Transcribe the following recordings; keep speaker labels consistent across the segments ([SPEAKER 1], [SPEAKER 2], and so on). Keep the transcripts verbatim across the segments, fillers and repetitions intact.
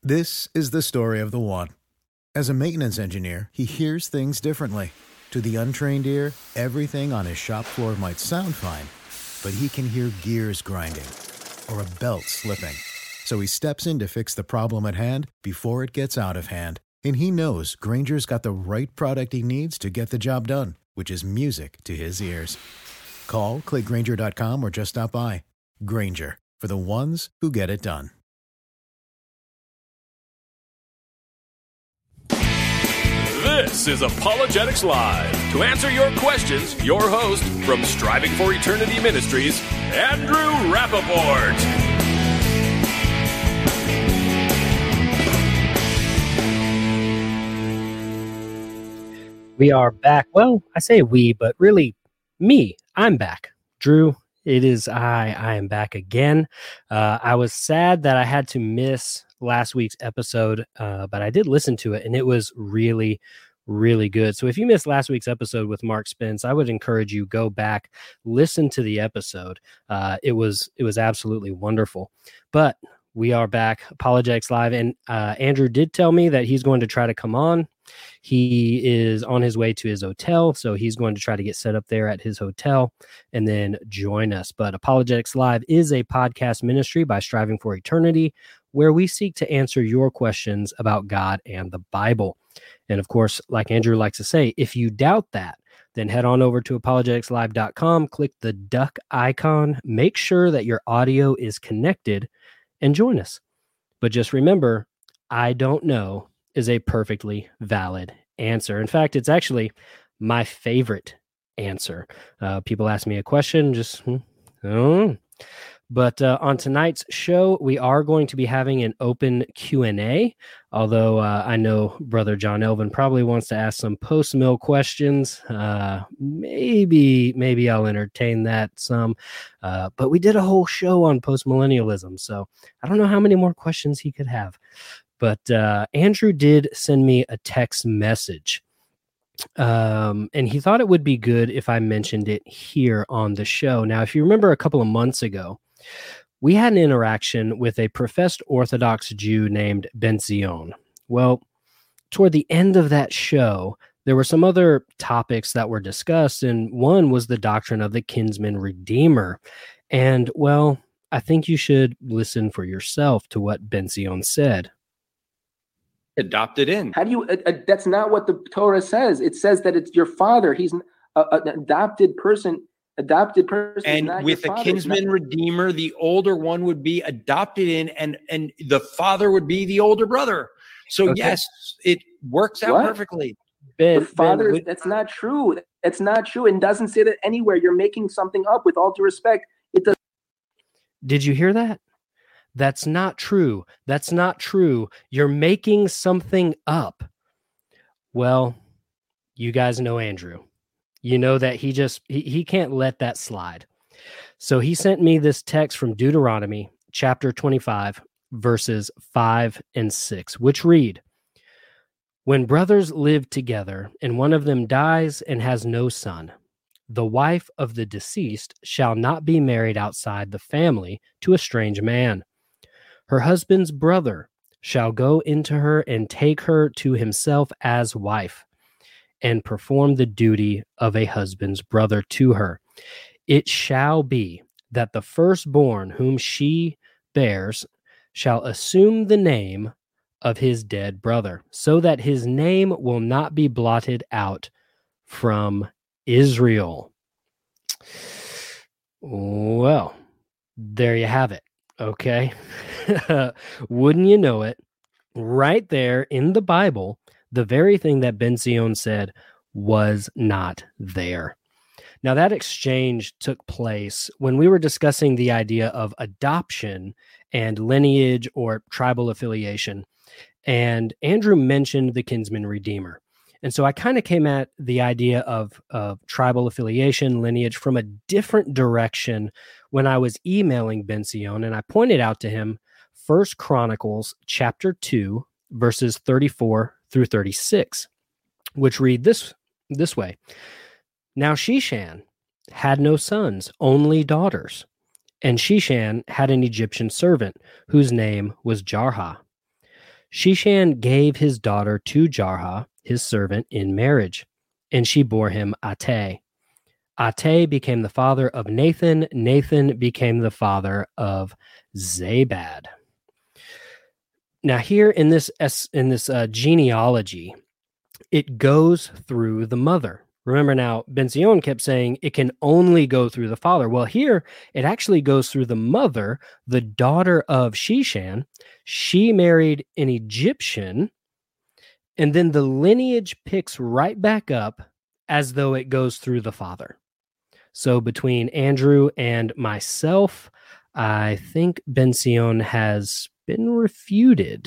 [SPEAKER 1] This is the story of the one. As a maintenance engineer, he hears things differently. To the untrained ear, everything on his shop floor might sound fine, but he can hear gears grinding or a belt slipping. So he steps in to fix the problem at hand before it gets out of hand. And he knows Grainger's got the right product he needs to get the job done, which is music to his ears. Call, click Grainger dot com, or just stop by. Grainger, for the ones who get it done.
[SPEAKER 2] This is Apologetics Live. To answer your questions, your host from Striving for Eternity Ministries, Andrew Rappaport.
[SPEAKER 3] We are back. Well, I say we, but really me. I'm back. Drew, it is I. I am back again. Uh, I was sad that I had to miss last week's episode, uh, but I did listen to it, and it was really, really good. So if you missed last week's episode with Mark Spence, I would encourage you go back, listen to the episode. Uh, it was it was absolutely wonderful. But we are back, Apologetics Live, and uh, Andrew did tell me that he's going to try to come on. He is on his way to his hotel, so he's going to try to get set up there at his hotel and then join us. But Apologetics Live is a podcast ministry by Striving for Eternity, where we seek to answer your questions about God and the Bible. And of course, like Andrew likes to say, if you doubt that, then head on over to apologetics live dot com, click the duck icon, make sure that your audio is connected, and join us. But just remember, I don't know is a perfectly valid answer. In fact, it's actually my favorite answer. Uh, people ask me a question, just, hmm, I don't know. But uh, on tonight's show, we are going to be having an open Q and A, although uh, I know Brother John Elvin probably wants to ask some post-mill questions. Uh, maybe maybe I'll entertain that some. Uh, but we did a whole show on post-millennialism, so I don't know how many more questions he could have. But uh, Andrew did send me a text message, um, and he thought it would be good if I mentioned it here on the show. Now, if you remember a couple of months ago, we had an interaction with a professed Orthodox Jew named Ben Zion. Well, toward the end of that show, there were some other topics that were discussed, and one was the doctrine of the kinsman redeemer. And, well, I think you should listen for yourself to what Ben Zion said.
[SPEAKER 4] Adopted in.
[SPEAKER 5] How do you, uh, uh, that's not what the Torah says. It says that it's your father. He's an, uh, an adopted person. Adopted person.
[SPEAKER 4] And with a kinsman redeemer, the older one would be adopted in, and, and the father would be the older brother. So okay. Yes, it works out what? perfectly.
[SPEAKER 5] Ben, the father, ben, that's not true. That's not true. And doesn't say that anywhere. You're making something up, with all due respect. It does.
[SPEAKER 3] Did you hear that? That's not true. That's not true. You're making something up. Well, you guys know Andrew. You know that he just, he, he can't let that slide. So he sent me this text from Deuteronomy chapter twenty-five, verses five and six, which read, "When brothers live together and one of them dies and has no son, the wife of the deceased shall not be married outside the family to a strange man. Her husband's brother shall go into her and take her to himself as wife, and perform the duty of a husband's brother to her. It shall be that the firstborn whom she bears shall assume the name of his dead brother, so that his name will not be blotted out from Israel." Well, there you have it. Okay. Wouldn't you know it? Right there in the Bible, the very thing that Ben Zion said was not there. Now, that exchange took place when we were discussing the idea of adoption and lineage or tribal affiliation. And Andrew mentioned the kinsman redeemer. And so I kind of came at the idea of, of tribal affiliation, lineage from a different direction when I was emailing Ben Zion, and I pointed out to him First Chronicles chapter two, verses thirty-four through thirty-six, which read this, this way. "Now Sheshan had no sons, only daughters. And Sheshan had an Egyptian servant whose name was Jarha. Shishan gave his daughter to Jarha, his servant, in marriage, and she bore him Attai. Attai became the father of Nathan. Nathan became the father of Zabad. Now, here in this in this uh, genealogy, it goes through the mother. Remember now, Ben-Zion kept saying it can only go through the father. Well, here it actually goes through the mother, the daughter of Shishan. She married an Egyptian, and then the lineage picks right back up as though it goes through the father. So between Andrew and myself, I think Ben-Zion has been refuted.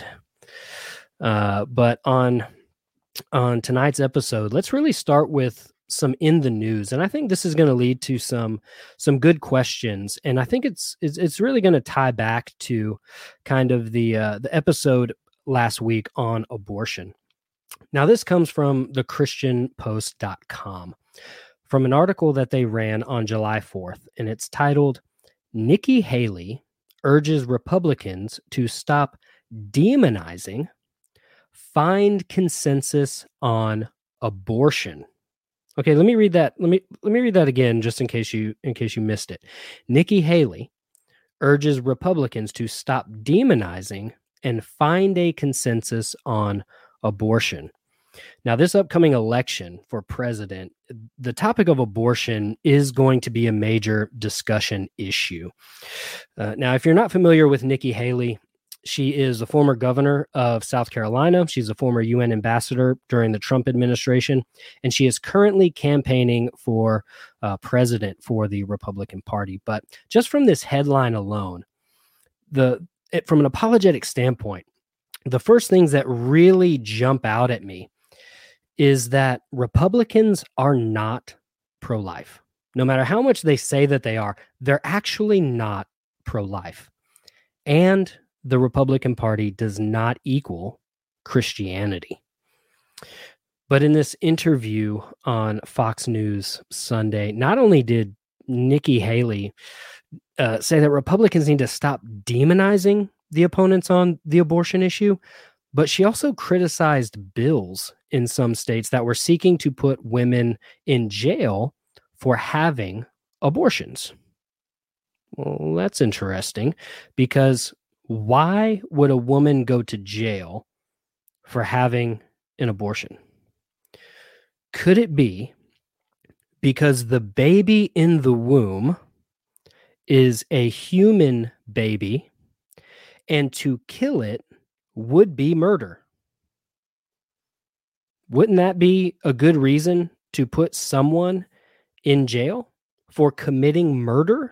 [SPEAKER 3] Uh, but on... On tonight's episode, let's really start with some in the news, and I think this is going to lead to some some good questions. And I think it's it's, it's really going to tie back to kind of the uh, the episode last week on abortion. Now, this comes from the Christian Post dot com, from an article that they ran on July fourth, and it's titled "Nikki Haley Urges Republicans to Stop Demonizing Find Consensus on Abortion." Okay, let me read that. Let me let me read that again, just in case you in case you missed it. Nikki Haley urges Republicans to stop demonizing and find a consensus on abortion. Now, this upcoming election for president, the topic of abortion is going to be a major discussion issue. Uh, now, if you're not familiar with Nikki Haley, she is a former governor of South Carolina. She's a former U N ambassador during the Trump administration, and she is currently campaigning for uh, president for the Republican Party. But just from this headline alone, the it, from an apologetic standpoint, the first things that really jump out at me is that Republicans are not pro-life. No matter how much they say that they are, they're actually not pro-life. And the Republican Party does not equal Christianity. But in this interview on Fox News Sunday, not only did Nikki Haley uh, say that Republicans need to stop demonizing the opponents on the abortion issue, but she also criticized bills in some states that were seeking to put women in jail for having abortions. Well, that's interesting, because why would a woman go to jail for having an abortion? Could it be because the baby in the womb is a human baby, and to kill it would be murder? Wouldn't that be a good reason to put someone in jail for committing murder?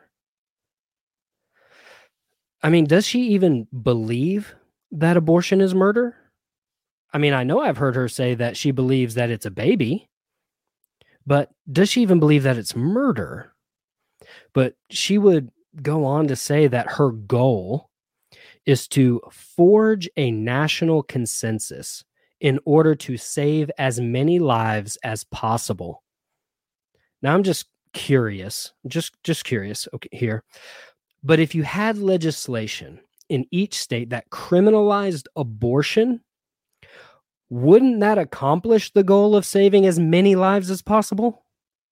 [SPEAKER 3] I mean, does she even believe that abortion is murder? I mean, I know I've heard her say that she believes that it's a baby, but does she even believe that it's murder? But she would go on to say that her goal is to forge a national consensus in order to save as many lives as possible. Now, I'm just curious, just, just curious okay, here. But if you had legislation in each state that criminalized abortion, wouldn't that accomplish the goal of saving as many lives as possible?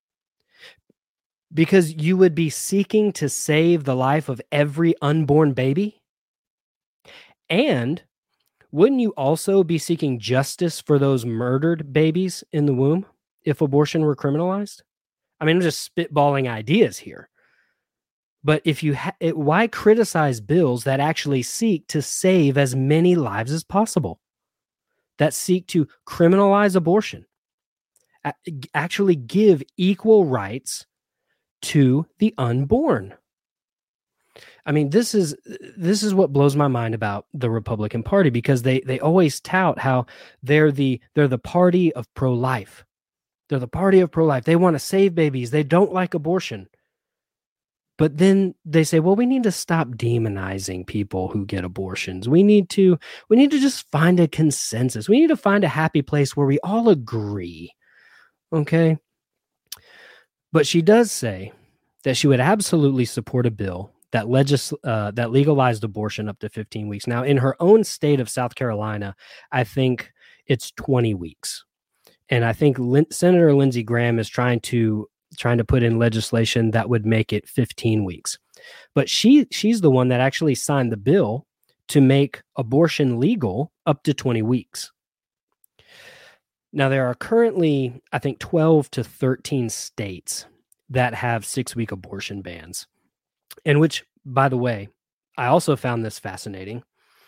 [SPEAKER 3] Because you would be seeking to save the life of every unborn baby. And wouldn't you also be seeking justice for those murdered babies in the womb if abortion were criminalized? I mean, I'm just spitballing ideas here. But if you ha- it, why criticize bills that actually seek to save as many lives as possible, that seek to criminalize abortion, a- actually give equal rights to the unborn? I mean, this is this is what blows my mind about the Republican Party, because they they always tout how they're the they're the party of pro-life. They're the party of pro-life. They want to save babies. They don't like abortion. But then they say, well, we need to stop demonizing people who get abortions. We need to, we need to just find a consensus. We need to find a happy place where we all agree. Okay. But she does say that she would absolutely support a bill that legis uh, that legalized abortion up to fifteen weeks. Now, in her own state of South Carolina, I think it's twenty weeks, and I think Lin- Senator Lindsey Graham is trying to trying to put in legislation that would make it fifteen weeks. But she she's the one that actually signed the bill to make abortion legal up to twenty weeks. Now, there are currently, I think, twelve to thirteen states that have six-week abortion bans. And which, by the way, I also found this fascinating.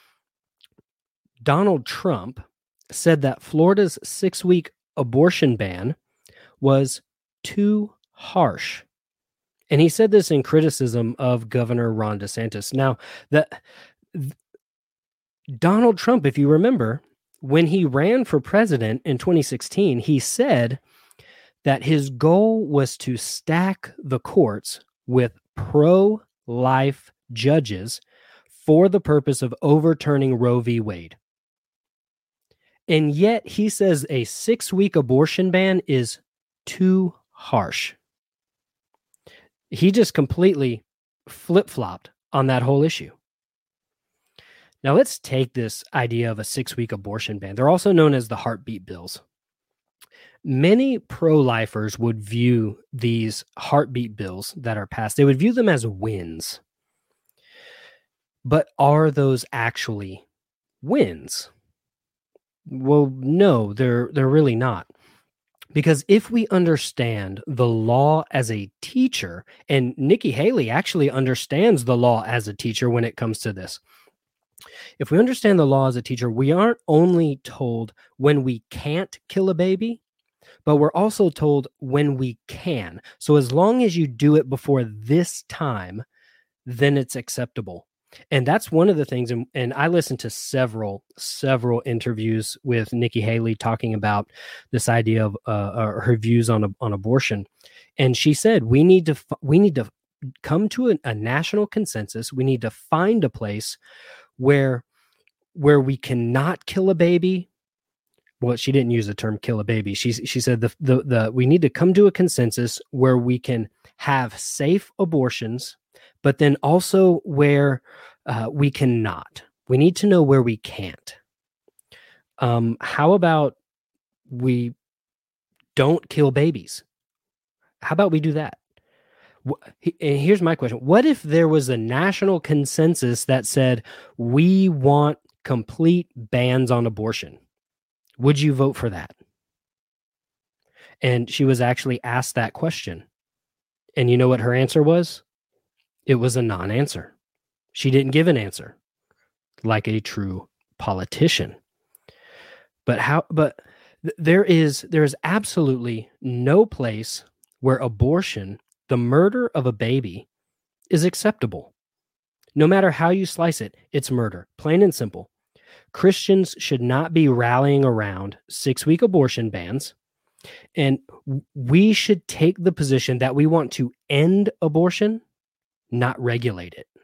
[SPEAKER 3] Donald Trump said that Florida's six-week abortion ban was too harsh. And he said this in criticism of Governor Ron DeSantis. Now, that Donald Trump, if you remember, when he ran for president in twenty sixteen, he said that his goal was to stack the courts with pro-life judges for the purpose of overturning Roe v. Wade. And yet he says a six-week abortion ban is too harsh. He just completely flip-flopped on that whole issue. Now let's take this idea of a six-week abortion ban. They're also known as the heartbeat bills. Many pro-lifers would view these heartbeat bills that are passed, they would view them as wins. But are those actually wins? Well, no, they're they're really not. Because if we understand the law as a teacher, and Nikki Haley actually understands the law as a teacher when it comes to this. If we understand the law as a teacher, we aren't only told when we can't kill a baby, but we're also told when we can. So as long as you do it before this time, then it's acceptable. And that's one of the things, and, and I listened to several, several interviews with Nikki Haley talking about this idea of uh, her views on on abortion. And she said, we need to we need to come to a, a national consensus. We need to find a place where where we cannot kill a baby. Well, she didn't use the term kill a baby. She she said the the the we need to come to a consensus where we can have safe abortions, but then also where uh, we cannot. We need to know where we can't. Um, how about we don't kill babies? How about we do that? And here's my question. What if there was a national consensus that said, we want complete bans on abortion? Would you vote for that? And she was actually asked that question. And you know what her answer was? It was a non-answer. She didn't give an answer like a true politician. But how, but th- there is, there is absolutely no place where abortion, the murder of a baby, is acceptable. No matter how you slice it, it's murder, plain and simple. Christians should not be rallying around six-week abortion bans, and we should take the position that we want to end abortion, not regulate it.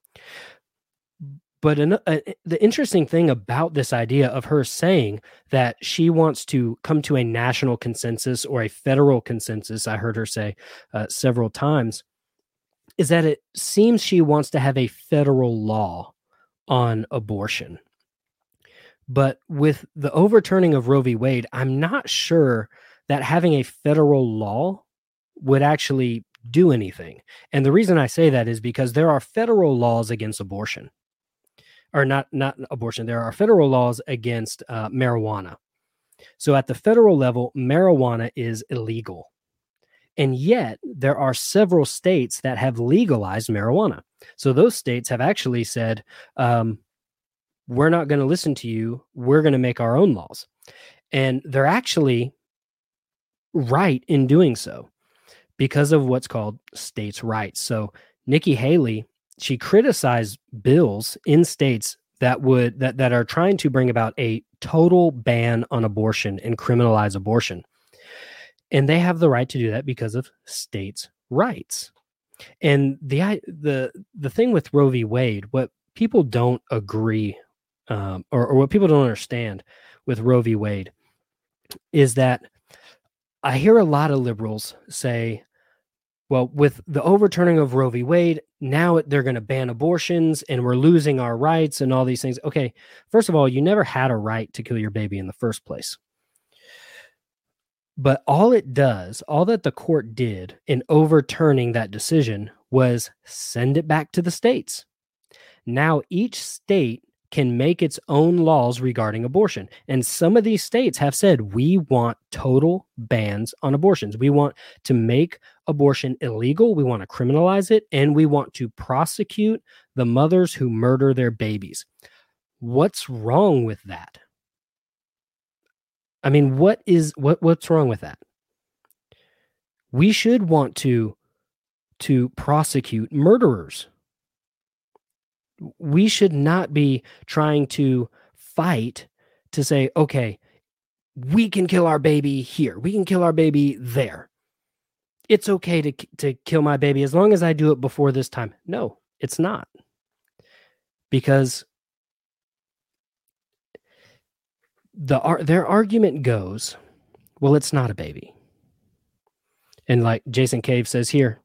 [SPEAKER 3] But an, uh, the interesting thing about this idea of her saying that she wants to come to a national consensus or a federal consensus, I heard her say uh, several times, is that it seems she wants to have a federal law on abortion. But with the overturning of Roe v. Wade, I'm not sure that having a federal law would actually do anything. And the reason I say that is because there are federal laws against abortion. Or not, not abortion. There are federal laws against uh, marijuana. So at the federal level, marijuana is illegal. And yet there are several states that have legalized marijuana. So those states have actually said, um, we're not going to listen to you. We're going to make our own laws. And they're actually right in doing so because of what's called states' rights. So Nikki Haley, she criticized bills in states that would that, that are trying to bring about a total ban on abortion and criminalize abortion. And they have the right to do that because of states' rights. And the the the thing with Roe v. Wade, what people don't agree um, or, or what people don't understand with Roe v. Wade is that I hear a lot of liberals say Well, with the overturning of Roe v. Wade, now they're going to ban abortions and we're losing our rights and all these things. Okay, first of all, you never had a right to kill your baby in the first place. But all it does, all that the court did in overturning that decision was send it back to the states. Now each state can make its own laws regarding abortion. And some of these states have said, we want total bans on abortions. We want to make abortion illegal. We want to criminalize it. And we want to prosecute the mothers who murder their babies. What's wrong with that? I mean, what is what what's wrong with that? We should want to to prosecute murderers. We should not be trying to fight to say, okay, we can kill our baby here. We can kill our baby there. It's okay to, to kill my baby as long as I do it before this time. No, it's not. Because the their argument goes, well, it's not a baby. And like Jason Cave says here,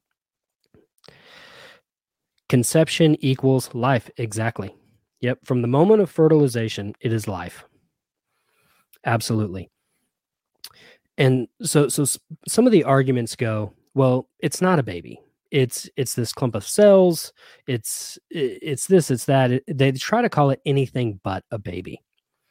[SPEAKER 3] conception equals life. Exactly. Yep. From the moment of fertilization, it is life. Absolutely. And so, so some of the arguments go, well, it's not a baby. It's, it's this clump of cells. It's, it's this, it's that. It, they try to call it anything but a baby.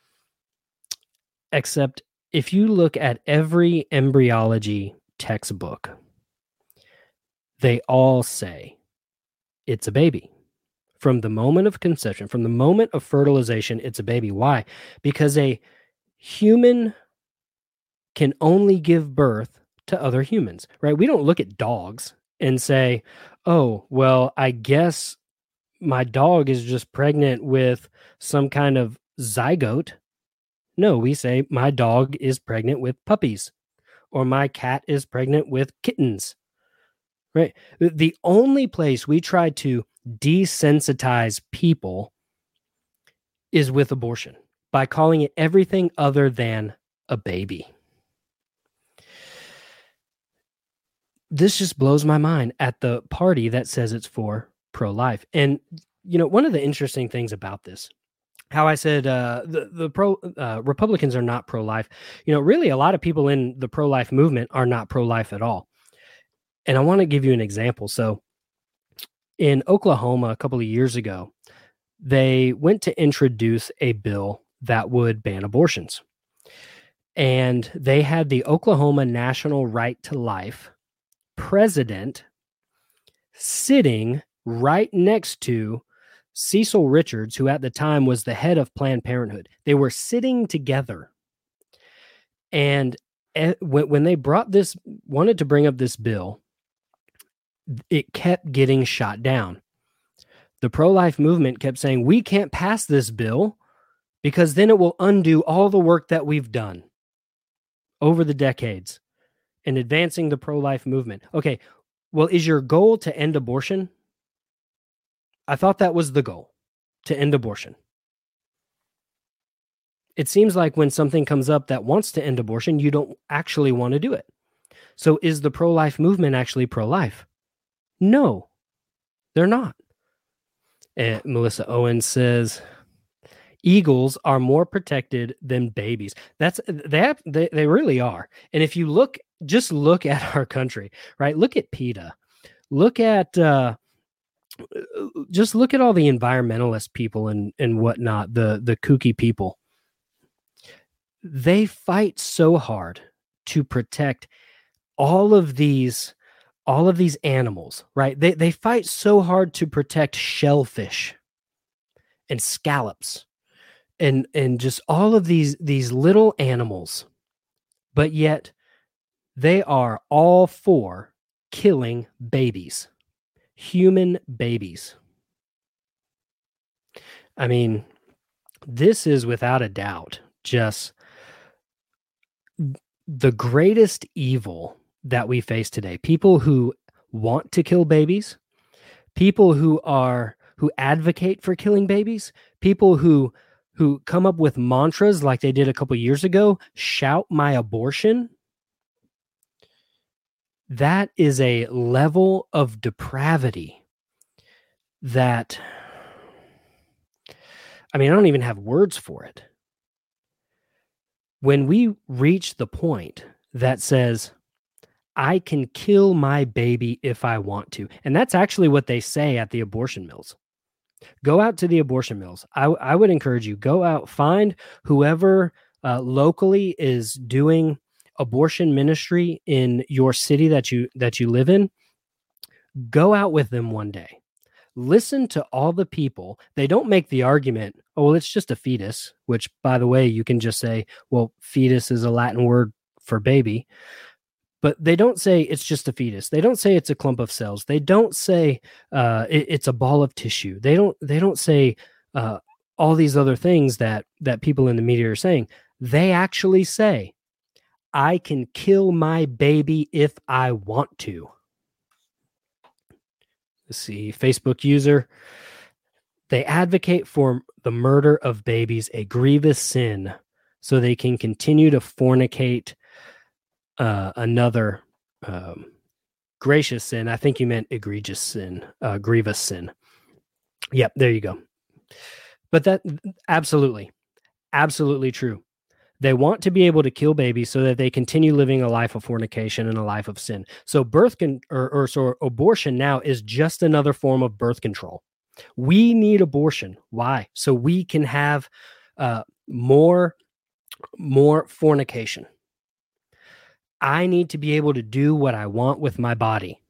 [SPEAKER 3] Except if you look at every embryology textbook, they all say, it's a baby. From the moment of conception, from the moment of fertilization, it's a baby. Why? Because a human can only give birth to other humans, right? We don't look at dogs and say, oh, well, I guess my dog is just pregnant with some kind of zygote. No, we say my dog is pregnant with puppies, or my cat is pregnant with kittens. Right. The only place we try to desensitize people is with abortion by calling it everything other than a baby. This just blows my mind at the party that says it's for pro-life. And, you know, one of the interesting things about this, how I said uh, the, the pro uh, Republicans are not pro-life, you know, really a lot of people in the pro-life movement are not pro-life at all. And I want to give you an example. So in Oklahoma a couple of years ago, they went to introduce a bill that would ban abortions. And they had the Oklahoma National Right to Life president sitting right next to Cecil Richards, who at the time was the head of Planned Parenthood. They were sitting together. And when they brought this, wanted to bring up this bill, it kept getting shot down. The pro-life movement kept saying, we can't pass this bill because then it will undo all the work that we've done over the decades in advancing the pro-life movement. Okay, well, is your goal to end abortion? I thought that was the goal, to end abortion. It seems like when something comes up that wants to end abortion, you don't actually want to do it. So is the pro-life movement actually pro-life? No, they're not. And Melissa Owens says, eagles are more protected than babies. That's they, have, they they really are. And if you look, just look at our country, right? Look at PETA. Look at uh, just look at all the environmentalist people and and whatnot, the the kooky people. They fight so hard to protect all of these. all of these animals, right? They they fight so hard to protect shellfish and scallops and and just all of these these little animals. But yet they are all for killing babies, human babies. I mean, this is without a doubt just the greatest evil that we face today. People who want to kill babies, people who are who advocate for killing babies, people who who come up with mantras like they did a couple years ago, shout my abortion. That is a level of depravity that, I mean, I don't even have words for it. When we reach the point that says, I can kill my baby if I want to, and that's actually what they say at the abortion mills. Go out to the abortion mills. I, I would encourage you, go out, find whoever uh, locally is doing abortion ministry in your city that you that you live in. Go out with them one day. Listen to all the people. They don't make the argument, oh, well, it's just a fetus, which, by the way, you can just say, well, fetus is a Latin word for baby. But they don't say it's just a fetus. They don't say it's a clump of cells. They don't say uh, it, it's a ball of tissue. They don't. They don't say uh, all these other things that that people in the media are saying. They actually say, "I can kill my baby if I want to." Let's see, Facebook user. They advocate for the murder of babies, a grievous sin, so they can continue to fornicate. Uh, another um, gracious sin. I think you meant egregious sin, uh, grievous sin. Yep, there you go. But that absolutely, absolutely true. They want to be able to kill babies so that they continue living a life of fornication and a life of sin. So birth con- or, or so abortion now is just another form of birth control. We need abortion. Why? So we can have uh, more, more fornication. I need to be able to do what I want with my body.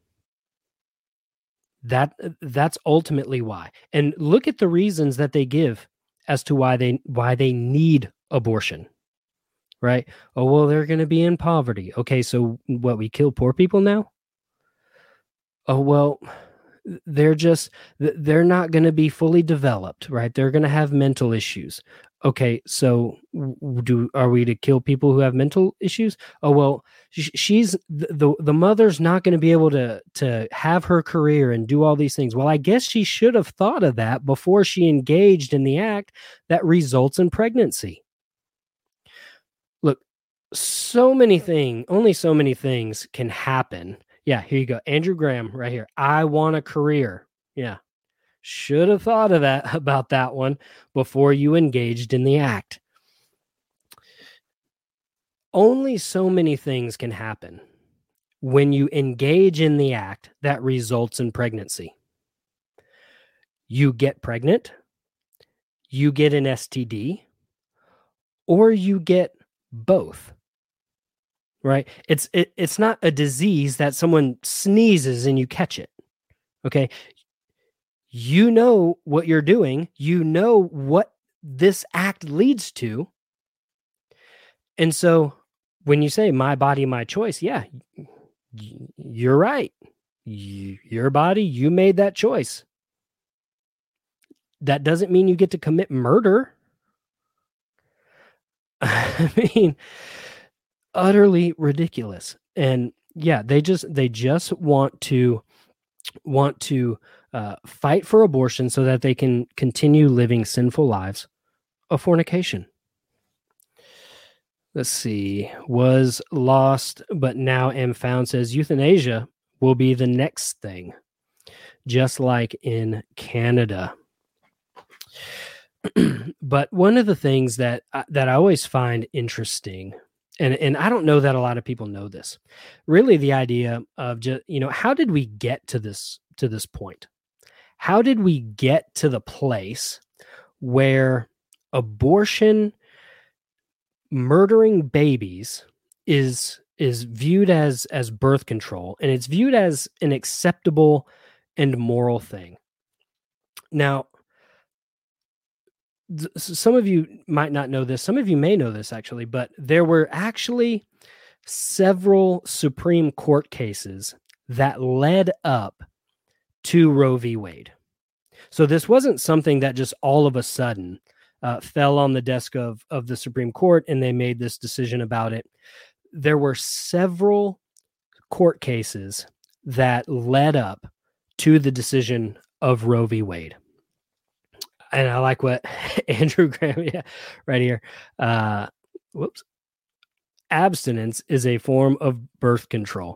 [SPEAKER 3] That that's ultimately why. And look at the reasons that they give as to why they why they need abortion. Right? Oh, well, they're going to be in poverty. Okay, so what, we kill poor people now? Oh, well, they're just they're not going to be fully developed, right? They're going to have mental issues. Okay, so do are we to kill people who have mental issues? Oh, well, she's the the mother's not going to be able to to have her career and do all these things. Well, I guess she should have thought of that before she engaged in the act that results in pregnancy. Look, so many things, only so many things can happen. Yeah, here you go. Andrew Graham right here. I want a career. Yeah. Should have thought of that about that one before you engaged in the act. Only so many things can happen when you engage in the act that results in pregnancy. You get pregnant, you get an S T D, or you get both. Right? It's it, it's not a disease that someone sneezes and you catch it. Okay? You know what you're doing. You know what this act leads to. And so when you say my body, my choice, yeah, you're right. Your body, you made that choice. That doesn't mean you get to commit murder. I mean, utterly ridiculous. And yeah, they just they just want to want to uh, fight for abortion so that they can continue living sinful lives of fornication. Let's see. Was lost, but now am found, says euthanasia will be the next thing, just like in Canada. But one of the things that uh, that I always find interesting, and and I don't know that a lot of people know this, really the idea of just, you know, how did we get to this to this point? How did we get to the place where abortion, murdering babies is is viewed as as birth control, and it's viewed as an acceptable and moral thing? Now, th- some of you might not know this. Some of you may know this, actually, but there were actually several Supreme Court cases that led up to Roe v. Wade. So this wasn't something that just all of a sudden uh, fell on the desk of, of the Supreme Court and they made this decision about it. There were several court cases that led up to the decision of Roe v. Wade. And I like what Andrew Graham, yeah, right here. Uh, whoops. Abstinence is a form of birth control.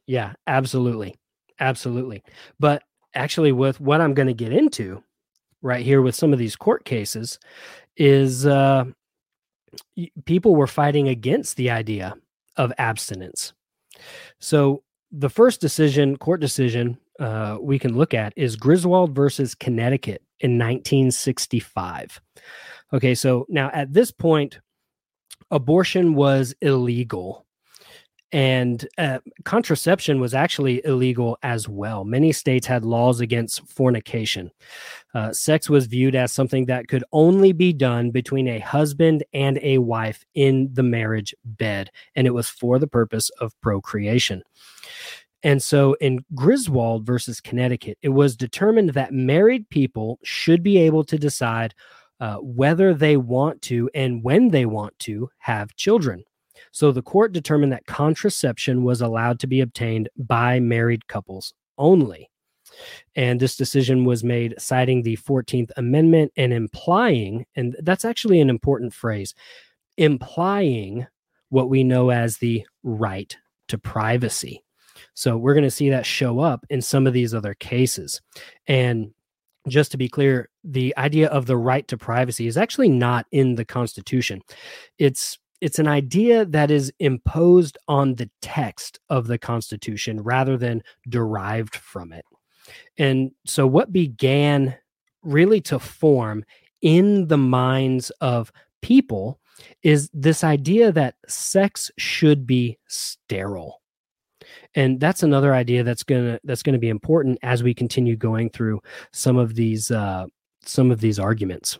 [SPEAKER 3] Yeah, absolutely. Absolutely. But actually, with what I'm going to get into right here with some of these court cases is uh, people were fighting against the idea of abstinence. So the first decision, court decision uh, we can look at is Griswold versus Connecticut in nineteen sixty-five. Okay, so now at this point, abortion was illegal. And uh, contraception was actually illegal as well. Many states had laws against fornication. Uh, sex was viewed as something that could only be done between a husband and a wife in the marriage bed, and it was for the purpose of procreation. And so in Griswold versus Connecticut, it was determined that married people should be able to decide uh, whether they want to and when they want to have children. So the court determined that contraception was allowed to be obtained by married couples only. And this decision was made citing the fourteenth Amendment and implying, and that's actually an important phrase, implying what we know as the right to privacy. So we're going to see that show up in some of these other cases. And just to be clear, the idea of the right to privacy is actually not in the Constitution. It's It's an idea that is imposed on the text of the Constitution rather than derived from it. And so what began really to form in the minds of people is this idea that sex should be sterile. And that's another idea that's gonna that's gonna be important as we continue going through some of these uh, some of these arguments.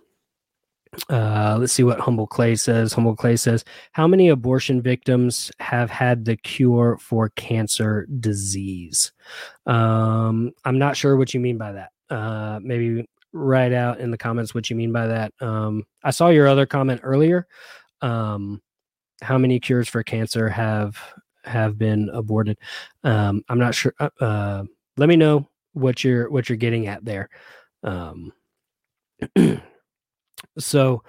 [SPEAKER 3] Uh, let's see what Humble Clay says. Humble Clay says, how many abortion victims have had the cure for cancer disease? Um, I'm not sure what you mean by that. Uh, maybe write out in the comments what you mean by that. Um, I saw your other comment earlier. Um, how many cures for cancer have have been aborted? Um, I'm not sure. Uh, uh, let me know what you're what you're getting at there. Um, So,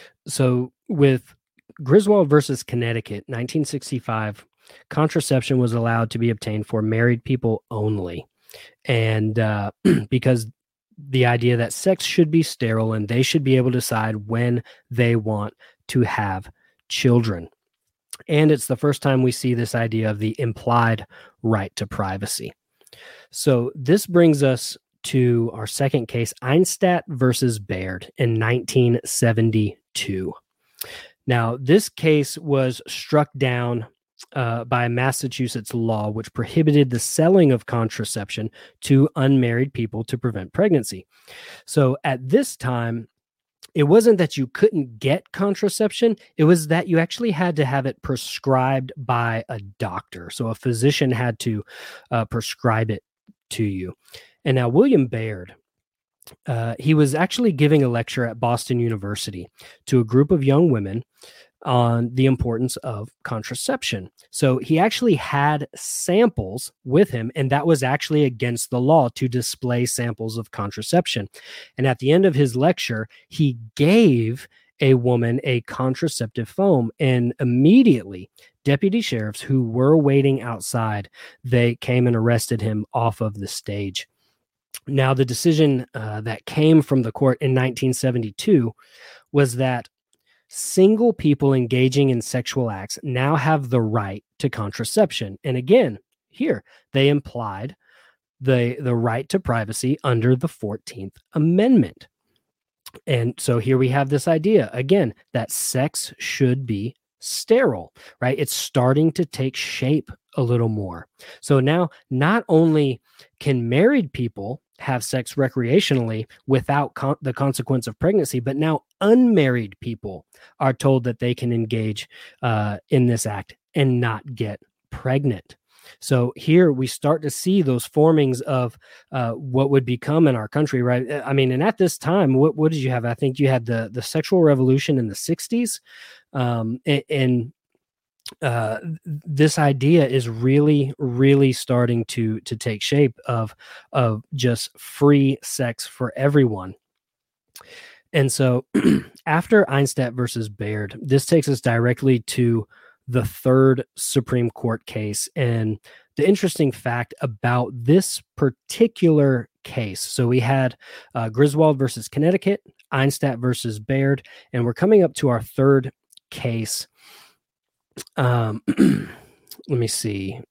[SPEAKER 3] so with Griswold versus Connecticut, nineteen sixty-five, contraception was allowed to be obtained for married people only. And uh, because the idea that sex should be sterile and they should be able to decide when they want to have children. And it's the first time we see this idea of the implied right to privacy. So this brings us to our second case, Einstadt versus Baird in nineteen seventy-two. Now, this case was struck down uh, by Massachusetts law, which prohibited the selling of contraception to unmarried people to prevent pregnancy. So at this time, it wasn't that you couldn't get contraception. It was that you actually had to have it prescribed by a doctor. So a physician had to uh, prescribe it to you. And now William Baird, uh, he was actually giving a lecture at Boston University to a group of young women on the importance of contraception. So he actually had samples with him, and that was actually against the law to display samples of contraception. And at the end of his lecture, he gave a woman a contraceptive foam, and immediately deputy sheriffs who were waiting outside, they came and arrested him off of the stage. Now, the decision uh, that came from the court in nineteen seventy-two was that single people engaging in sexual acts now have the right to contraception. And again, here, they implied the, the right to privacy under the fourteenth Amendment. And so here we have this idea, again, that sex should be sterile, right? It's starting to take shape a little more. So now not only can married people have sex recreationally without con- the consequence of pregnancy, but now unmarried people are told that they can engage uh, in this act and not get pregnant. So here we start to see those formings of uh, what would become in our country, right? I mean, and at this time, what, what did you have? I think you had the, the sexual revolution in the sixties. Um, and, and uh, this idea is really, really starting to, to take shape of, of just free sex for everyone. And so after Einstadt versus Baird, this takes us directly to the third Supreme Court case. And the interesting fact about this particular case. So we had uh, Griswold versus Connecticut, Einstat versus Baird, and we're coming up to our third case. Um, let me see.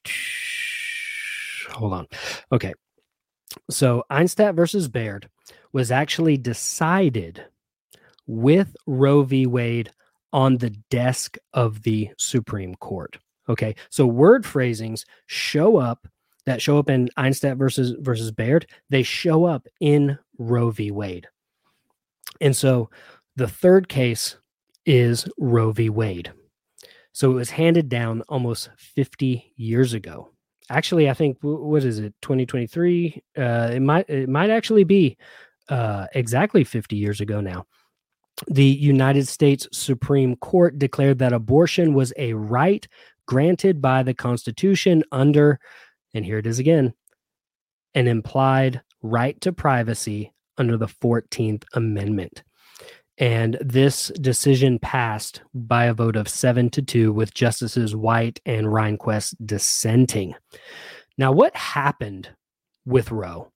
[SPEAKER 3] Hold on. Okay. So Einstat versus Baird was actually decided with Roe v. Wade on the desk of the Supreme Court. Okay. So word phrasings show up that show up in Einstat versus versus Baird. They show up in Roe v. Wade. And so the third case is Roe v. Wade. So it was handed down almost fifty years ago. Actually, I think, what is it, twenty twenty-three? Uh, it might it might actually be uh, exactly fifty years ago now. The United States Supreme Court declared that abortion was a right granted by the Constitution under, and here it is again, an implied right to privacy under the fourteenth Amendment. And this decision passed by a vote of seven to two, with Justices White and Rehnquist dissenting. Now, what happened with Roe?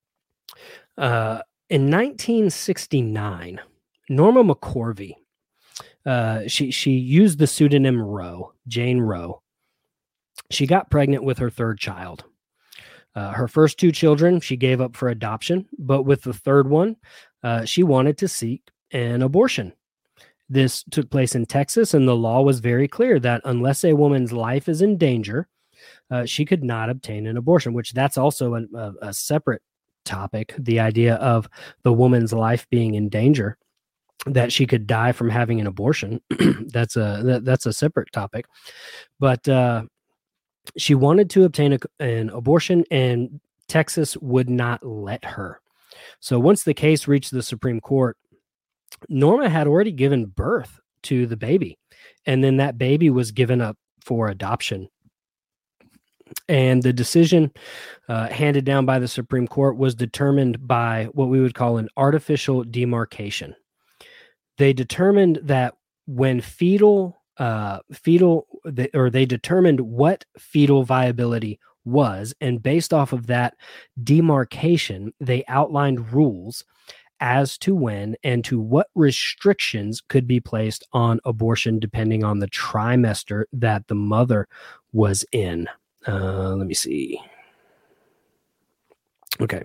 [SPEAKER 3] Uh, in nineteen sixty-nine, Norma McCorvey, uh, she she used the pseudonym Roe, Jane Roe. She got pregnant with her third child. Uh, her first two children she gave up for adoption, but with the third one, uh, she wanted to seek an abortion. This took place in Texas, and the law was very clear that unless a woman's life is in danger, uh, she could not obtain an abortion, which that's also a, a, a separate topic, the idea of the woman's life being in danger, that she could die from having an abortion. that's a that, that's a separate topic. But uh, she wanted to obtain a, an abortion, and Texas would not let her. So once the case reached the Supreme Court, Norma had already given birth to the baby, and then that baby was given up for adoption. And the decision uh, handed down by the Supreme Court was determined by what we would call an artificial demarcation. They determined that when fetal, uh, fetal, or they determined what fetal viability was, and based off of that demarcation, they outlined rules as to when and to what restrictions could be placed on abortion depending on the trimester that the mother was in. Uh, let me see. Okay.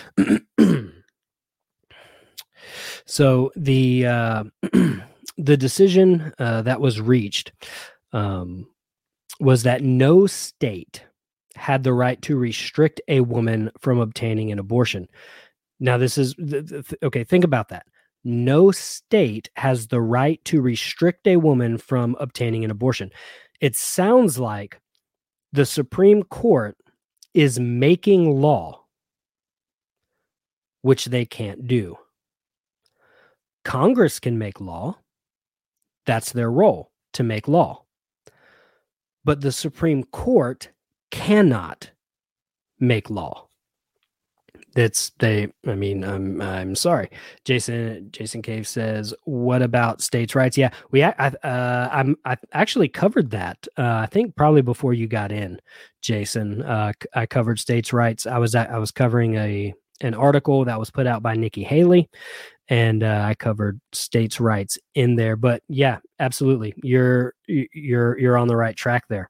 [SPEAKER 3] So the uh, the decision uh, that was reached um, was that no state had the right to restrict a woman from obtaining an abortion. Now, this is, okay, think about that. No state has the right to restrict a woman from obtaining an abortion. It sounds like the Supreme Court is making law, which they can't do. Congress can make law. That's their role, to make law. But the Supreme Court cannot make law. That's they. I mean, I'm I'm sorry. Jason Jason Cave says, "What about states' rights?" Yeah, we. I uh, I'm I actually covered that. Uh, I think probably before you got in, Jason. Uh, I covered states' rights. I was at, I was covering a an article that was put out by Nikki Haley, and uh, I covered states' rights in there. But yeah, absolutely, you're you're you're on the right track there.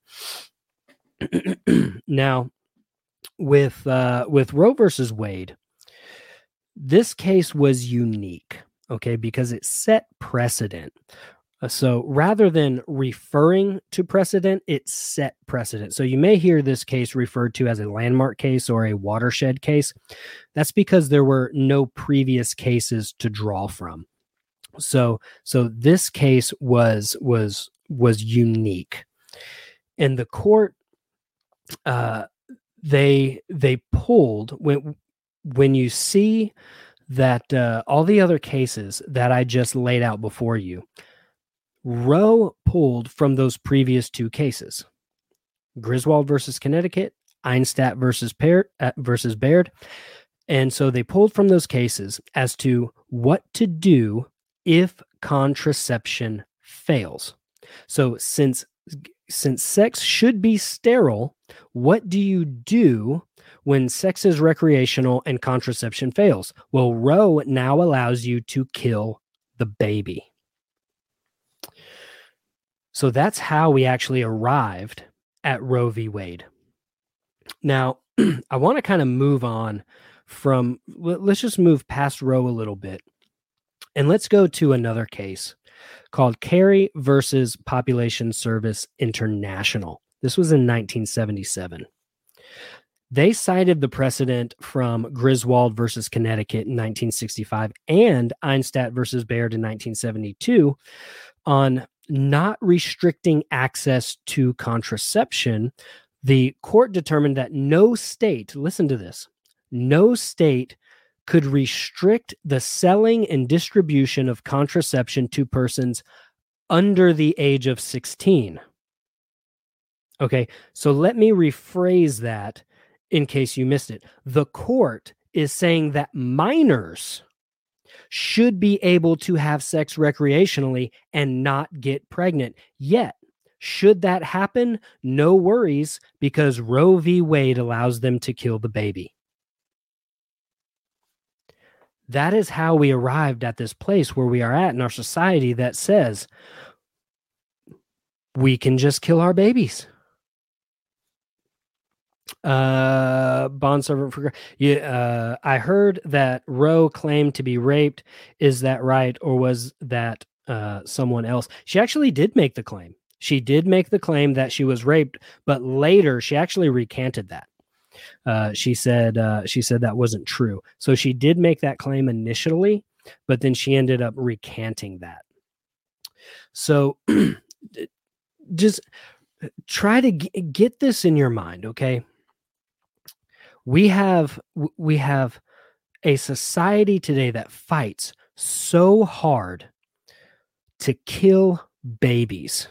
[SPEAKER 3] Now, with uh, with Roe versus Wade, this case was unique, okay, because it set precedent. Uh, so rather than referring to precedent, it set precedent. So you may hear this case referred to as a landmark case or a watershed case. That's because there were no previous cases to draw from. So so this case was was was unique, and the court uh, they they pulled when when you see that uh, all the other cases that I just laid out before you, Roe pulled from those previous two cases: Griswold versus Connecticut, Einstat versus Baird, uh, versus Baird. And so they pulled from those cases as to what to do if contraception fails. So since since sex should be sterile, what do you do when sex is recreational and contraception fails? Well, Roe now allows you to kill the baby. So that's how we actually arrived at Roe v. Wade. Now, I want to kind of move on from, let's just move past Roe a little bit. And let's go to another case called Carey versus Population Service International. This was in nineteen seventy-seven. They cited the precedent from Griswold versus Connecticut in nineteen sixty-five and Einstadt versus Baird in nineteen seventy-two on not restricting access to contraception. The court determined that no state, listen to this, no state could restrict the selling and distribution of contraception to persons under the age of sixteen. Okay, so let me rephrase that in case you missed it. The court is saying that minors should be able to have sex recreationally and not get pregnant. Yet, should that happen, no worries, because Roe v. Wade allows them to kill the baby. That is how we arrived at this place where we are at in our society that says we can just kill our babies. Uh, bondservant for yeah. Uh, I heard that Roe claimed to be raped. Is that right, or was that uh, someone else? She actually did make the claim. She did make the claim that she was raped, but later she actually recanted that. Uh, she said uh, she said that wasn't true. So she did make that claim initially, but then she ended up recanting that. So just try to g- get this in your mind, okay? We have we have a society today that fights so hard to kill babies.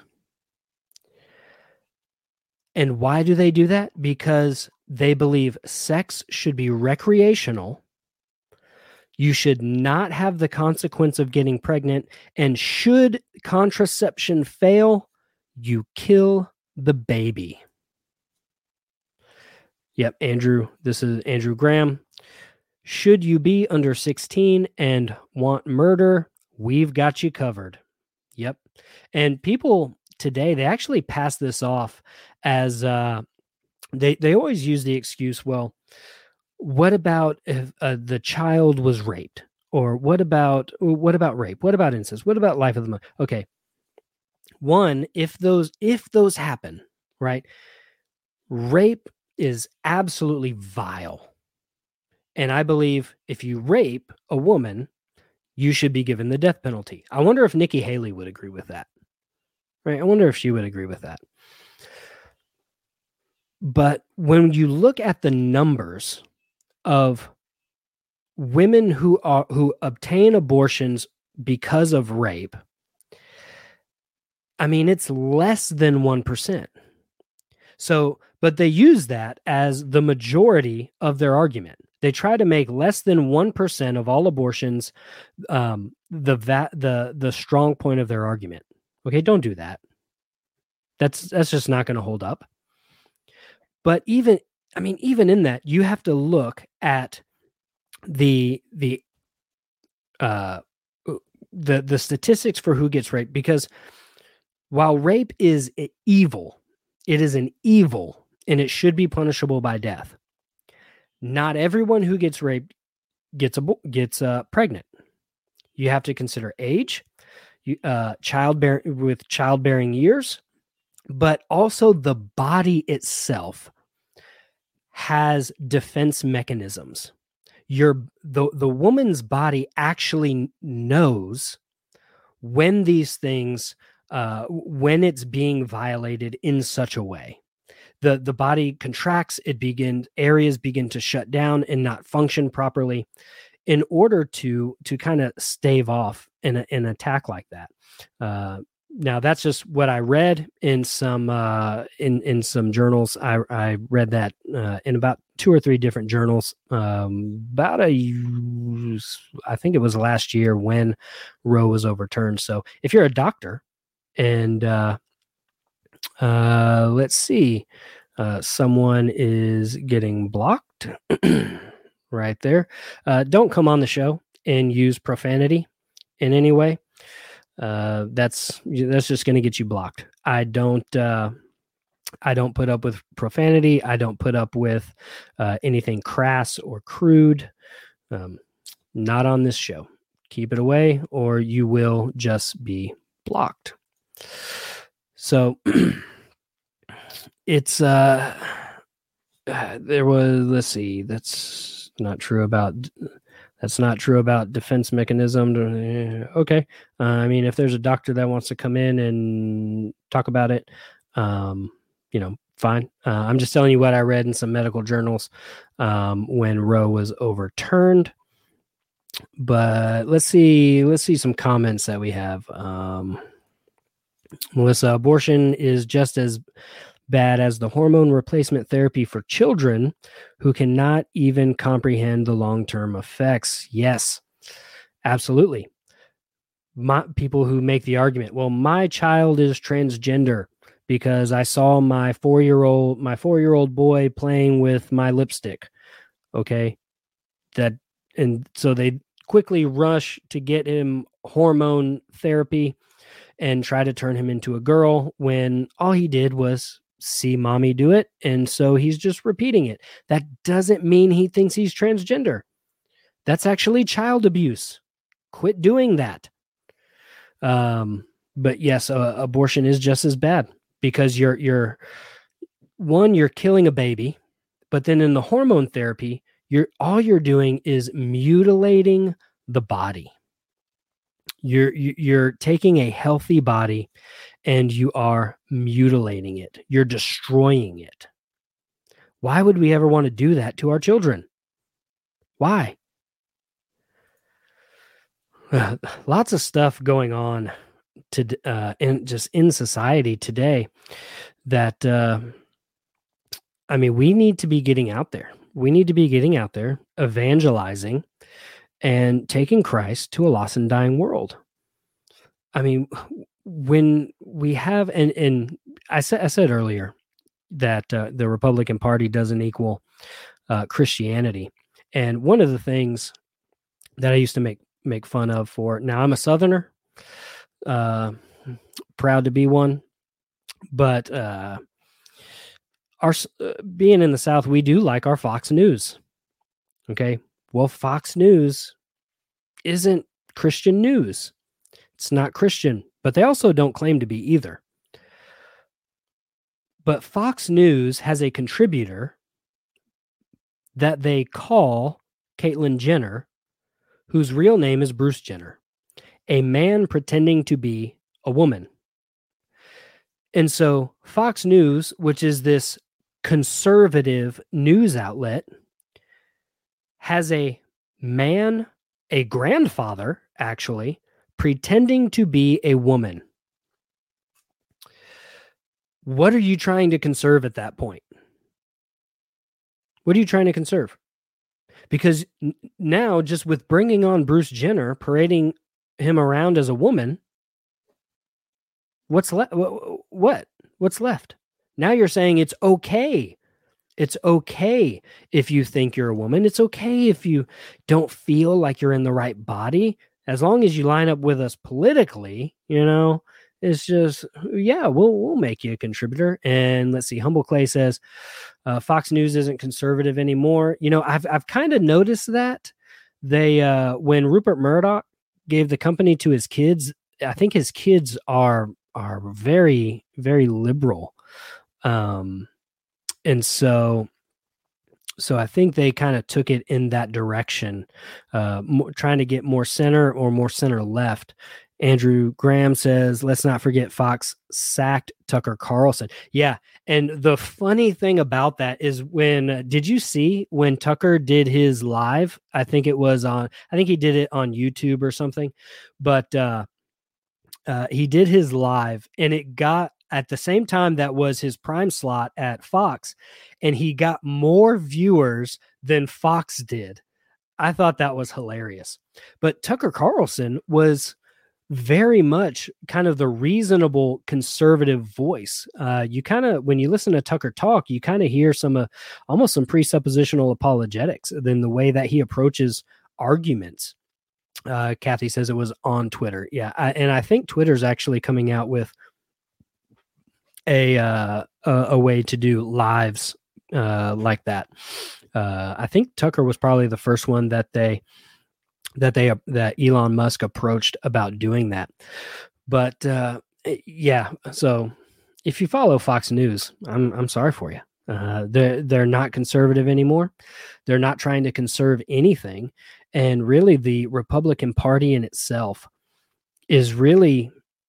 [SPEAKER 3] And why do they do that? Because they believe sex should be recreational. You should not have the consequence of getting pregnant. And should contraception fail, you kill the baby. Yep, Andrew, this is Andrew Graham. Should you be under sixteen and want murder, we've got you covered. Yep. And people today, they actually pass this off as uh, they, they always use the excuse, well, what about if uh, the child was raped? Or what about what about rape? What about incest? What about life of the mother? Okay. One, if those if those happen, right? Rape is absolutely vile. And I believe if you rape a woman, you should be given the death penalty. I wonder if Nikki Haley would agree with that. Right? I wonder if she would agree with that. But when you look at the numbers of women who are who obtain abortions because of rape, I mean, it's less than one percent. So, but they use that as the majority of their argument. They try to make less than one percent of all abortions um, the va- the the strong point of their argument. Okay, don't do that. That's that's just not going to hold up. But even, I mean, even in that, you have to look at the the uh, the the statistics for who gets raped, because while rape is evil, it is an evil and it should be punishable by death. Not everyone who gets raped gets a, gets uh, pregnant. You have to consider age, you, uh, childbearing with childbearing years, but also the body itself has defense mechanisms. Your the the woman's body actually knows when these things uh, when it's being violated in such a way. The the body contracts, it begins areas begin to shut down and not function properly in order to to kind of stave off an, an attack like that. Uh, now that's just what I read in some uh, in in some journals. I I read that uh, in about two or three different journals. Um, about a I think it was last year when Roe was overturned. So if you're a doctor and uh, Uh, let's see. Uh, someone is getting blocked right there. Uh, don't come on the show and use profanity in any way. Uh, that's that's just going to get you blocked. I don't. Uh, I don't put up with profanity. I don't put up with uh, anything crass or crude. Um, not on this show. Keep it away, or you will just be blocked. So it's uh, there was. Let's see. That's not true about. That's not true about defense mechanism. Okay. Uh, I mean, if there's a doctor that wants to come in and talk about it, um, you know, fine. Uh, I'm just telling you what I read in some medical journals um, when Roe was overturned. But let's see. Let's see some comments that we have. Um, Melissa, abortion is just as bad as the hormone replacement therapy for children who cannot even comprehend the long-term effects. Yes, absolutely. My, people who make the argument, well, my child is transgender because I saw my four-year-old my four-year-old boy playing with my lipstick. Okay, that and so they quickly rush to get him hormone therapy and try to turn him into a girl when all he did was see mommy do it, and so he's just repeating it. That doesn't mean he thinks he's transgender. That's actually child abuse. Quit doing that. Um, but yes, uh, abortion is just as bad because you're you're one, you're killing a baby, but then in the hormone therapy, you're all you're doing is mutilating the body. You're you're taking a healthy body and you are mutilating it. You're destroying it. Why would we ever want to do that to our children? Why? Uh, lots of stuff going on to uh, in just in society today that uh, I mean, we need to be getting out there. We need to be getting out there, evangelizing, and taking Christ to a lost and dying world. I mean, when we have, and, and I said, I said earlier that uh, the Republican Party doesn't equal uh, Christianity. And one of the things that I used to make, make fun of for, now I'm a Southerner, uh, proud to be one, but uh, our uh, being in the South, we do like our Fox News. Okay. Well, Fox News isn't Christian news. It's not Christian, but they also don't claim to be either. But Fox News has a contributor that they call Caitlyn Jenner, whose real name is Bruce Jenner, a man pretending to be a woman. And so Fox News, which is this conservative news outlet, has a man, a grandfather, actually, pretending to be a woman. What are you trying to conserve at that point? What are you trying to conserve? Because n- now, just with bringing on Bruce Jenner, parading him around as a woman, what's left? What? What's left? Now you're saying it's okay. It's okay if you think you're a woman. It's okay if you don't feel like you're in the right body. As long as you line up with us politically, you know, it's just, yeah, we'll we'll make you a contributor. And let's see, Humble Clay says, uh, Fox News isn't conservative anymore. You know, I've I've kind of noticed that they uh, when Rupert Murdoch gave the company to his kids, I think his kids are are very very liberal, um, and so. So I think they kind of took it in that direction, uh, more, trying to get more center or more center left. Andrew Graham says, let's not forget Fox sacked Tucker Carlson. Yeah. And the funny thing about that is when, uh, did you see when Tucker did his live? I think it was on, I think he did it on YouTube or something, but uh, uh, he did his live and it got, at the same time that was his prime slot at Fox, and he got more viewers than Fox did. I thought that was hilarious. But Tucker Carlson was very much kind of the reasonable conservative voice. Uh, you kind of, when you listen to Tucker talk, you kind of hear some uh, almost some presuppositional apologetics in the way that he approaches arguments. Uh, Kathy says it was on Twitter. Yeah. I, and I think Twitter's actually coming out with a, uh, a, a way to do lives uh, like that. Uh, I think Tucker was probably the first one that they, that they that Elon Musk approached about doing that. But uh, yeah, so if you follow Fox News, I'm I'm sorry for you. Uh, they're they're not conservative anymore. They're not trying to conserve anything, and really, the Republican Party in itself is really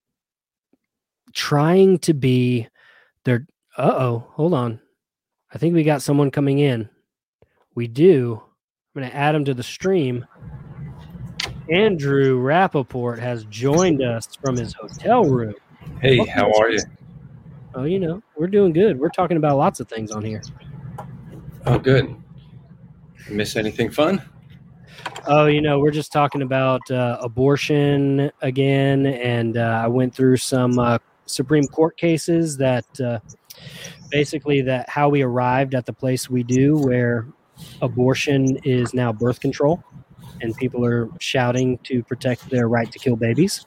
[SPEAKER 3] trying to be. They're uh oh, hold on. I think we got someone coming in. We do. I'm going to add them to the stream. Andrew Rappaport has joined us from his hotel room.
[SPEAKER 4] Hey, Welcome how are you?
[SPEAKER 3] Oh, you know, we're doing good. We're talking about lots of things on here.
[SPEAKER 4] Oh, good. Miss anything fun?
[SPEAKER 3] Oh, you know, we're just talking about uh, abortion again, and uh, I went through some uh, Supreme Court cases that uh, basically that how we arrived at the place we do, where abortion is now birth control. And people are shouting to protect their right to kill babies.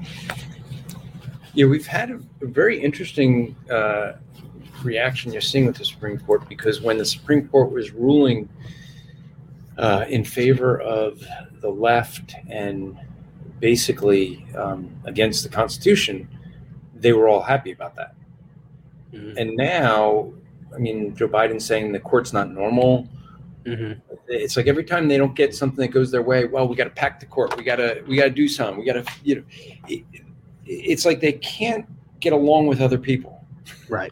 [SPEAKER 4] Yeah, we've had a, a very interesting uh, reaction you're seeing with the Supreme Court, because when the Supreme Court was ruling uh, in favor of the left and basically um, against the Constitution, they were all happy about that. Mm-hmm. And now, I mean, Joe Biden's saying the court's not normal. Mm-hmm. It's like every time they don't get something that goes their way, well, we got to pack the court. We got to, we got to do something. We got to, you know, it, it's like they can't get along with other people.
[SPEAKER 3] Right.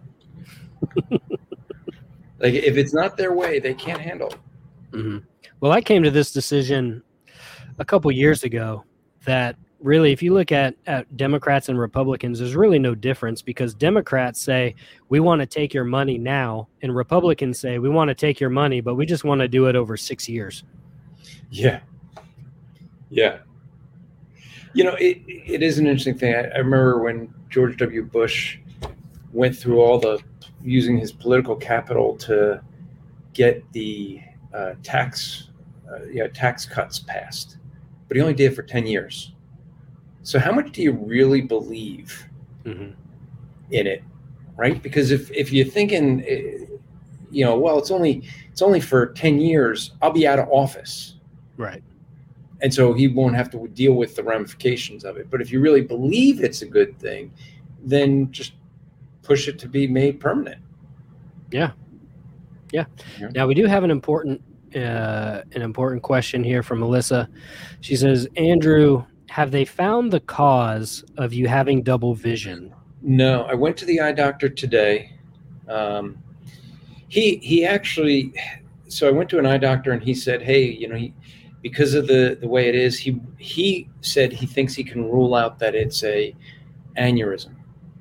[SPEAKER 4] Like if it's not their way, they can't handle it.
[SPEAKER 3] Mm-hmm. Well, I came to this decision a couple years ago that really, if you look at, at Democrats and Republicans, there's really no difference, because Democrats say, we want to take your money now, and Republicans say, we want to take your money, but we just want to do it over six years.
[SPEAKER 4] Yeah. Yeah. You know, it, it is an interesting thing. I, I remember when George W. Bush went through all the, using his political capital to get the uh, tax, uh, you know, tax cuts passed, but he only did it for ten years. So how much do you really believe mm-hmm. in it, right? Because if, if you're thinking, you know, well, it's only it's only for ten years, I'll be out of office.
[SPEAKER 3] Right.
[SPEAKER 4] And so he won't have to deal with the ramifications of it. But if you really believe it's a good thing, then just push it to be made permanent.
[SPEAKER 3] Yeah. Yeah. yeah. Now, we do have an important uh, an important question here from Melissa. She says, Andrew, have they found the cause of you having double vision?
[SPEAKER 4] No, I went to the eye doctor today. Um, he he actually, so I went to an eye doctor and he said, hey, you know, he, because of the, the way it is, he he said he thinks he can rule out that it's a aneurysm.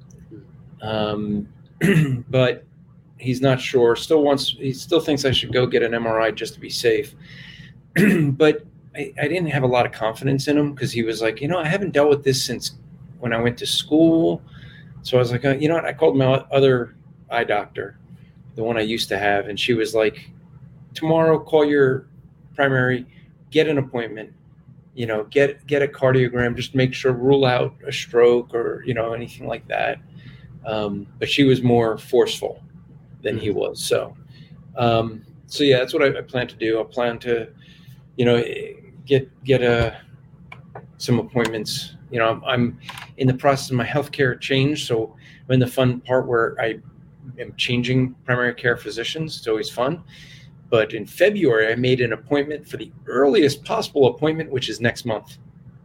[SPEAKER 4] Um, but he's not sure. Still wants, he still thinks I should go get an M R I just to be safe. But I, I didn't have a lot of confidence in him, because he was like, you know, I haven't dealt with this since when I went to school. So I was like, uh, you know what? I called my other eye doctor, the one I used to have, and she was like, tomorrow, call your primary, get an appointment, you know, get get a cardiogram, just make sure, rule out a stroke or, you know, anything like that. Um, but she was more forceful than he was. So, um, so yeah, that's what I, I plan to do. I plan to, you know, get get a some appointments. You know, I'm, I'm in the process of my healthcare change, so I'm in the fun part where I am changing primary care physicians. It's always fun. But in February, I made an appointment for the earliest possible appointment, which is next month.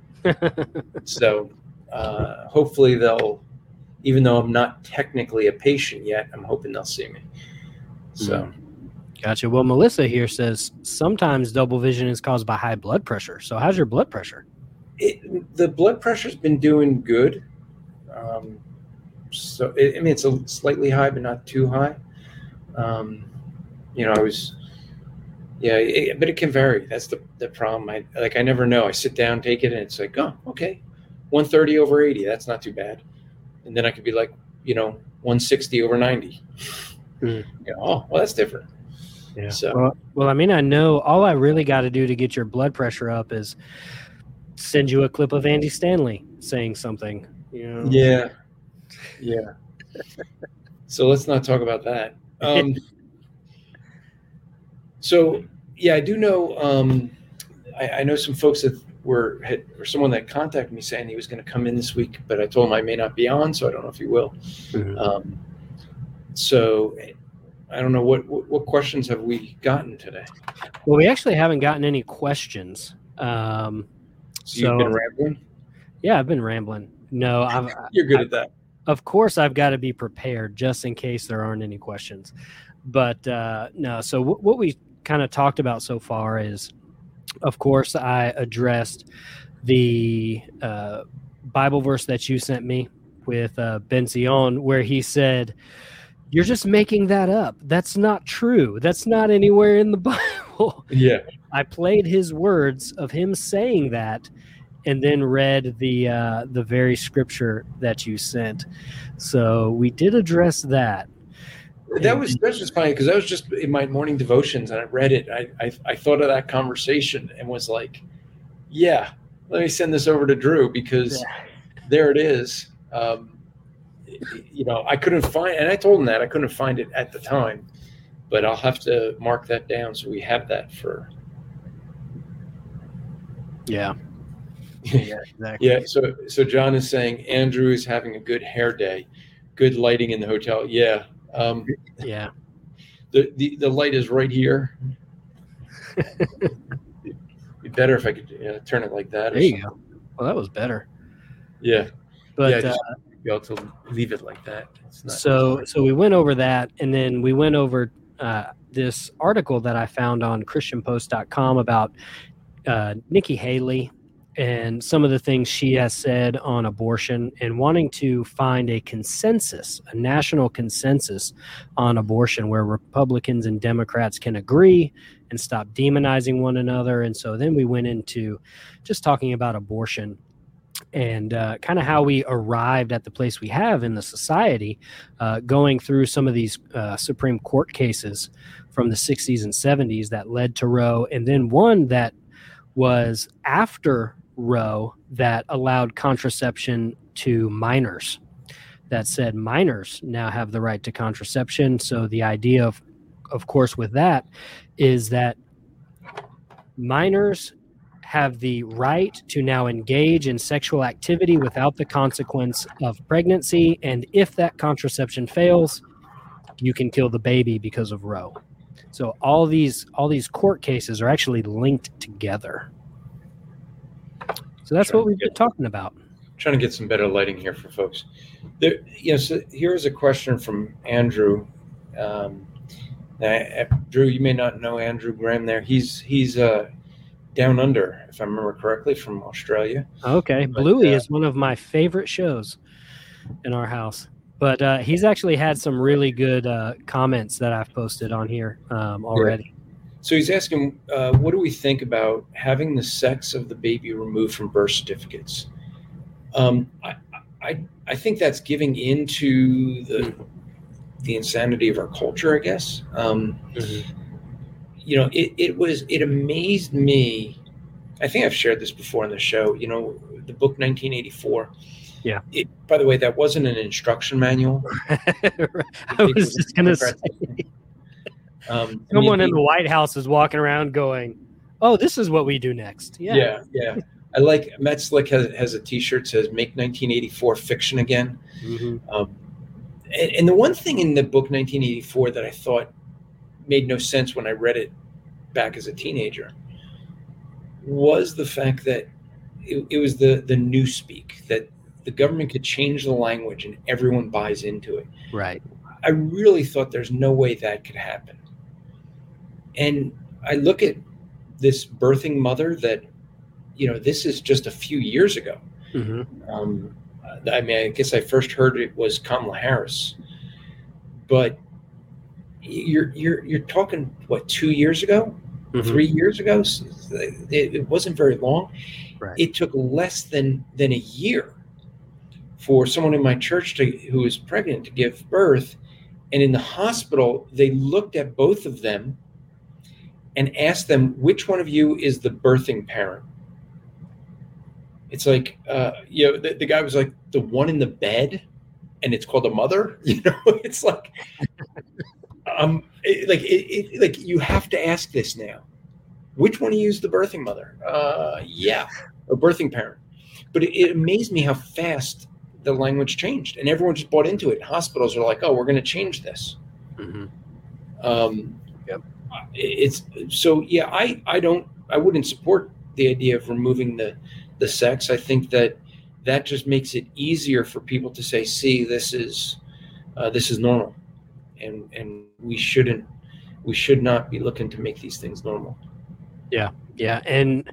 [SPEAKER 4] So uh, hopefully they'll, even though I'm not technically a patient yet, I'm hoping they'll see me. So.
[SPEAKER 3] Gotcha. Well, Melissa here says sometimes double vision is caused by high blood pressure. So how's your blood pressure?
[SPEAKER 4] It, the blood pressure's been doing good. Um, so, it, I mean, it's a slightly high, but not too high. Um, you know, I was, yeah, it, but it can vary. That's the, the problem. I like, I never know. I sit down, take it, and it's like, oh, okay. one thirty over eighty. That's not too bad. And then I could be like, you know, one sixty over ninety. Mm. You know, oh, well, that's different.
[SPEAKER 3] Yeah.
[SPEAKER 4] So,
[SPEAKER 3] well, well, I mean, I know all I really got to do to get your blood pressure up is send you a clip of Andy Stanley saying something. You know?
[SPEAKER 4] Yeah. Yeah. So let's not talk about that. Um, so, yeah, I do know. Um, I, I know some folks that were had, or someone that contacted me saying he was going to come in this week, but I told him I may not be on, so I don't know if he will. Mm-hmm. Um, so. I don't know what, what what questions have we gotten today.
[SPEAKER 3] Well, we actually haven't gotten any questions. Um,
[SPEAKER 4] so you've so, been rambling?
[SPEAKER 3] Yeah, I've been rambling. No, I've,
[SPEAKER 4] you're good
[SPEAKER 3] I,
[SPEAKER 4] at that.
[SPEAKER 3] Of course, I've got to be prepared just in case there aren't any questions. But uh, no, so w- what we kind of talked about so far is, of course, I addressed the uh, Bible verse that you sent me with uh, Ben Zion, where he said, "You're just making that up. That's not true. That's not anywhere in the Bible."
[SPEAKER 4] Yeah.
[SPEAKER 3] I played his words of him saying that and then read the uh, the very scripture that you sent. So we did address that.
[SPEAKER 4] That
[SPEAKER 3] and,
[SPEAKER 4] was that's just funny because I was just in my morning devotions and I read it. I, I I thought of that conversation and was like, yeah, let me send this over to Drew because yeah. there it is. Um, You know, I couldn't find, and I told him that I couldn't find it at the time, but I'll have to mark that down so we have that for.
[SPEAKER 3] Yeah. Yeah, exactly.
[SPEAKER 4] Yeah. So, so John is saying Andrew is having a good hair day, good lighting in the hotel. Yeah. Um,
[SPEAKER 3] yeah.
[SPEAKER 4] The, the the light is right here. It'd be better if I could uh, turn it like that.
[SPEAKER 3] There you go. Well, that was better.
[SPEAKER 4] Yeah.
[SPEAKER 3] But.
[SPEAKER 4] Yeah, just,
[SPEAKER 3] uh,
[SPEAKER 4] be able to leave it like that. It's not
[SPEAKER 3] so so we went over that, and then we went over uh, this article that I found on Christian Post dot com about uh, Nikki Haley and some of the things she has said on abortion and wanting to find a consensus, a national consensus on abortion where Republicans and Democrats can agree and stop demonizing one another. And so then we went into just talking about abortion and uh, kind of how we arrived at the place we have in the society, uh, going through some of these uh, Supreme Court cases from the sixties and seventies that led to Roe, and then one that was after Roe that allowed contraception to minors, that said minors now have the right to contraception. So the idea of, of course, with that is that minors have the right to now engage in sexual activity without the consequence of pregnancy. And if that contraception fails, you can kill the baby because of Roe. So all these all these court cases are actually linked together. So that's what we've been talking about.
[SPEAKER 4] Trying to get some better lighting here for folks. There, you know, so here's a question from Andrew. Um, now, Drew, you may not know Andrew Graham there. He's he's uh Down Under, if I remember correctly, from Australia.
[SPEAKER 3] Okay. But, Bluey uh, is one of my favorite shows in our house. But uh, he's actually had some really good uh, comments that I've posted on here um, already.
[SPEAKER 4] Yeah. So he's asking, uh, what do we think about having the sex of the baby removed from birth certificates? Um, I, I, I think that's giving into the the insanity of our culture, I guess. Um, mm-hmm. You know, it, it was, it amazed me. I think I've shared this before on the show, you know, the book nineteen eighty-four.
[SPEAKER 3] Yeah.
[SPEAKER 4] It, by the way, that wasn't an instruction manual.
[SPEAKER 3] I was just going to say. Um, Someone in the White House is walking around going, oh, this is what we do next. Yeah.
[SPEAKER 4] Yeah. Yeah. I like Matt Slick has, has a t-shirt that says make nineteen eighty-four fiction again. Mm-hmm. Um, and, and the one thing in the book nineteen eighty-four that I thought made no sense when I read it back as a teenager was the fact that it, it was the the newspeak, that the government could change the language and everyone buys into it.
[SPEAKER 3] Right.
[SPEAKER 4] I really thought there's no way that could happen. And I look at this birthing mother that, you know, this is just a few years ago. Mm-hmm. Um, I mean, I guess I first heard it was Kamala Harris, but You're you're you're talking what two years ago, mm-hmm. three years ago? It, it wasn't very long,
[SPEAKER 3] Right.
[SPEAKER 4] It took less than than a year for someone in my church to, who was pregnant to give birth. And in the hospital, they looked at both of them and asked them, which one of you is the birthing parent? It's like, uh, you know, the, the guy was like, the one in the bed, and it's called a mother. You know, it's like, um, it, like, it, it, like you have to ask this now. Which one of you is the birthing mother? Uh, yeah, a birthing parent. But it, it amazed me how fast the language changed, and everyone just bought into it. Hospitals are like, oh, we're going to change this.
[SPEAKER 3] Mm-hmm.
[SPEAKER 4] Um,
[SPEAKER 3] yep.
[SPEAKER 4] It's so, yeah, I, I don't, I wouldn't support the idea of removing the, the sex. I think that that just makes it easier for people to say, see, this is, uh, this is normal. And, and we shouldn't, we should not be looking to make these things normal.
[SPEAKER 3] Yeah. Yeah. And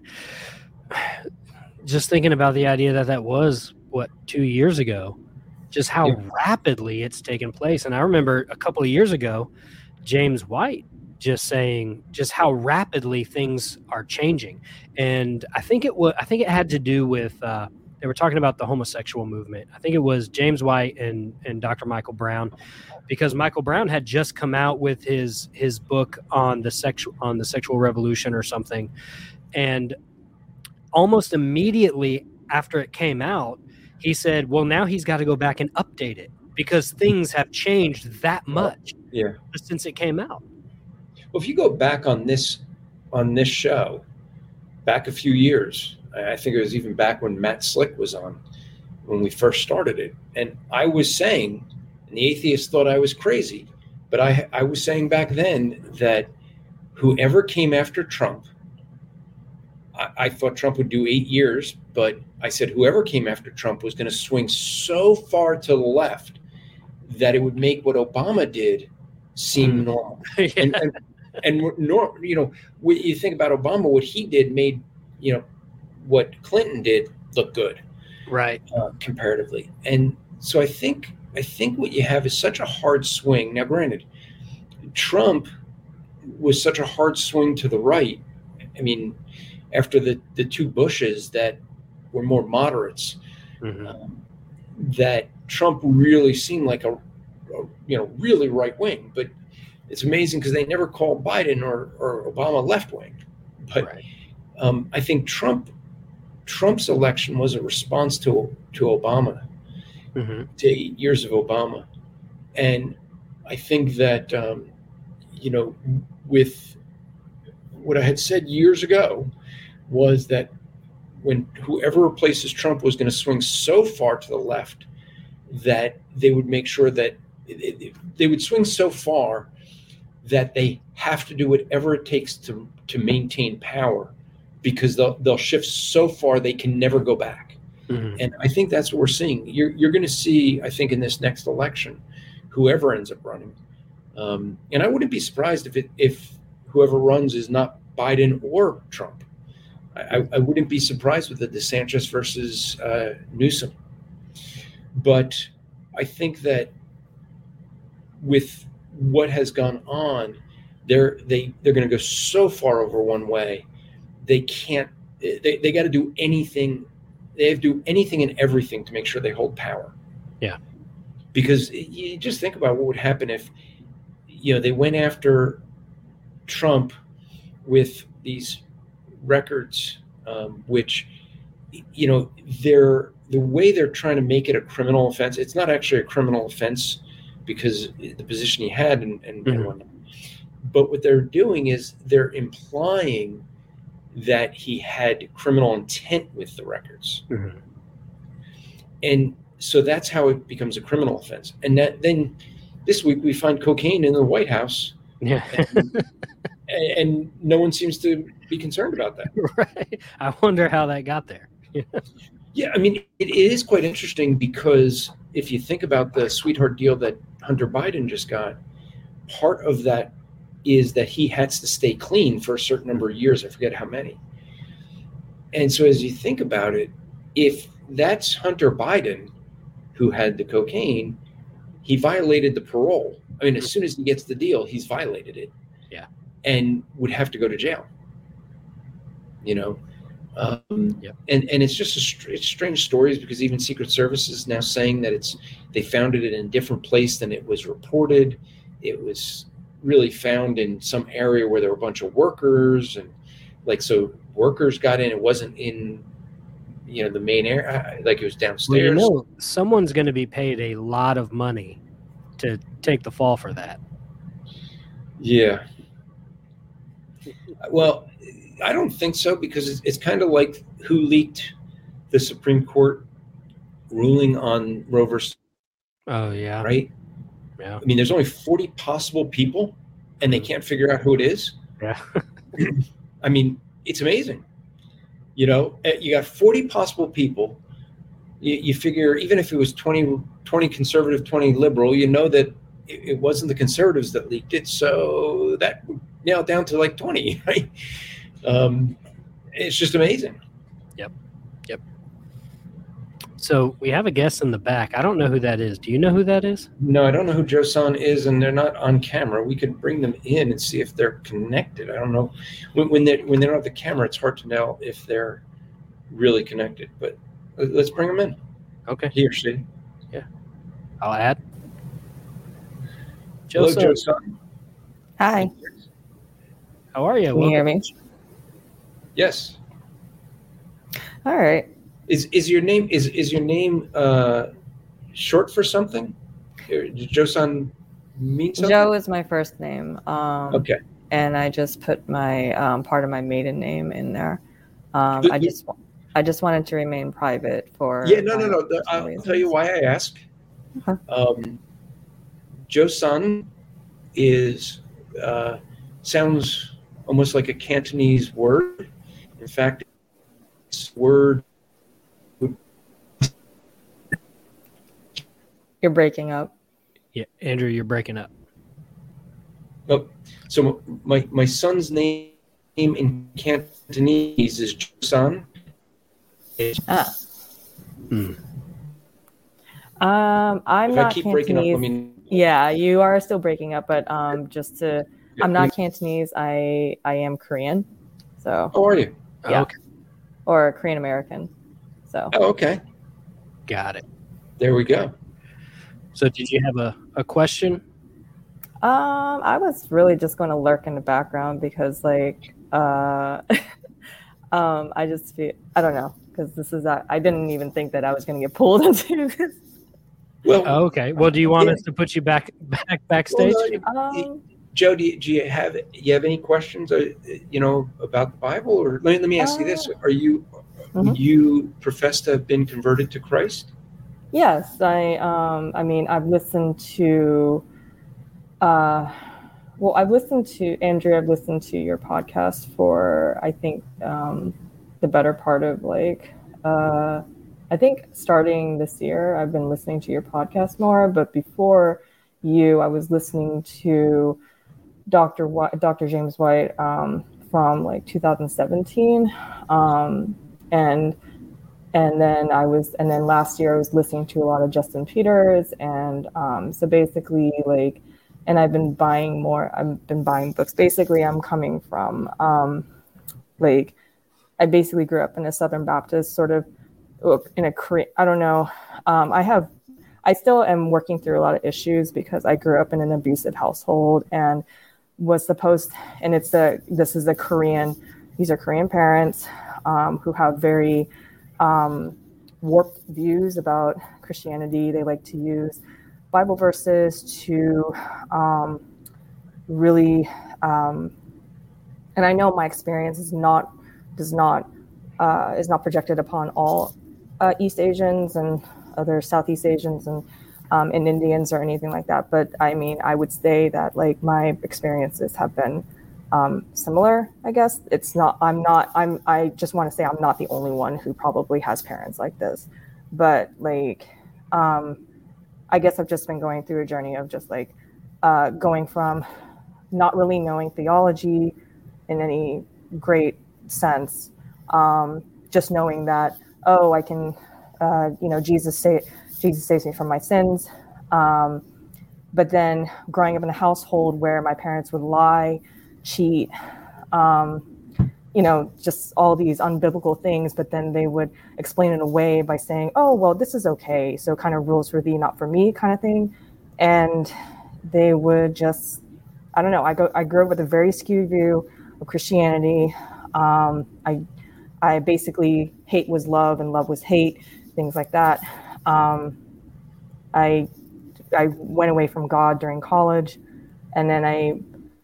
[SPEAKER 3] just thinking about the idea that that was what, two years ago, just how yeah. rapidly it's taken place. And I remember a couple of years ago, James White just saying just how rapidly things are changing. And I think it was, I think it had to do with, uh, they were talking about the homosexual movement. I think it was James White and, and Doctor Michael Brown, because Michael Brown had just come out with his, his book on the sexual, on the sexual revolution or something. And almost immediately after it came out, he said, well, now he's got to go back and update it because things have changed that much
[SPEAKER 4] yeah.
[SPEAKER 3] since it came out.
[SPEAKER 4] Well, if you go back on this on this show, back a few years, I think it was even back when Matt Slick was on, when we first started it. And I was saying, and the atheists thought I was crazy, but I, I was saying back then that whoever came after Trump, I, I thought Trump would do eight years, but I said whoever came after Trump was going to swing so far to the left that it would make what Obama did seem mm. normal. yeah. And, and, and nor, you know, when you think about Obama, what he did made, you know, what Clinton did look good,
[SPEAKER 3] right?
[SPEAKER 4] Uh, comparatively. And so I think I think what you have is such a hard swing. Now, granted, Trump was such a hard swing to the right. I mean, after the, the two Bushes that were more moderates, mm-hmm. um, that Trump really seemed like a, a you know really right wing. But it's amazing because they never called Biden or, or Obama left wing. But
[SPEAKER 3] right.
[SPEAKER 4] um, I think Trump Trump's election was a response to to Obama, mm-hmm. to eight years of Obama, and I think that um, you know with what I had said years ago was that when whoever replaces Trump was going to swing so far to the left that they would make sure that it, it, they would swing so far that they have to do whatever it takes to to maintain power, because they'll they'll shift so far they can never go back. Mm-hmm. And I think that's what we're seeing. You're you're going to see, I think, in this next election, whoever ends up running, um, and I wouldn't be surprised if it if whoever runs is not Biden or Trump. I, I wouldn't be surprised with the DeSantis versus uh, Newsom. But I think that with what has gone on, they're they they're going to go so far over one way. They can't. They they got to do anything. They have to do anything and everything to make sure they hold power.
[SPEAKER 3] Yeah.
[SPEAKER 4] Because you just think about what would happen if, you know, they went after Trump with these records, um, which, you know, they're the way they're trying to make it a criminal offense. It's not actually a criminal offense because the position he had and, and, mm-hmm. and whatnot. But what they're doing is they're implying that he had criminal intent with the records. Mm-hmm. And so that's how it becomes a criminal offense. And that, then this week we find cocaine in the White House.
[SPEAKER 3] Yeah.
[SPEAKER 4] and, and no one seems to be concerned about that.
[SPEAKER 3] Right. I wonder how that got there.
[SPEAKER 4] Yeah, I mean, it, it is quite interesting because if you think about the sweetheart deal that Hunter Biden just got, part of that is that he has to stay clean for a certain number of years. I forget how many. And so as you think about it, if that's Hunter Biden who had the cocaine, he violated the parole. I mean, as soon as he gets the deal, he's violated it.
[SPEAKER 3] Yeah.
[SPEAKER 4] And would have to go to jail. You know, Um,
[SPEAKER 3] Yep.
[SPEAKER 4] and, and it's just a str- it's strange stories because even Secret Service is now saying that it's they found it in a different place than it was reported. It was really found in some area where there were a bunch of workers, and like so workers got in. It wasn't in you know the main area, like it was downstairs.
[SPEAKER 3] Well, you know, someone's going to be paid a lot of money to take the fall for that.
[SPEAKER 4] Yeah. Well, I don't think so because it's, it's kind of like who leaked the Supreme Court ruling on Roe versus
[SPEAKER 3] Oh yeah,
[SPEAKER 4] right?
[SPEAKER 3] Yeah,
[SPEAKER 4] I mean, there's only forty possible people, and they can't figure out who it is.
[SPEAKER 3] yeah.
[SPEAKER 4] I mean, it's amazing. You know, you got forty possible people. You, you figure even if it was twenty, twenty conservative, twenty liberal, you know that it, it wasn't the conservatives that leaked it. So that nailed down to like twenty, right? Um, it's just amazing.
[SPEAKER 3] Yep. Yep. So we have a guest in the back. I don't know who that is. Do you know who that is?
[SPEAKER 4] No, I don't know who Joe Son is, and they're not on camera. We could bring them in and see if they're connected. I don't know. When, when they when they don't have the camera, it's hard to know if they're really connected. But let's bring them in.
[SPEAKER 3] Okay.
[SPEAKER 4] He or she.
[SPEAKER 3] I'll add.
[SPEAKER 4] Hello,
[SPEAKER 3] Joseph,
[SPEAKER 4] Joe Son.
[SPEAKER 6] Hi,
[SPEAKER 3] how are you?
[SPEAKER 6] can you hear me?
[SPEAKER 4] Yes.
[SPEAKER 6] All right.
[SPEAKER 4] Is is your name is is your name uh, short for something? Did Joe Son mean something?
[SPEAKER 6] Joe is my first name. Um,
[SPEAKER 4] Okay.
[SPEAKER 6] And I just put my um, part of my maiden name in there. Um,
[SPEAKER 4] But
[SPEAKER 6] I
[SPEAKER 4] you-
[SPEAKER 6] just I just wanted to remain private for.
[SPEAKER 4] Yeah, no, no, no.
[SPEAKER 6] personal
[SPEAKER 4] I'll
[SPEAKER 6] reasons.
[SPEAKER 4] tell you why I ask.
[SPEAKER 6] Okay.
[SPEAKER 4] Um, Joe Son is uh, sounds almost like a Cantonese word. In fact, it's word.
[SPEAKER 6] You're breaking up.
[SPEAKER 3] Yeah, Andrew, you're breaking up.
[SPEAKER 4] Oh, so my my son's name in Cantonese is Joe Son.
[SPEAKER 6] Ah.
[SPEAKER 3] Hmm.
[SPEAKER 6] Um, I'm
[SPEAKER 4] If
[SPEAKER 6] not
[SPEAKER 4] I keep
[SPEAKER 6] Cantonese.
[SPEAKER 4] breaking up, I mean,
[SPEAKER 6] Yeah, you are still breaking up, but um, just to,
[SPEAKER 4] Yeah,
[SPEAKER 6] I'm not Cantonese. I I am Korean, so
[SPEAKER 4] how are you?
[SPEAKER 6] Yeah.
[SPEAKER 3] Okay,
[SPEAKER 6] or Korean American. So
[SPEAKER 4] Oh, okay.
[SPEAKER 3] got it.
[SPEAKER 4] There we go.
[SPEAKER 3] So did you have a, a question?
[SPEAKER 6] Um, I was really just going to lurk in the background because, like, uh, um, I just feel I don't know because this is uh, I didn't even think that I was going to get pulled into this.
[SPEAKER 4] Well,
[SPEAKER 3] Oh, okay. Well, do you want
[SPEAKER 4] Yeah.
[SPEAKER 3] us to put you back back backstage?
[SPEAKER 4] well, no,
[SPEAKER 6] Um,
[SPEAKER 4] Joe, do you, do you have you have any questions, uh, you know, about the Bible? Or let me, let me ask you this: Are you
[SPEAKER 6] Mhm.
[SPEAKER 4] you profess to have been converted to Christ?
[SPEAKER 6] yes, I um, I mean, I've listened to, uh, well, I've listened to Andrew. I've listened to your podcast for I think um, the better part of like. Uh, I think starting this year, I've been listening to your podcast more, but before you, I was listening to Doctor White, Doctor James White um, from like two thousand seventeen, um, and and then I was, and then last year I was listening to a lot of Justin Peters, and um, so basically like, and I've been buying more. I've been buying books. Basically, I'm coming from um, like, I basically grew up in a Southern Baptist sort of. In a Korean, I don't know. Um, I have, I still am working through a lot of issues because I grew up in an abusive household and was supposed, and it's a, this is a Korean, these are Korean parents um, who have very um, warped views about Christianity. They like to use Bible verses to um, really, um, and I know my experience is not, does not, uh, is not projected upon all Uh, East Asians and other Southeast Asians and um, and Indians or anything like that. But I mean, I would say that like my experiences have been um, similar. I guess it's not. I'm not. I'm. I just want to say I'm not the only one who probably has parents like this. But like, um, I guess I've just been going through a journey of just like uh, going from not really knowing theology in any great sense, um, just knowing that. Oh, I can, uh, you know, Jesus say, Jesus saves me from my sins. Um, but then growing up in a household where my parents would lie, cheat, um, you know, just all these unbiblical things, but then they would explain it away by saying, oh, well, this is okay. So kind of rules for thee, not for me kind of thing. And they would just, I don't know, I go, I grew up with a very skewed view of Christianity. Um, I, I basically hate was love and love was hate, things like that. Um, I, I went away from God during college, and then I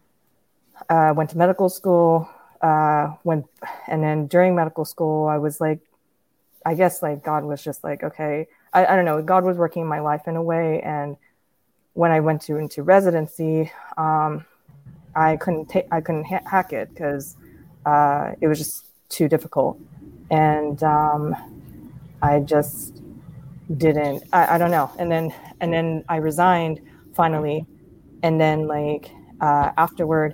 [SPEAKER 6] uh, went to medical school. Uh, when, and then during medical school, I was like, I guess like God was just like, okay, I, I don't know. God was working in my life in a way. And when I went to into residency, um, I couldn't take, I couldn't ha- hack it because uh, it was just too difficult. And um, I just didn't, I, I don't know. And then, and then I resigned finally. And then like uh, afterward,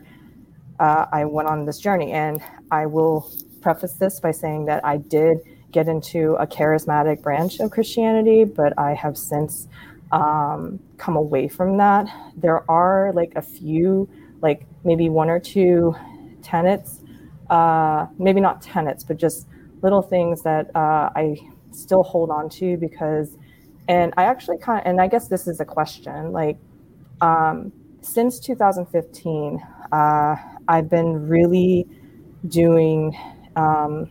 [SPEAKER 6] Uh, I went on this journey, and I will preface this by saying that I did get into a charismatic branch of Christianity, but I have since um, come away from that. There are like a few, like maybe one or two tenets, uh, maybe not tenets, but just little things that uh, I still hold on to because, and I actually kind of, and I guess this is a question, like um, since two thousand fifteen, uh, I've been really doing, um,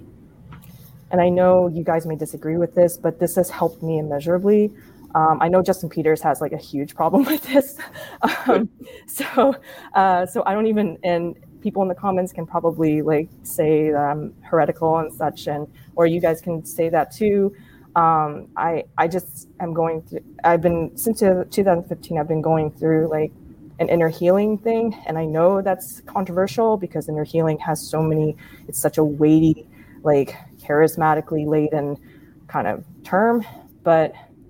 [SPEAKER 6] and I know you guys may disagree with this, but this has helped me immeasurably. Um, I know Justin Peters has like a huge problem with this. um, so, uh, so I don't even, and people in the comments can probably like say that I'm heretical and such, and, or you guys can say that too. Um, I, I just am going through, I've been, since two thousand fifteen, I've been going through like an inner healing thing. And I know that's controversial because inner healing has so many, it's such a weighty, like charismatically laden kind of term. But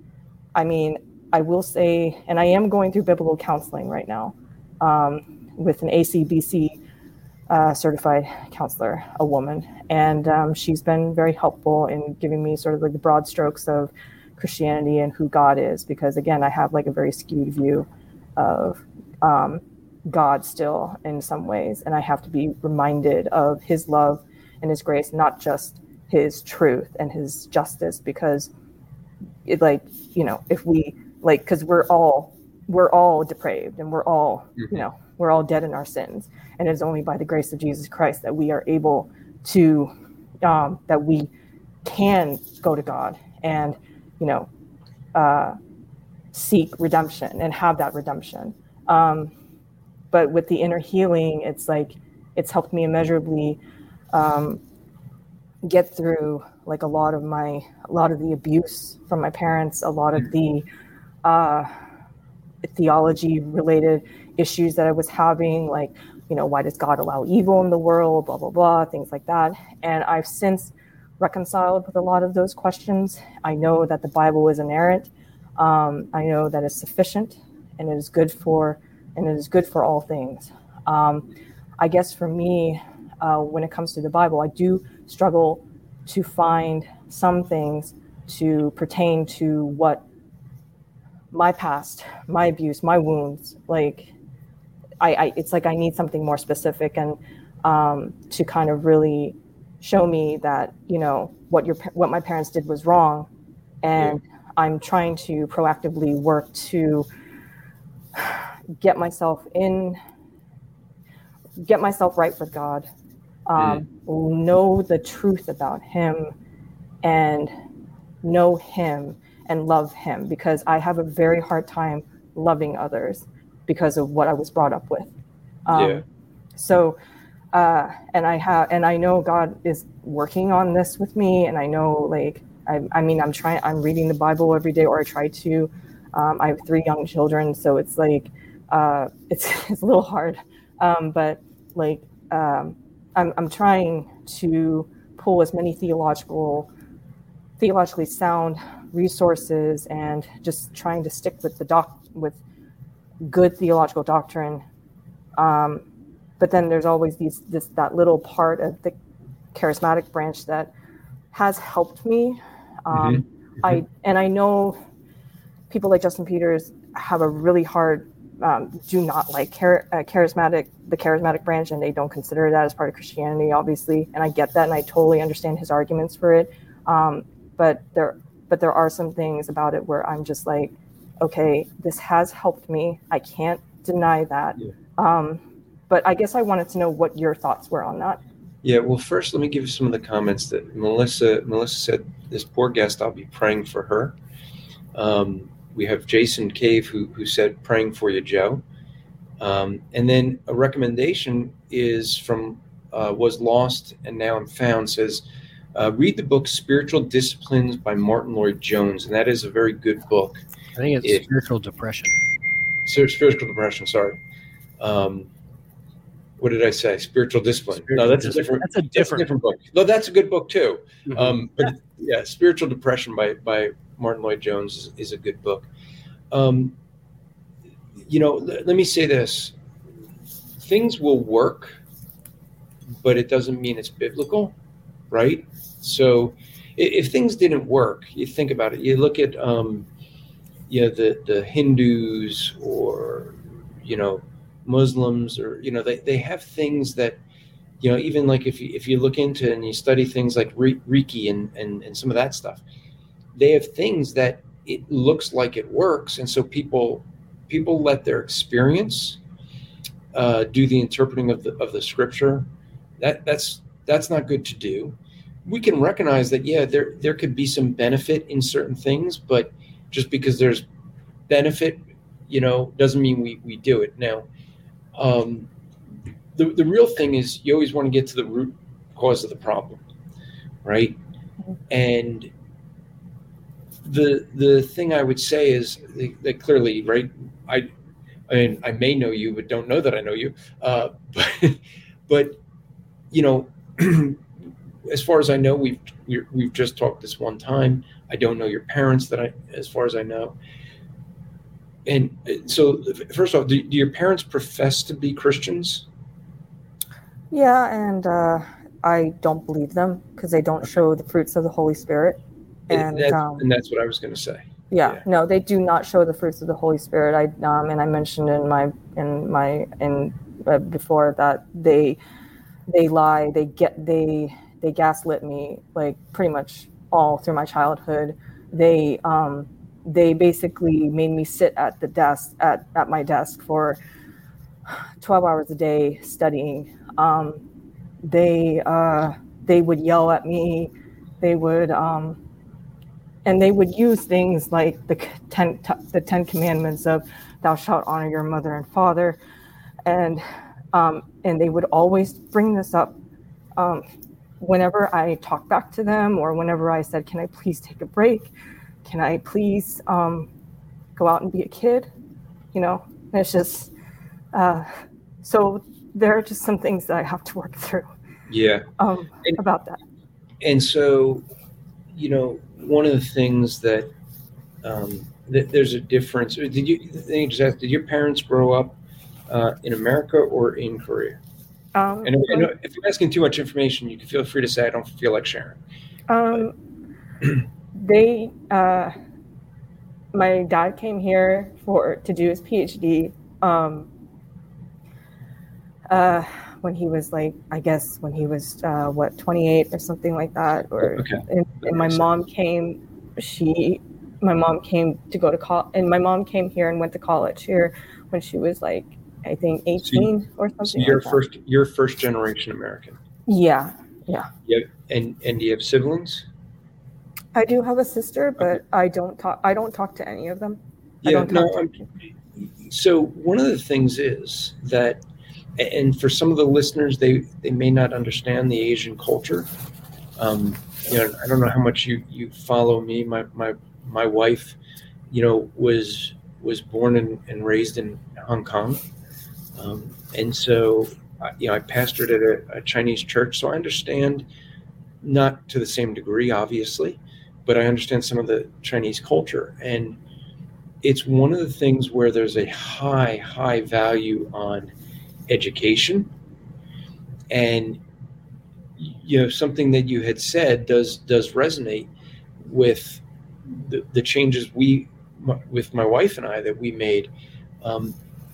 [SPEAKER 6] I mean, I will say, and I am going through biblical counseling right now um, with an A C B C uh, certified counselor, a woman. And um, she's been very helpful in giving me sort of like the broad strokes of Christianity and who God is. Because again, I have like a very skewed view of um, God still in some ways. And I have to be reminded of his love and his grace, not just his truth and his justice, because it like, you know, if we like, because we're all, we're all depraved and we're all, mm-hmm. you know, we're all dead in our sins. And it's only by the grace of Jesus Christ that we are able to, um, that we can go to God and, you know, uh, seek redemption and have that redemption. Um, but with the inner healing, it's like, it's helped me immeasurably um, get through like a lot of my, a lot of the abuse from my parents, a lot of the uh, theology related issues that I was having, like, you know, why does God allow evil in the world, blah, blah, blah, things like that. And I've since reconciled with a lot of those questions. I know that the Bible is inerrant. Um, I know that it's sufficient and it is good for, and it is good for all things. Um, I guess for me, uh, when it comes to the Bible, I do struggle to find some things to pertain to what my past, my abuse, my wounds, like I, I it's like I need something more specific and um, to kind of really show me that, you know, what your, what my parents did was wrong. And yeah. I'm trying to proactively work to get myself in, get myself right with God, um, mm. know the truth about him and know him and love him, because I have a very hard time loving others because of what I was brought up with. Um, yeah. So, uh, and I have, and I know God is working on this with me. And I know, like, I, I mean, I'm trying, I'm reading the Bible every day, or I try to. Um, I have three young children, so it's like, uh, it's it's a little hard. Um, but like, um, I'm I'm trying to pull as many theological, theologically sound resources, and just trying to stick with the doc with good theological doctrine. Um, but then there's always these this that little part of the charismatic branch that has helped me. Um, mm-hmm. I and I know people like Justin Peters have a really hard um, do not like char- uh, charismatic, the charismatic branch, and they don't consider that as part of Christianity, obviously. And I get that, and I totally understand his arguments for it. Um, but there, but there are some things about it where I'm just like, okay, this has helped me. I can't deny that. Yeah. Um, but I guess I wanted to know what your thoughts were on that.
[SPEAKER 4] Yeah, well, first, let me give you some of the comments that Melissa, Melissa said, this poor guest, I'll be praying for her. Um, we have Jason Cave who, who said, praying for you, Joe. Um, and then a recommendation is from uh, Was Lost and Now I'm Found, says, uh, read the book Spiritual Disciplines by Martin Lloyd-Jones. And that is a very good book.
[SPEAKER 3] I think it's
[SPEAKER 4] it,
[SPEAKER 3] Spiritual Depression.
[SPEAKER 4] Spiritual Depression, sorry. Um, what did I say? Spiritual Discipline.
[SPEAKER 3] Spiritual
[SPEAKER 4] no, that's
[SPEAKER 3] discipline.
[SPEAKER 4] a different.
[SPEAKER 3] That's a different,
[SPEAKER 4] that's a different book. No, that's a good book too.
[SPEAKER 3] Mm-hmm.
[SPEAKER 4] Um, but yeah. yeah, Spiritual Depression by by Martin Lloyd-Jones is, is a good book. Um, you know, l- let me say this: things will work, but it doesn't mean it's biblical, right? So, if, if things didn't work, you think about it. You look at, um, you know, the the Hindus or, you know, Muslims, or, you know, they, they have things that, you know, even like if you, if you look into and you study things like Reiki and, and, and some of that stuff, they have things that it looks like it works. And so people, people let their experience uh, do the interpreting of the, of the scripture. That that's, that's not good to do. We can recognize that, yeah, there, there could be some benefit in certain things, but just because there's benefit, you know, doesn't mean we, we do it. Now, Um, the, the real thing is you always want to get to the root cause of the problem, right? And the the thing I would say is that clearly, right, I I mean, I may know you, but don't know that I know you. Uh, but, but, you know, as far as I know, we've we're, we've just talked this one time. I don't know your parents that I, as far as I know. And so, first off, do, do your parents profess to be Christians?
[SPEAKER 6] Yeah, and uh, I don't believe them because they don't show the fruits of the Holy Spirit. And,
[SPEAKER 4] and, that's,
[SPEAKER 6] um,
[SPEAKER 4] and that's what I was going to say.
[SPEAKER 6] Yeah,
[SPEAKER 4] yeah,
[SPEAKER 6] no, they do not show the fruits of the Holy Spirit. I um, and I mentioned in my in my in uh, before that they they lie, they get they they gaslit me like pretty much all through my childhood. They um. They basically made me sit at the desk at, at my desk for twelve hours a day studying. Um, they uh, they would yell at me. They would um, and they would use things like the ten the Ten Commandments of "Thou shalt honor your mother and father," and um, and they would always bring this up um, whenever I talked back to them or whenever I said, "Can I please take a break? Can I please um, go out and be a kid?" You know, it's just, uh, so there are just some things that I have to work through.
[SPEAKER 4] Yeah.
[SPEAKER 6] Um,
[SPEAKER 4] and,
[SPEAKER 6] about that.
[SPEAKER 4] And so, you know, one of the things that, um, that there's a difference. Did you, just ask, did your parents grow up uh, in America or in Korea?
[SPEAKER 6] Um,
[SPEAKER 4] and, and if you're asking too much information, you can feel free to say, I don't feel like sharing.
[SPEAKER 6] Um, They, uh, my dad came here for to do his PhD um, uh, when he was like, I guess when he was uh, what twenty-eight or something like that. Or
[SPEAKER 4] okay.
[SPEAKER 6] and, and my mom came. She, my mom came to go to college, and my mom came here and went to college here when she was like, I think eighteen
[SPEAKER 4] so,
[SPEAKER 6] or something.
[SPEAKER 4] So you're
[SPEAKER 6] like
[SPEAKER 4] first,
[SPEAKER 6] that.
[SPEAKER 4] you're first generation American.
[SPEAKER 6] Yeah, yeah.
[SPEAKER 4] Yeah, and and do you have siblings?
[SPEAKER 6] I do have a sister, but okay. I don't talk. I don't talk to any of them.
[SPEAKER 4] Yeah,
[SPEAKER 6] I don't
[SPEAKER 4] no.
[SPEAKER 6] talk
[SPEAKER 4] to so one of the things is that, and for some of the listeners, they they may not understand the Asian culture. Um, you know, I don't know how much you you follow me. My my my wife, you know, was was born and, and raised in Hong Kong, um, and so you know, I pastored at a, a Chinese church, so I understand, not to the same degree, obviously, but I understand some of the Chinese culture. And it's one of the things where there's a high, high value on education. And, you know, something that you had said does does resonate with the, the changes we, with my wife and I, that we made. Um,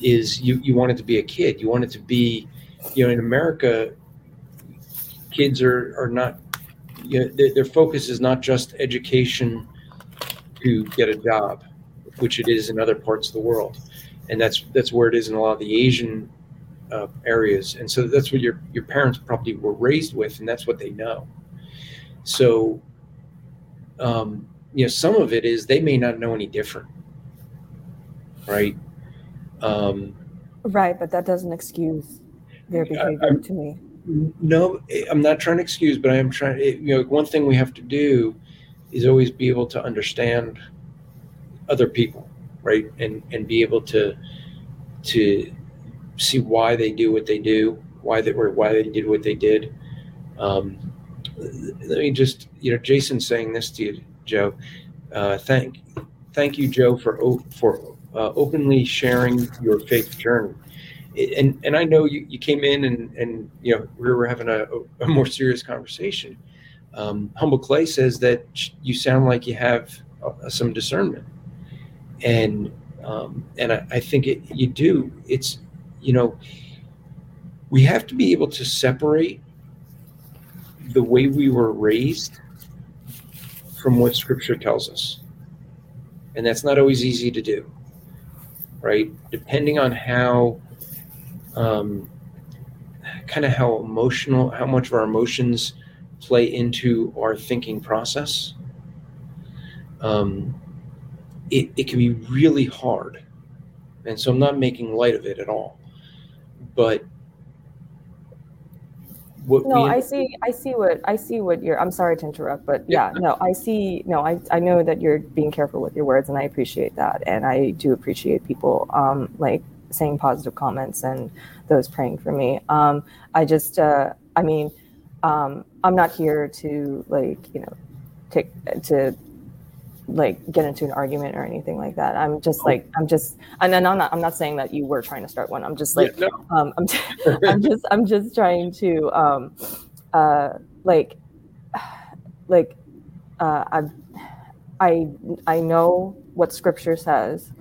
[SPEAKER 4] is you, you want it to be a kid. You want it to be, you know, in America, kids are, are not, you know, their, their focus is not just education to get a job, which it is in other parts of the world. And that's that's where it is in a lot of the Asian uh, areas. And so that's what your, your parents probably were raised with, and that's what they know. So, um, you know, some of it is they may not know any different, right? Um,
[SPEAKER 6] right, but that doesn't excuse their behavior I, to me.
[SPEAKER 4] No, I'm not trying to excuse, but I am trying to, you know, one thing we have to do is always be able to understand other people, right? And and be able to to see why they do what they do, why they were why they did what they did. Um, let me just, you know, Jason's saying this to you, Joe. Uh, thank thank you, Joe, for for uh, openly sharing your faith journey. And and I know you, you came in and, and you know we were having a, a more serious conversation. Um, Humble Clay says that you sound like you have uh, some discernment, and um, and I, I think it, you do. It's, you know, we have to be able to separate the way we were raised from what Scripture tells us, and that's not always easy to do, right? Depending on how. Um, kind of how emotional, how much of our emotions play into our thinking process. Um, it, it can be really hard. And so I'm not making light of it at all. But what
[SPEAKER 6] no,
[SPEAKER 4] we,
[SPEAKER 6] I see, I see what, I see what you're, I'm sorry to interrupt, but yeah, yeah, no, I see, no, I, I know that you're being careful with your words, and I appreciate that. And I do appreciate people, um, like, saying positive comments and those praying for me. Um, I just, uh, I mean, um, I'm not here to like, you know, take to like get into an argument or anything like that. I'm just like, I'm just, and then I'm not, I'm not saying that you were trying to start one. I'm just like,
[SPEAKER 4] yeah, no.
[SPEAKER 6] um, I'm, I'm just, I'm just trying to, um, uh, like, like, uh, I, I, I know what Scripture says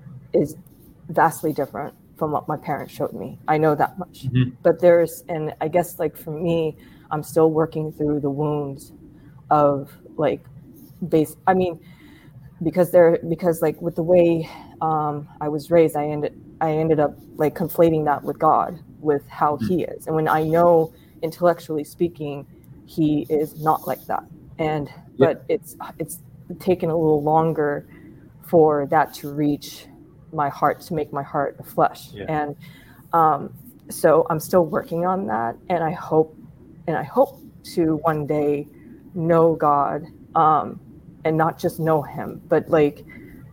[SPEAKER 6] is vastly different from what my parents showed me. I know that much. Mm-hmm. But there's, and I guess like for me, I'm still working through the wounds of like base. I mean, because they're, because like with the way um, I was raised, I ended, I ended up like conflating that with God, with how mm-hmm. he is. And when I know intellectually speaking, he is not like that. And, yeah. but it's, it's taken a little longer for that to reach my heart, to make my heart a flesh. Yeah. And um, so I'm still working on that. And I hope, and I hope to one day know God, um, and not just know him, but like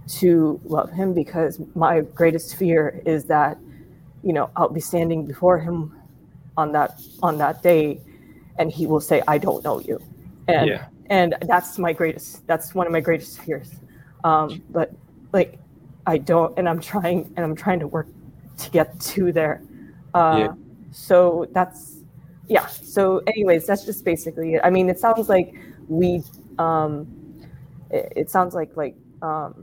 [SPEAKER 6] to love him, because my greatest fear is that, you know, I'll be standing before him on that, on that day, and he will say, I don't know you. And, yeah. and that's my greatest, that's one of my greatest fears. Um, but like, I don't, and I'm trying, and I'm trying to work to get to there. Uh, yeah. So that's, yeah. So anyways, that's just basically it. I mean, it sounds like we, um, it, it sounds like, like, um,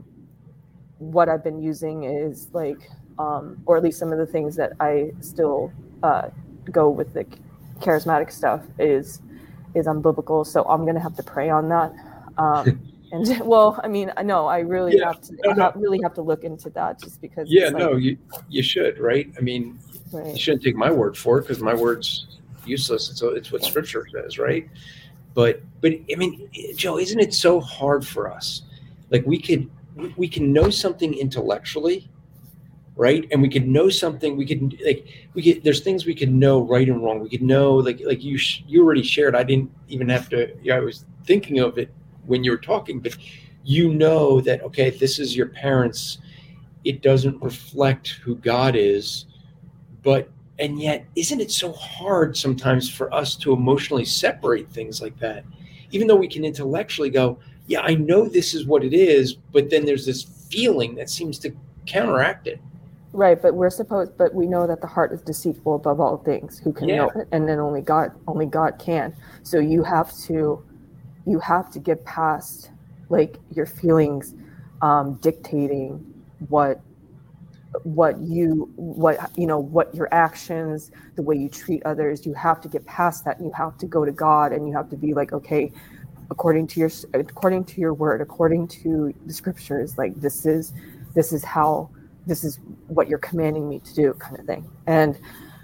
[SPEAKER 6] what I've been using is like, um, or at least some of the things that I still, uh, go with the charismatic stuff is, is unbiblical. So I'm going to have to pray on that. Um, And well, I mean, no, I really yeah, have to no, no. I really have to look into that, just because.
[SPEAKER 4] Yeah,
[SPEAKER 6] it's like,
[SPEAKER 4] no, you you should, right? I mean, right. You shouldn't take my word for it, because my word's useless. It's it's what Scripture says, right? But but I mean, Joe, isn't it so hard for us? Like we could we can know something intellectually, right? And we could know something. We could like we could. There's things we could know right and wrong. We could know like like you sh- you already shared. I didn't even have to. Yeah, I was thinking of it when you were talking, but you know that, okay, this is your parents. It doesn't reflect who God is, but, and yet, isn't it so hard sometimes for us to emotionally separate things like that? Even though we can intellectually go, yeah, I know this is what it is, but then there's this feeling that seems to counteract it.
[SPEAKER 6] Right, but we're supposed, but we know that the heart is deceitful above all things. Who can yeah. know it? And then only God, only God can. So you have to, you have to get past like your feelings um, dictating what what you what you know what your actions, the way you treat others, you have to get past that. You have to go to God, and you have to be like, okay, according to your according to your word, according to the scriptures, like this is this is how this is what you're commanding me to do, kind of thing. And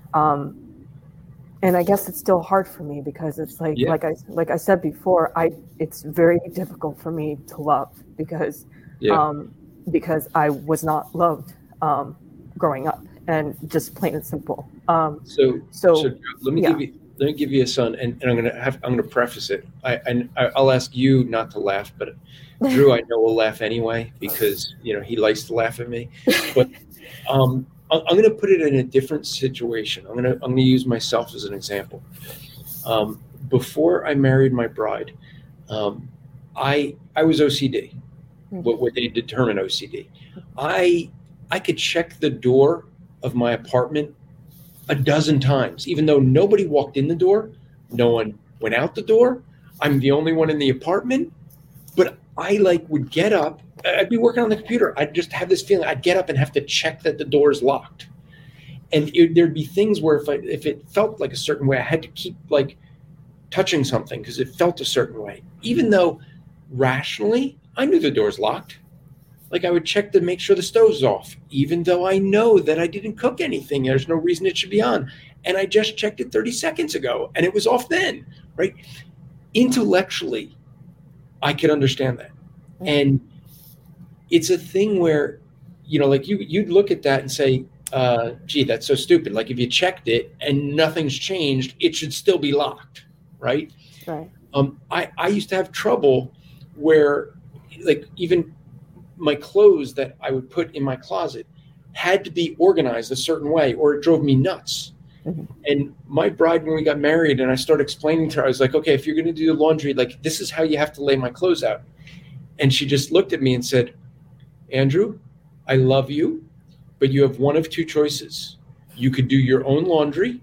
[SPEAKER 6] um and I guess it's still hard for me because it's like yeah. like I like I said before, I it's very difficult for me to love because yeah. um because I was not loved um growing up, and just plain and simple. Um
[SPEAKER 4] so
[SPEAKER 6] so,
[SPEAKER 4] so let me
[SPEAKER 6] yeah.
[SPEAKER 4] give you let me give you a son, and, and I'm gonna have I'm gonna preface it. I and I'll ask you not to laugh, but Drew I know will laugh anyway because you know he likes to laugh at me. But um I'm going to put it in a different situation. I'm going to I'm going to use myself as an example. Um, before I married my bride, um, I I was O C D. What would they determine O C D? I I could check the door of my apartment a dozen times, even though nobody walked in the door, no one went out the door. I'm the only one in the apartment, but I like would get up. I'd be working on the computer. I'd just have this feeling. I'd get up and have to check that the door is locked. And it, there'd be things where if I, if it felt like a certain way, I had to keep like touching something because it felt a certain way. Even though rationally, I knew the door's locked. Like I would check to make sure the stove's off, even though I know that I didn't cook anything. There's no reason it should be on. And I just checked it thirty seconds ago and it was off then, right? Intellectually, I could understand that. And it's a thing where, you know, like you, you'd look at that and say, uh, gee, that's so stupid. Like if you checked it and nothing's changed, it should still be locked, right?
[SPEAKER 6] Right.
[SPEAKER 4] Um, I, I used to have trouble where like even my clothes that I would put in my closet had to be organized a certain way or it drove me nuts. Mm-hmm. And my bride, when we got married and I started explaining to her, I was like, okay, if you're going to do the laundry, like this is how you have to lay my clothes out. And she just looked at me and said, Andrew, I love you, but you have one of two choices. You could do your own laundry,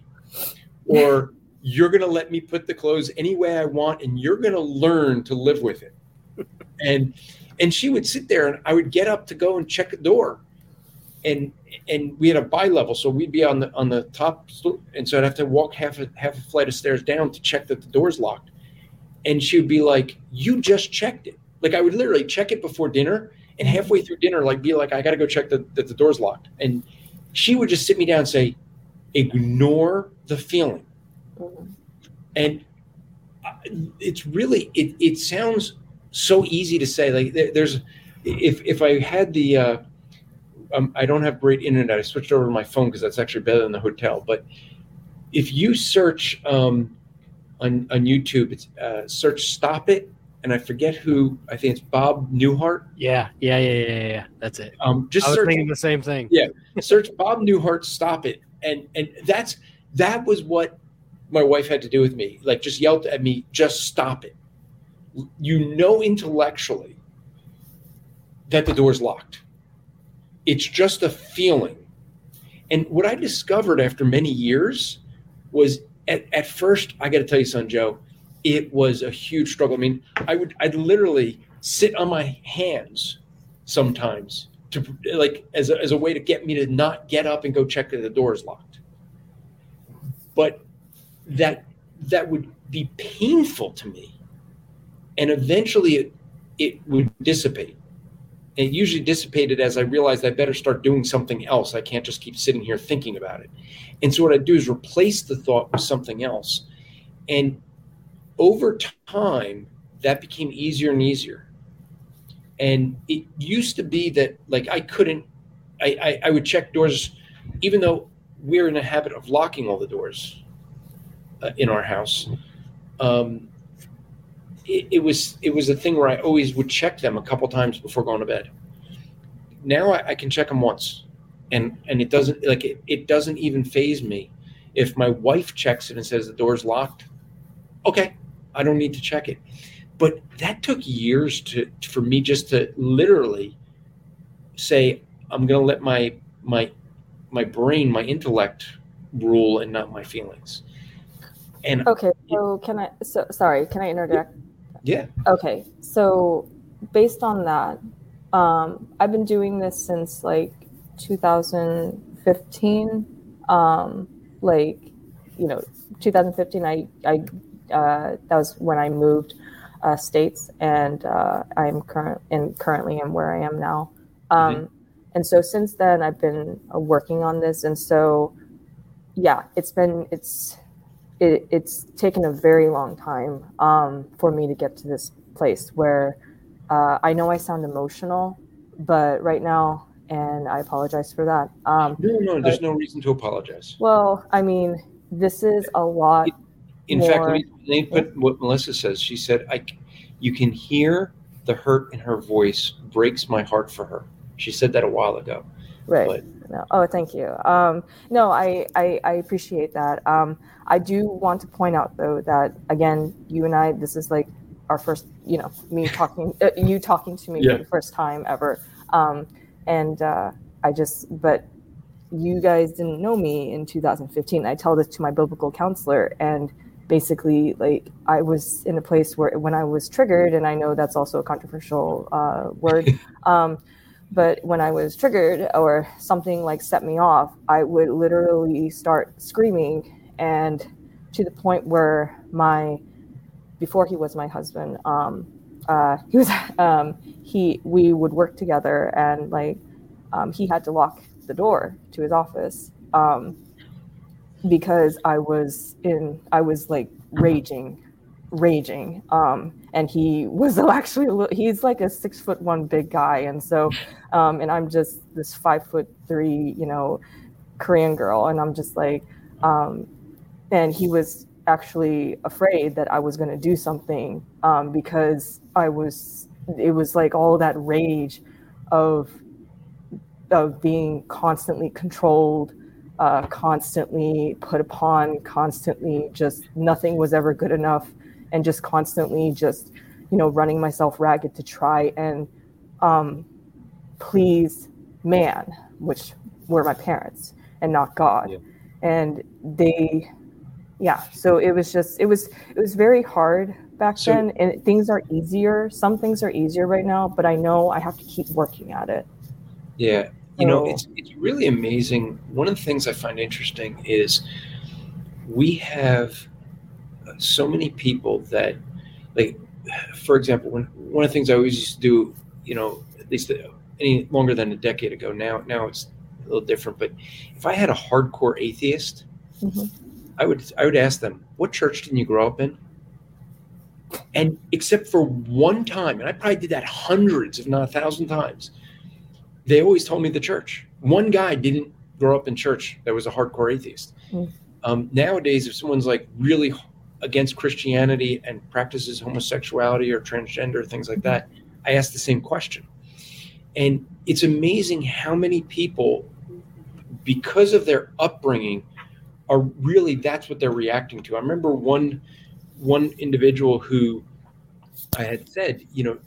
[SPEAKER 4] or you're going to let me put the clothes any way I want, and you're going to learn to live with it. And and she would sit there, and I would get up to go and check the door. And and we had a bi-level, so we'd be on the on the top, and so I'd have to walk half a, half a flight of stairs down to check that the door's locked. And she would be like, you just checked it. Like I would literally check it before dinner, and halfway through dinner, like be like, I got to go check that the, the door's locked. And she would just sit me down and say, ignore the feeling. And it's really, it, it sounds so easy to say. Like there's, if if I had the, uh, um, I don't have great internet. I switched over to my phone because that's actually better than the hotel. But if you search um, on on YouTube, it's uh, search "Stop It." And I forget who, I think it's Bob Newhart.
[SPEAKER 3] Yeah, yeah, yeah, yeah, yeah. That's it.
[SPEAKER 4] Um, just
[SPEAKER 3] I was
[SPEAKER 4] search,
[SPEAKER 3] thinking the same thing.
[SPEAKER 4] Yeah, search Bob Newhart, Stop It. And and that's that was what my wife had to do with me. Like just yelled at me, just stop it. You know intellectually that the door's locked. It's just a feeling. And what I discovered after many years was at, at first, I got to tell you, son, Joe, it was a huge struggle. I mean, I would, I'd literally sit on my hands sometimes to like, as a, as a way to get me to not get up and go check that the door is locked. But that, that would be painful to me. And eventually it, it would dissipate. And it usually dissipated as I realized I better start doing something else. I can't just keep sitting here thinking about it. And so what I do is replace the thought with something else. And over time, that became easier and easier. And it used to be that, like, I couldn't, I, I, I would check doors, even though we're in a habit of locking all the doors uh, in our house. Um, it, it was it was a thing where I always would check them a couple times before going to bed. Now I, I can check them once, and and it doesn't like it, it doesn't even faze me if my wife checks it and says the door's locked. Okay, I don't need to check it. But that took years to for me just to literally say, I'm going to let my my my brain, my intellect rule and not my feelings. And
[SPEAKER 6] okay, so can I? So sorry, can I interject?
[SPEAKER 4] Yeah.
[SPEAKER 6] Okay, so based on that, um, I've been doing this since like two thousand fifteen. Um, like, you know, two thousand fifteen, I, I uh, that was when I moved uh, states, and uh, I'm current and currently am where I am now. Um, mm-hmm. And so since then, I've been uh, working on this, and so yeah, it's been it's it, it's taken a very long time um, for me to get to this place where uh, I know I sound emotional, but right now, and I apologize for that. Um,
[SPEAKER 4] no, no,
[SPEAKER 6] but,
[SPEAKER 4] there's no reason to apologize.
[SPEAKER 6] Well, I mean, this is a lot.
[SPEAKER 4] In
[SPEAKER 6] more,
[SPEAKER 4] fact, let me, let me put what Melissa says. She said, "I, you can hear the hurt in her voice. Breaks my heart for her." She said that a while ago.
[SPEAKER 6] Right.
[SPEAKER 4] But,
[SPEAKER 6] no. Oh, thank you. Um, no, I, I, I appreciate that. Um, I do want to point out, though, that, again, you and I, this is like our first, you know, me talking, uh, you talking to me yeah. for the first time ever. Um, and uh, I just, but you guys didn't know me in two thousand fifteen. I tell this to my biblical counselor, and basically, like, I was in a place where when I was triggered, and I know that's also a controversial uh, word, um, but when I was triggered or something like set me off, I would literally start screaming, and to the point where my, before he was my husband, um, uh, he was, um, he, we would work together, and like, um, he had to lock the door to his office um, because I was in, I was like raging, raging. Um, and he was actually, a little, he's like a six foot one big guy. And so, um, and I'm just this five foot three, you know, Korean girl. And I'm just like, um, and he was actually afraid that I was going to do something um, because I was, it was like all that rage of, of being constantly controlled, uh, constantly put upon, constantly just nothing was ever good enough, and just constantly just, you know, running myself ragged to try and um, please man, which were my parents and not God. Yeah. And they, yeah, so it was just, it was, it was very hard back so, then, and things are easier. Some things are easier right now, but I know I have to keep working at it.
[SPEAKER 4] Yeah. You know, it's it's really amazing. One of the things I find interesting is we have so many people that, like, for example, when one of the things I always used to do, you know, at least any longer than a decade ago, now now it's a little different. But if I had a hardcore atheist, mm-hmm. I would I would ask them, "What church didn't you grow up in?" And except for one time, and I probably did that hundreds, if not a thousand times, they always told me the church. One guy didn't grow up in church that was a hardcore atheist. Mm. Um, nowadays, if someone's like really against Christianity and practices homosexuality or transgender, things like that, I ask the same question. And it's amazing how many people, because of their upbringing, are really, that's what they're reacting to. I remember one, one individual who I had said, you know,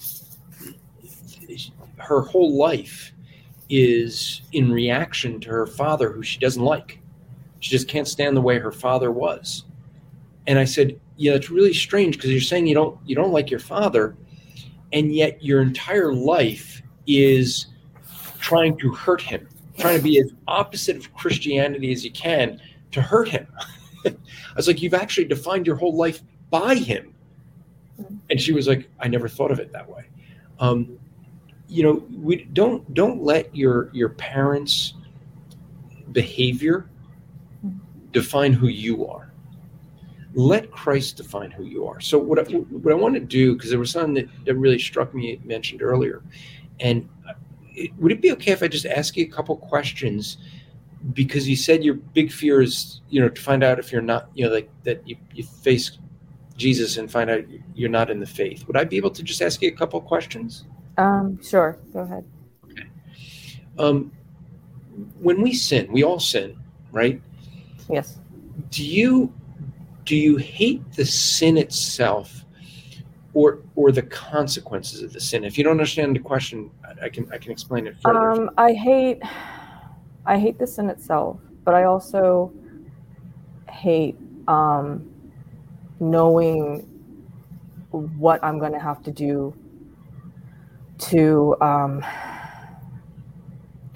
[SPEAKER 4] her whole life is in reaction to her father, who she doesn't like. She just can't stand the way her father was. And I said, yeah, it's really strange because you're saying you don't you don't like your father, and yet your entire life is trying to hurt him, trying to be as opposite of Christianity as you can to hurt him. I was like, you've actually defined your whole life by him. And she was like, I never thought of it that way. Um, you know, we don't don't let your your parents' behavior define who you are. Let Christ define who you are. So what I, what I want to do, because there was something that, that really struck me, you mentioned earlier, and it, would it be okay if I just ask you a couple questions? Because you said your big fear is, you know, to find out if you're not, you know, like that you, you face Jesus and find out you're not in the faith. Would I be able to just ask you a couple questions?
[SPEAKER 6] Um, sure. Go ahead.
[SPEAKER 4] Okay. Um, when we sin, we all sin, right?
[SPEAKER 6] Yes.
[SPEAKER 4] Do you do you hate the sin itself, or or the consequences of the sin? If you don't understand the question, I can I can explain it further.
[SPEAKER 6] Um, I hate I hate the sin itself, but I also hate um, knowing what I'm going to have to do to um,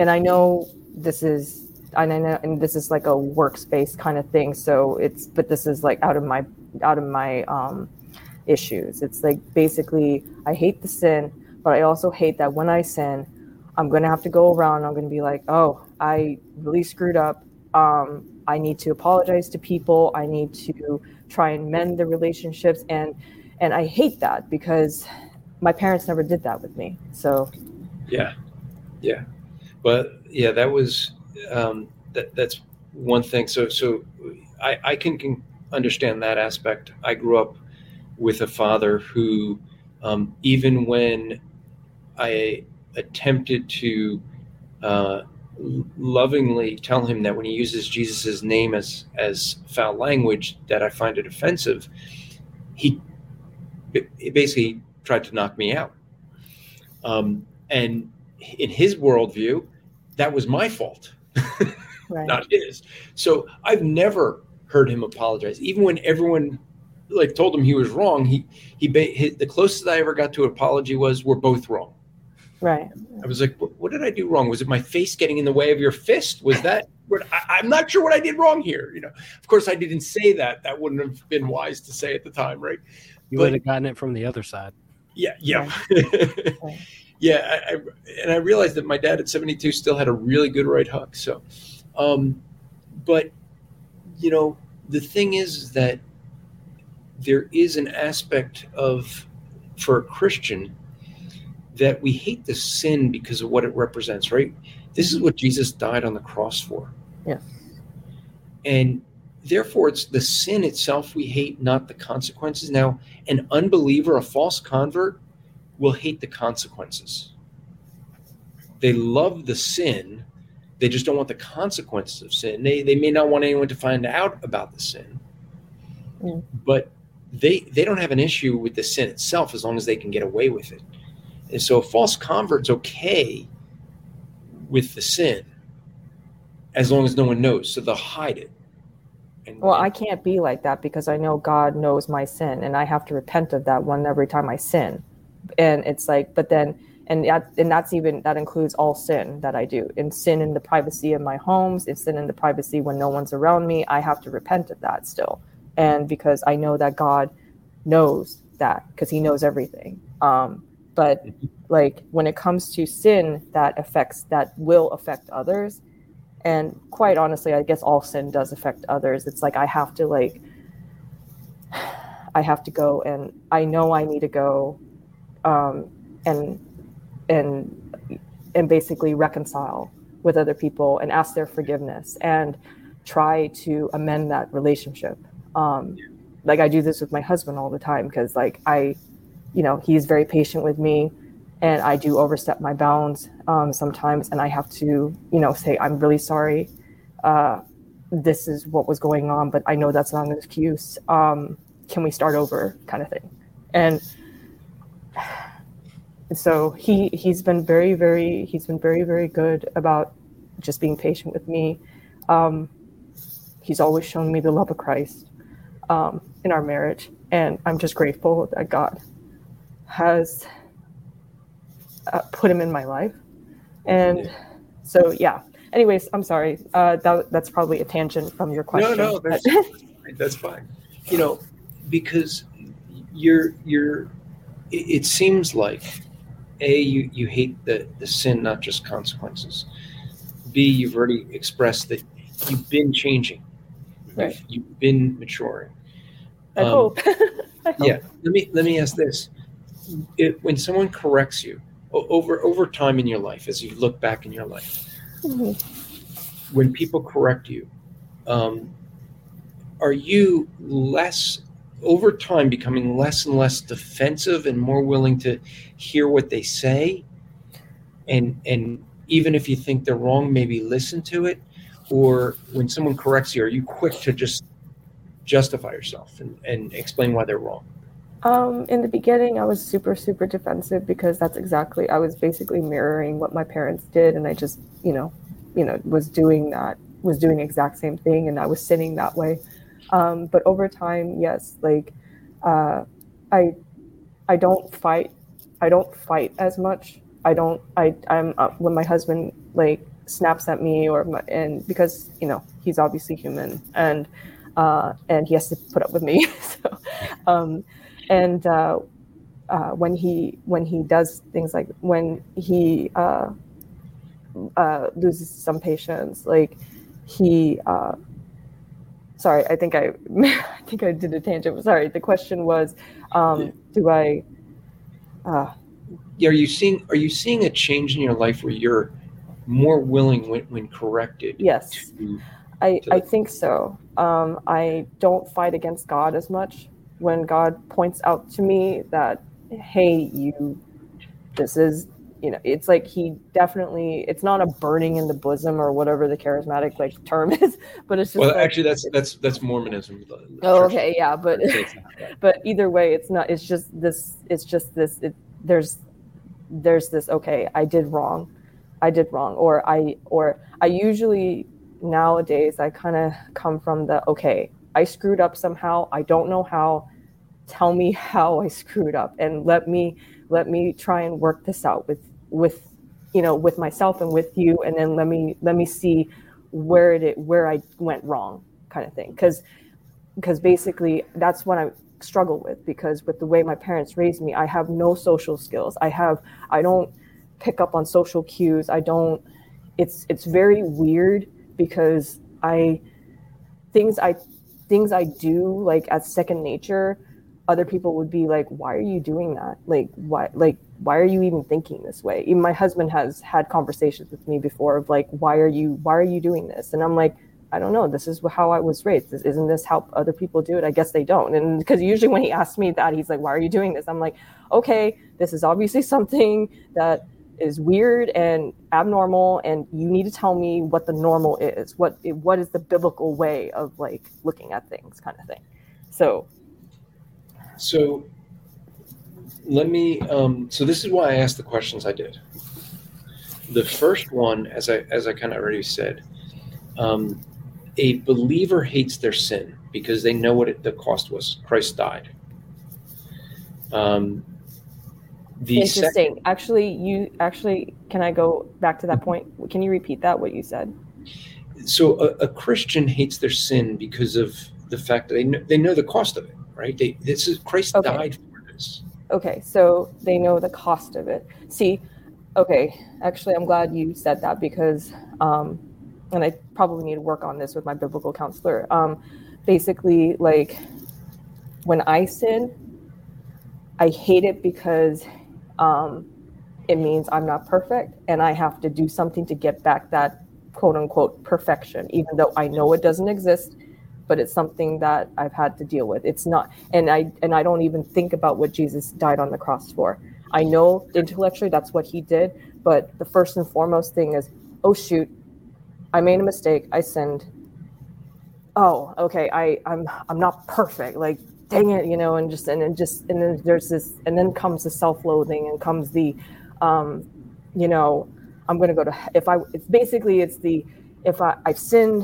[SPEAKER 6] and I know this is, and I know, and this is like a workspace kind of thing. So it's, but this is like out of my, out of my um, issues. It's like basically, I hate the sin, but I also hate that when I sin, I'm going to have to go around. I'm going to be like, oh, I really screwed up. Um, I need to apologize to people. I need to try and mend the relationships. And, and I hate that because my parents never did that with me. So.
[SPEAKER 4] Yeah. Yeah. But yeah, that was, um, that that's one thing. So, so I, I can, can understand that aspect. I grew up with a father who, um, even when I attempted to, uh, lovingly tell him that when he uses Jesus's name as, as foul language, that I find it offensive, he, he basically tried to knock me out. Um, and in his worldview, that was my fault, right. Not his. So I've never heard him apologize. Even when everyone like told him he was wrong, he, he, he the closest I ever got to an apology was, we're both wrong.
[SPEAKER 6] Right.
[SPEAKER 4] I was like, what, what did I do wrong? Was it my face getting in the way of your fist? Was that, what, I, I'm not sure what I did wrong here. You know, of course I didn't say that. That wouldn't have been wise to say at the time. Right.
[SPEAKER 3] You but, would have gotten it from the other side.
[SPEAKER 4] Yeah. Yeah.
[SPEAKER 6] Right. Right.
[SPEAKER 4] Yeah. I, I, and I realized that my dad at seventy-two still had a really good right hook. So, um, but you know, the thing is that there is an aspect of, for a Christian, that we hate the sin because of what it represents, right? This is what Jesus died on the cross for.
[SPEAKER 6] Yeah.
[SPEAKER 4] And therefore, it's the sin itself we hate, not the consequences. Now, an unbeliever, a false convert, will hate the consequences. They love the sin. They just don't want the consequences of sin. They, they may not want anyone to find out about the sin.
[SPEAKER 6] Mm.
[SPEAKER 4] But they, they don't have an issue with the sin itself as long as they can get away with it. And so a false convert's okay with the sin as long as no one knows. So they'll hide it. And,
[SPEAKER 6] well,
[SPEAKER 4] and,
[SPEAKER 6] I can't be like that because I know God knows my sin and I have to repent of that one every time I sin. And it's like, but then, and that, and that's even, that includes all sin that I do. And sin in the privacy of my homes, it's sin in the privacy when no one's around me. I have to repent of that still. And because I know that God knows that because he knows everything. Um, But like when it comes to sin that affects, that will affect others. And quite honestly, I guess all sin does affect others. It's like, I have to like, I have to go and I know I need to go um, and, and, and basically reconcile with other people and ask their forgiveness and try to amend that relationship. Um, like I do this with my husband all the time because like I, you know, he's very patient with me and I do overstep my bounds um, sometimes. And I have to, you know, say, I'm really sorry. Uh, this is what was going on, but I know that's not an excuse. Um, can we start over kind of thing? And so he, he's been very, very, he's been very, very good about just being patient with me. Um, he's always shown me the love of Christ um, in our marriage. And I'm just grateful that God has uh, put him in my life. And yeah. so, yeah. Anyways, I'm sorry. Uh, that, that's probably a tangent from your question.
[SPEAKER 4] No, no, that's, that's fine. You know, because you're, you're, it, it seems like, A, you, you hate the, the sin, not just consequences. B, you've already expressed that you've been changing.
[SPEAKER 6] Right.
[SPEAKER 4] You've, you've been maturing.
[SPEAKER 6] I um, hope. I hope.
[SPEAKER 4] Yeah. Let me, let me ask this. It, when someone corrects you over over time in your life, as you look back in your life, mm-hmm. when people correct you, um, are you less over time becoming less and less defensive and more willing to hear what they say, and and even if you think they're wrong, maybe listen to it? Or when someone corrects you, are you quick to just justify yourself and, and explain why they're wrong?
[SPEAKER 6] Um, in the beginning, I was super, super defensive because that's exactly, I was basically mirroring what my parents did. And I just, you know, you know, was doing that, was doing the exact same thing. And I was sinning that way. Um, but over time, yes, like, uh, I, I don't fight. I don't fight as much. I don't, I, I'm, uh, when my husband, like, snaps at me, or my, and because you know he's obviously human, and uh, and he has to put up with me. so, um, and uh, uh, when he when he does things like when he uh, uh, loses some patience, like he. Uh, sorry, I think I I think I did a tangent. Sorry, the question was, um, yeah. do I? Uh,
[SPEAKER 4] yeah, are you seeing are you seeing a change in your life where you're more willing when, when corrected?
[SPEAKER 6] Yes,
[SPEAKER 4] to,
[SPEAKER 6] I,
[SPEAKER 4] to
[SPEAKER 6] I think so. Um, I don't fight against God as much when God points out to me that, hey, you, this is, you know, it's like he definitely, it's not a burning in the bosom or whatever the charismatic like term is, but it's just
[SPEAKER 4] well,
[SPEAKER 6] like,
[SPEAKER 4] actually that's that's that's Mormonism.
[SPEAKER 6] Oh, okay, yeah, but but either way, it's not. It's just this. It's just this. It, there's there's this. Okay, I did wrong. I did wrong, or I or I usually nowadays I kind of come from the okay, I screwed up somehow. I don't know how. Tell me how I screwed up, and let me let me try and work this out with with you know with myself and with you, and then let me let me see where it where I went wrong, kind of thing. Because because basically that's what I struggle with, because with the way my parents raised me, I have no social skills. I have I don't pick up on social cues. I don't, it's, it's very weird because I, things I, things I do like as second nature, other people would be like, why are you doing that? Like, why, like, why are you even thinking this way? Even my husband has had conversations with me before of like, why are you, why are you doing this? And I'm like, I don't know. This is how I was raised. Isn't this how other people do it? I guess they don't. And because usually when he asks me that, he's like, why are you doing this? I'm like, okay, this is obviously something that is weird and abnormal, and you need to tell me what the normal is. What what is the biblical way of like looking at things, kind of thing. So,
[SPEAKER 4] so let me. Um, so this is why I asked the questions I did. The first one, as I as I kind of already said, um, a believer hates their sin because they know what it, the cost was. Christ died. Um, The
[SPEAKER 6] Interesting.
[SPEAKER 4] second,
[SPEAKER 6] actually, you actually, can I go back to that point? Can you repeat that, what you said?
[SPEAKER 4] So a, a Christian hates their sin because of the fact that they know, they know the cost of it, right? They, this is Christ
[SPEAKER 6] Okay.
[SPEAKER 4] died for this.
[SPEAKER 6] Okay, so they know the cost of it. See, okay, actually, I'm glad you said that because, um, and I probably need to work on this with my biblical counselor. Um, basically, like, when I sin, I hate it because um, it means I'm not perfect and I have to do something to get back that quote unquote perfection, even though I know it doesn't exist, but it's something that I've had to deal with. It's not, and I and I don't even think about what Jesus died on the cross for. I know intellectually that's what he did, but the first and foremost thing is, oh shoot, I made a mistake, I sinned. Oh, okay, I, I'm I'm not perfect. Like, dang it, you know, and just and then just and then there's this, and then comes the self-loathing, and comes the, um, you know, I'm gonna go to if I. It's basically it's the if I I've sinned.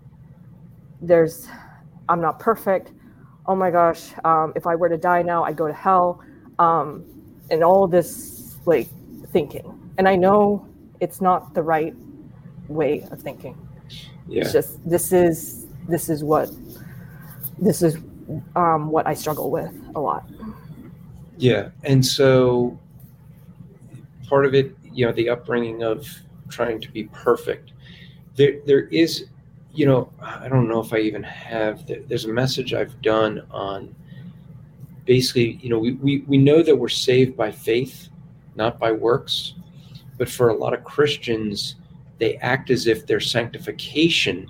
[SPEAKER 6] There's, I'm not perfect. Oh my gosh, um, if I were to die now, I'd go to hell, um, and all this like thinking. And I know it's not the right way of thinking. Yeah. It's just this is this is what this is. Um, what I struggle with a lot.
[SPEAKER 4] Yeah, and so part of it, you know, the upbringing of trying to be perfect. There, there is, you know, I don't know if I even have. There's a message I've done on. Basically, you know, we we we know that we're saved by faith, not by works, but for a lot of Christians, they act as if their sanctification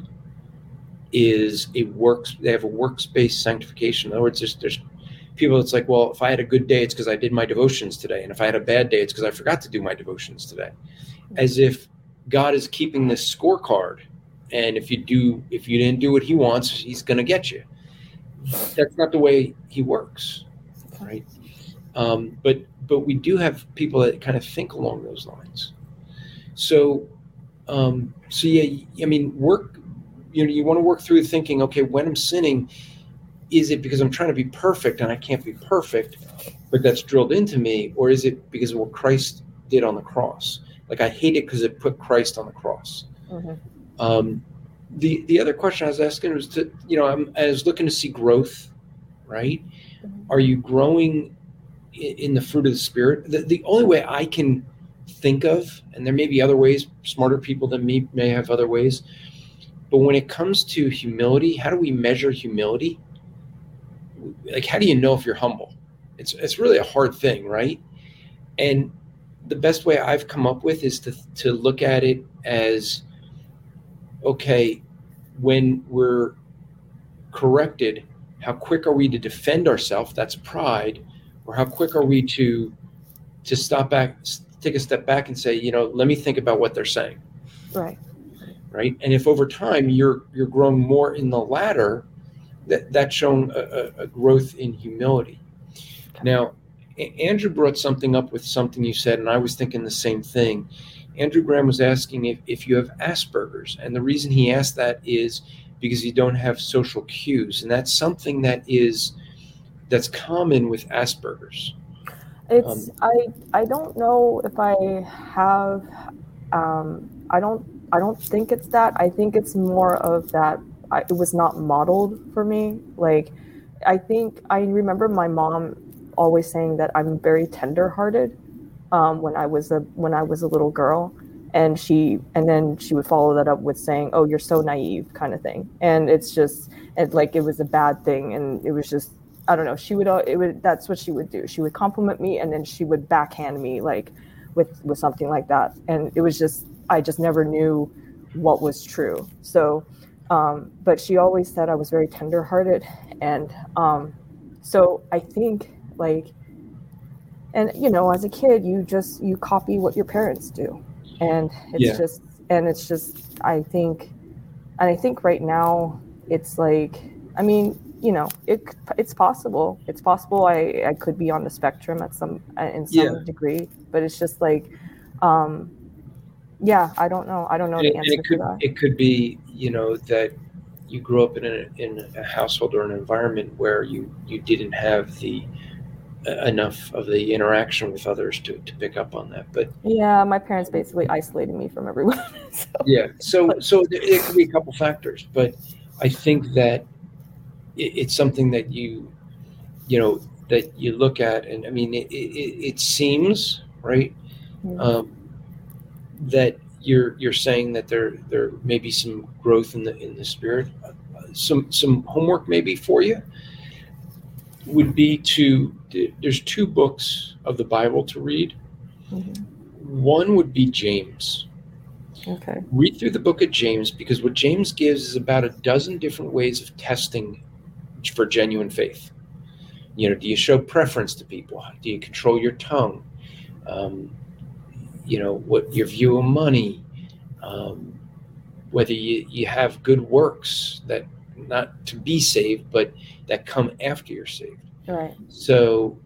[SPEAKER 4] is a works, they have a works-based sanctification. In other words, there's, there's people, it's like, well, if I had a good day, it's because I did my devotions today. And if I had a bad day, it's because I forgot to do my devotions today. As if God is keeping this scorecard. And if you do, if you didn't do what he wants, he's going to get you. That's not the way he works, right? Um, but, but we do have people that kind of think along those lines. So, um, so yeah, I mean, work, you know, you want to work through thinking, okay, when I'm sinning, is it because I'm trying to be perfect and I can't be perfect, but that's drilled into me? Or is it because of what Christ did on the cross? Like I hate it because it put Christ on the cross.
[SPEAKER 6] Mm-hmm.
[SPEAKER 4] Um, the the other question I was asking was to, you know, I'm, I was looking to see growth, right?
[SPEAKER 6] Mm-hmm.
[SPEAKER 4] Are you growing in, in the fruit of the Spirit? The, the only way I can think of, and there may be other ways, smarter people than me may have other ways, but when it comes to humility, how do we measure humility? Like, how do you know if you're humble? It's it's really a hard thing, right? And the best way I've come up with is to to look at it as, okay, when we're corrected, how quick are we to defend ourselves? That's pride. Or how quick are we to to stop back, take a step back and say, you know, let me think about what they're saying.
[SPEAKER 6] Right.
[SPEAKER 4] Right. And if over time you're you're growing more in the latter, that that's shown a, a growth in humility. Okay. Now, Andrew brought something up with something you said, and I was thinking the same thing. Andrew Graham was asking if, if you have Asperger's, and the reason he asked that is because you don't have social cues, and that's something that is that's common with Asperger's.
[SPEAKER 6] It's
[SPEAKER 4] um,
[SPEAKER 6] I I don't know if I have um, I don't I don't think it's that. I think it's more of that I, it was not modeled for me. Like I think I remember my mom always saying that I'm very tender-hearted um, when I was a when I was a little girl, and she and then she would follow that up with saying, "Oh, you're so naive," kind of thing. And it's just it, like it was a bad thing, and it was just I don't know. She would it would that's what she would do. She would compliment me, and then she would backhand me like with with something like that, and it was just I just never knew what was true. So, um, but she always said I was very tender-hearted, and um, so I think. Like, and you know, as a kid, you just you copy what your parents do, and it's
[SPEAKER 4] yeah.
[SPEAKER 6] just and it's just I think, and I think right now it's like I mean you know it it's possible it's possible I I could be on the spectrum at some in some
[SPEAKER 4] yeah.
[SPEAKER 6] degree, but it's just like, um, yeah, I don't know I don't know
[SPEAKER 4] and,
[SPEAKER 6] the answer
[SPEAKER 4] and it could,
[SPEAKER 6] to that.
[SPEAKER 4] It could be you know that you grew up in a in a household or an environment where you you didn't have the enough of the interaction with others to, to pick up on that. But
[SPEAKER 6] yeah, my parents basically isolated me from everyone. so.
[SPEAKER 4] Yeah. So, so it could be a couple factors, but I think that it, it's something that you, you know, that you look at, and I mean, it, it, it seems right mm-hmm. um, that you're you're saying that there there may be some growth in the in the spirit. Uh, some some homework maybe for you would be to, there's two books of the Bible to read. Mm-hmm. One would be James.
[SPEAKER 6] Okay.
[SPEAKER 4] Read through the book of James, because what James gives is about a dozen different ways of testing for genuine faith. You know, do you show preference to people? Do you control your tongue? Um, you know, what your view of money, um, whether you, you have good works that not to be saved, but that come after you're saved.
[SPEAKER 6] Right.
[SPEAKER 4] So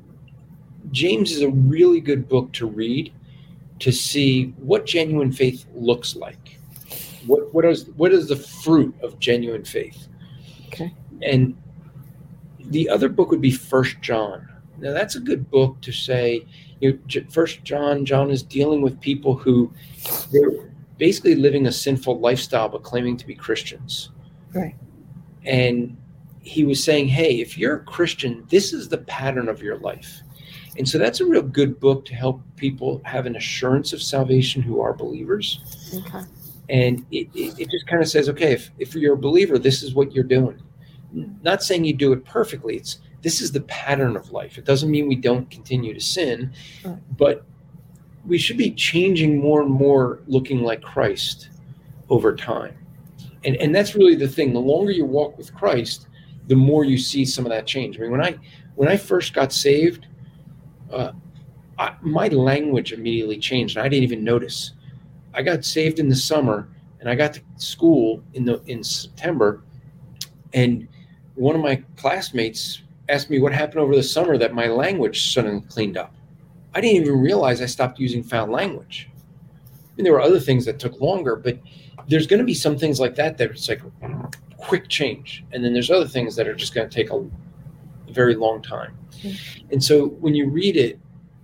[SPEAKER 4] James is a really good book to read to see what genuine faith looks like. What what is what is the fruit of genuine faith?
[SPEAKER 6] Okay.
[SPEAKER 4] And the other book would be First John. Now that's a good book to say, you know, First John, John is dealing with people who they're basically living a sinful lifestyle but claiming to be Christians.
[SPEAKER 6] Right.
[SPEAKER 4] And he was saying, hey, if you're a Christian, this is the pattern of your life. And so that's a real good book to help people have an assurance of salvation who are believers.
[SPEAKER 6] Okay.
[SPEAKER 4] And it, it, it just kind of says, okay, if, if you're a believer, this is what you're doing. Not saying you do it perfectly. It's this is the pattern of life. It doesn't mean we don't continue to sin, right. But we should be changing more and more, looking like Christ over time. And and that's really the thing. The longer you walk with Christ, the more you see some of that change. I mean, when I when I first got saved, uh, I, my language immediately changed. And I didn't even notice. I got saved in the summer, and I got to school in the in September, and one of my classmates asked me what happened over the summer that my language suddenly cleaned up. I didn't even realize I stopped using foul language. I mean, there were other things that took longer, but there's going to be some things like that that it's like quick change. And then there's other things that are just going to take a, a very long time. Mm-hmm. And so when you read it,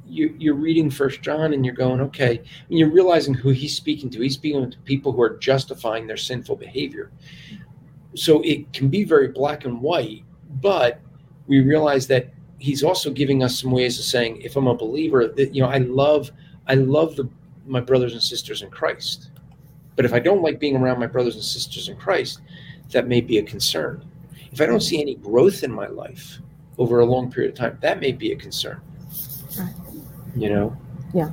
[SPEAKER 4] you, you're reading First John and you're going, okay, and you're realizing who he's speaking to. He's speaking to people who are justifying their sinful behavior. So it can be very black and white, but we realize that he's also giving us some ways of saying, if I'm a believer, that, you know, I love, I love the, my brothers and sisters in Christ. But if I don't like being around my brothers and sisters in Christ, that may be a concern. If I don't see any growth in my life over a long period of time, that may be a concern. You know?
[SPEAKER 6] Yeah.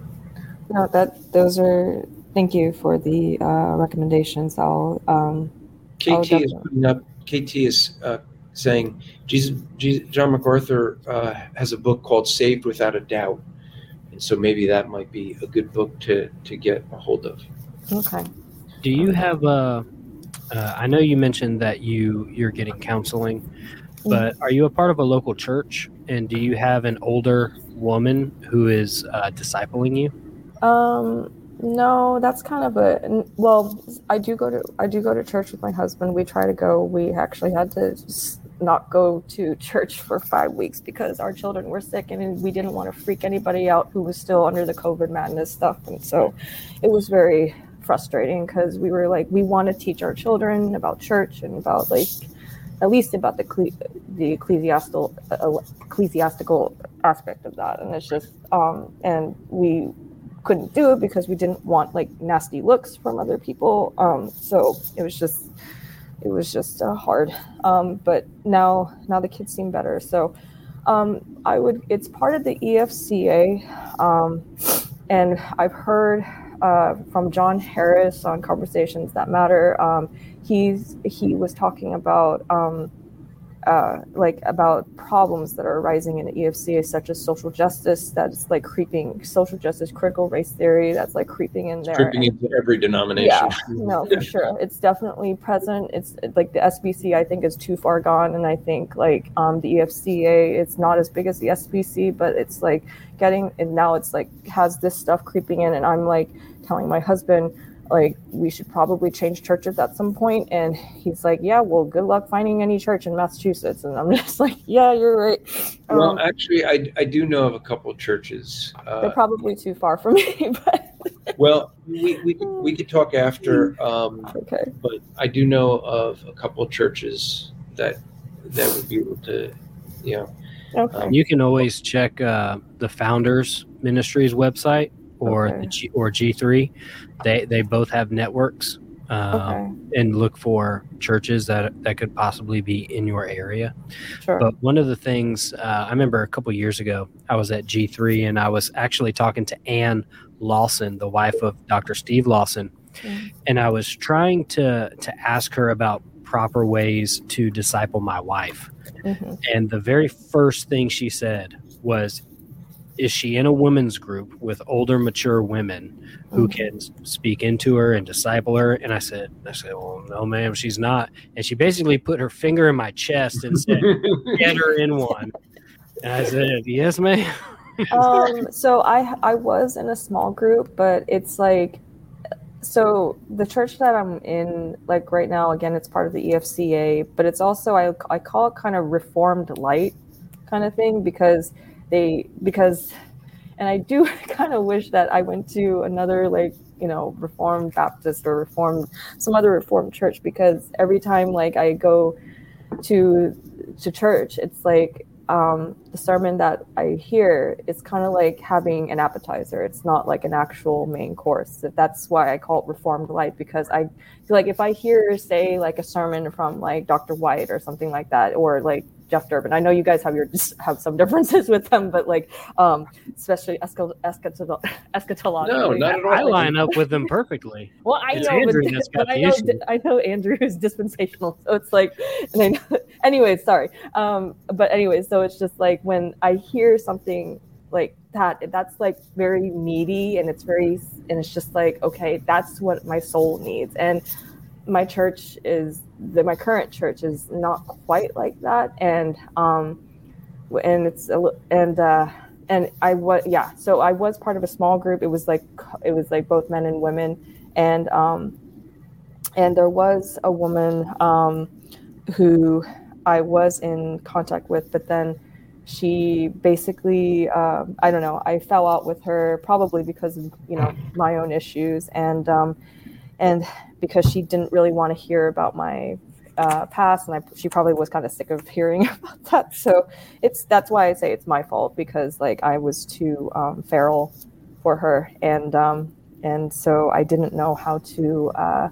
[SPEAKER 6] No, that those are. Thank you for the uh, recommendations. I'll. Um,
[SPEAKER 4] K T
[SPEAKER 6] I'll
[SPEAKER 4] is
[SPEAKER 6] definitely-
[SPEAKER 4] putting up. K T is uh, saying, Jesus, Jesus, John MacArthur uh, has a book called "Saved Without a Doubt," and so maybe that might be a good book to to get a hold of.
[SPEAKER 6] Okay.
[SPEAKER 3] Do you have a? Uh, I know you mentioned that you you're getting counseling, but are you a part of a local church? And do you have an older woman who is uh, discipling you?
[SPEAKER 6] Um. No, that's kind of a well. I do go to I do go to church with my husband. We try to go. We actually had to s- not go to church for five weeks because our children were sick, and we didn't want to freak anybody out who was still under the COVID madness stuff. And so, it was very frustrating because we were like, we want to teach our children about church and about like, at least about the cle- the ecclesiastical uh, ecclesiastical aspect of that. And it's just um and we. couldn't do it because we didn't want like nasty looks from other people. Um, so it was just, it was just uh, hard. Um, but now, now the kids seem better. So um, I would, it's part of the E F C A. Um, and I've heard uh, from John Harris on Conversations That Matter. Um, he's, he was talking about um, uh, like about problems that are arising in the E F C A, such as social justice, that's like creeping, social justice, critical race theory, that's like creeping in there.
[SPEAKER 4] Creeping
[SPEAKER 6] And,
[SPEAKER 4] into every denomination.
[SPEAKER 6] yeah, no, for sure. It's definitely present. It's like the S B C, I think, is too far gone. And I think like um, the E F C A, it's not as big as the S B C, but it's like getting, and now it's like has this stuff creeping in. And I'm like telling my husband, like, we should probably change churches at some point. And he's like, yeah, well, good luck finding any church in Massachusetts. And I'm just like, yeah, you're right. Um,
[SPEAKER 4] Well, actually, I, I do know of a couple of churches. Uh,
[SPEAKER 6] they're probably too far for me, but
[SPEAKER 4] well, we, we, could, we could talk after, um,
[SPEAKER 6] okay.
[SPEAKER 4] but I do know of a couple of churches that that would be able to, you know.
[SPEAKER 6] Okay.
[SPEAKER 4] Um,
[SPEAKER 3] You can always check uh, the Founders Ministries website or
[SPEAKER 6] Okay.
[SPEAKER 3] the G, or G three. They they both have networks, um,
[SPEAKER 6] Okay.
[SPEAKER 3] and look for churches that that could possibly be in your area.
[SPEAKER 6] Sure.
[SPEAKER 3] But one of the things uh, I remember a couple years ago, I was at G three and I was actually talking to Ann Lawson, the wife of Doctor Steve Lawson,
[SPEAKER 6] Mm.
[SPEAKER 3] and I was trying to to ask her about proper ways to disciple my wife.
[SPEAKER 6] Mhm.
[SPEAKER 3] And the very first thing she said was, is she in a women's group with older, mature women who
[SPEAKER 6] Mhm.
[SPEAKER 3] can s- speak into her and disciple her? And I said, I said, well, no, ma'am, she's not. And she basically put her finger in my chest and said, get her in one. And I said, yes, ma'am.
[SPEAKER 6] um so i i was in a small group, but it's like, so the church that I'm in, like right now, again, it's part of the E F C A, but it's also, i, I call it kind of Reformed light kind of thing, because they because and I do kind of wish that I went to another, like, you know, Reformed Baptist or Reformed, some other Reformed church, because every time like I go to to church, it's like um, the sermon that I hear is kind of like having an appetizer. It's not like an actual main course. That's why I call it Reformed Light, because I feel like if I hear, say, like a sermon from like Doctor White or something like that, or like Jeff Durbin. I know you guys have your have some differences with them, but like um, especially escal- eschato- eschatologically.
[SPEAKER 4] No, not at all.
[SPEAKER 3] I line up with them perfectly.
[SPEAKER 6] Well, I
[SPEAKER 3] It's
[SPEAKER 6] know,
[SPEAKER 3] Andrew
[SPEAKER 6] but,
[SPEAKER 3] that's got
[SPEAKER 6] but I
[SPEAKER 3] the
[SPEAKER 6] know,
[SPEAKER 3] issue.
[SPEAKER 6] I know Andrew is dispensational, so it's like, and I know, anyways, sorry. Um, but anyways, so it's just like when I hear something like that, that's like very meaty, and it's very, and it's just like, okay, that's what my soul needs. And my church is, the, my current church is not quite like that, and um, and it's a, li- and uh, and I was, yeah. So I was part of a small group. It was like it was like both men and women, and um, and there was a woman um, who I was in contact with, but then she basically, um, I don't know, I fell out with her probably because of, you know, my own issues, and um, and because she didn't really want to hear about my uh, past, and I, she probably was kind of sick of hearing about that. So it's that's why I say it's my fault, because like I was too um, feral for her, and um, and so I didn't know how to uh,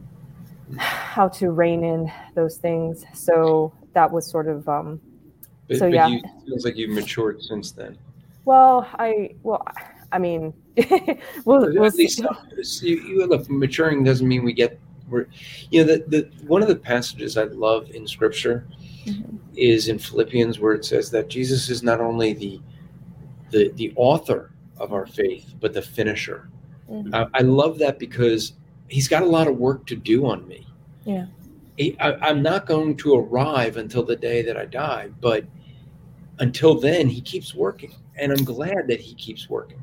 [SPEAKER 6] how to rein in those things. So that was sort of. Um,
[SPEAKER 4] But,
[SPEAKER 6] so
[SPEAKER 4] but
[SPEAKER 6] yeah,
[SPEAKER 4] you, it feels like you've matured since then.
[SPEAKER 6] Well, I well, I mean, we'll,
[SPEAKER 4] At
[SPEAKER 6] we'll
[SPEAKER 4] least
[SPEAKER 6] see.
[SPEAKER 4] you, you look. Maturing doesn't mean we get. We're, you know, the, the one of the passages I love in Scripture mm-hmm. is in Philippians, where it says that Jesus is not only the the the author of our faith, but the finisher. Mm-hmm. I, I love that because he's got a lot of work to do on me.
[SPEAKER 6] Yeah,
[SPEAKER 4] he, I, I'm not going to arrive until the day that I die, but until then, he keeps working, and I'm glad that he keeps working.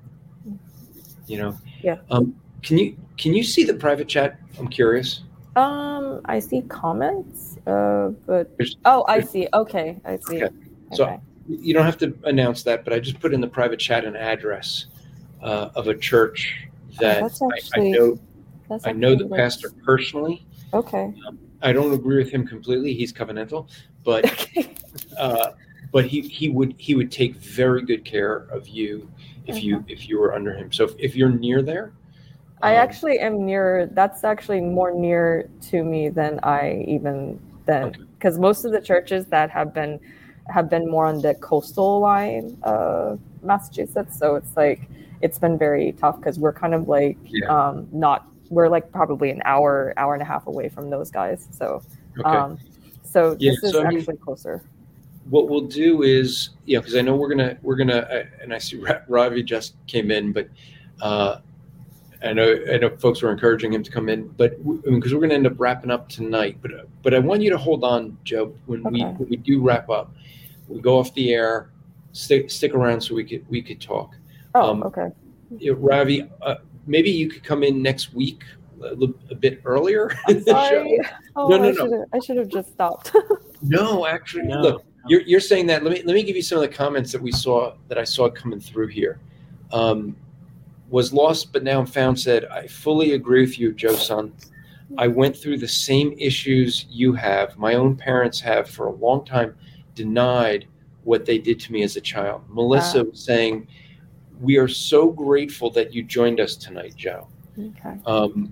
[SPEAKER 4] You know.
[SPEAKER 6] Yeah.
[SPEAKER 4] Um, can you can you see the private chat? I'm curious.
[SPEAKER 6] Um, I see comments, uh, but
[SPEAKER 4] There's,
[SPEAKER 6] oh, I see. Okay, I see.
[SPEAKER 4] Okay. So okay. You don't have to announce that, but I just put in the private chat an address uh, of a church that
[SPEAKER 6] oh, that's actually,
[SPEAKER 4] I, I know.
[SPEAKER 6] That's
[SPEAKER 4] I know the
[SPEAKER 6] nice.
[SPEAKER 4] pastor personally.
[SPEAKER 6] Okay.
[SPEAKER 4] Um, I don't agree with him completely. He's covenantal, but.
[SPEAKER 6] Okay.
[SPEAKER 4] uh, But he, he would he would take very good care of you if okay. you if you were under him. So if, if you're near there,
[SPEAKER 6] I
[SPEAKER 4] um,
[SPEAKER 6] actually am near. That's actually more near to me than I even then, because okay. most of the churches that have been have been more on the coastal line of Massachusetts. So it's like it's been very tough because we're kind of like yeah. um, not we're like probably an hour hour and a half away from those guys. So
[SPEAKER 4] okay.
[SPEAKER 6] um, so
[SPEAKER 4] yeah,
[SPEAKER 6] this is
[SPEAKER 4] so,
[SPEAKER 6] actually
[SPEAKER 4] I mean,
[SPEAKER 6] closer.
[SPEAKER 4] What we'll do is, you know, because I know we're gonna we're gonna, uh, and I see Ravi just came in, but uh, I know I know folks were encouraging him to come in, but because I mean, we're gonna end up wrapping up tonight. But uh, but I want you to hold on, Joe, when okay. we when we do wrap up, we go off the air, stick stick around so we could we could talk.
[SPEAKER 6] Oh, um, okay.
[SPEAKER 4] You know, Ravi, uh, maybe you could come in next week a, little, a bit earlier.
[SPEAKER 6] I'm sorry. Oh,
[SPEAKER 4] no, no,
[SPEAKER 6] I
[SPEAKER 4] no.
[SPEAKER 6] should have I should have just stopped.
[SPEAKER 4] No, actually,
[SPEAKER 3] no.
[SPEAKER 4] look. You're, you're saying that. Let me let me give you some of the comments that we saw that I saw coming through here. Um, was lost but now found said, I fully agree with you, Joe Son. I went through the same issues you have. My own parents have for a long time denied what they did to me as a child. Melissa wow. was saying, we are so grateful that you joined us tonight, Joe.
[SPEAKER 6] Okay.
[SPEAKER 4] Um,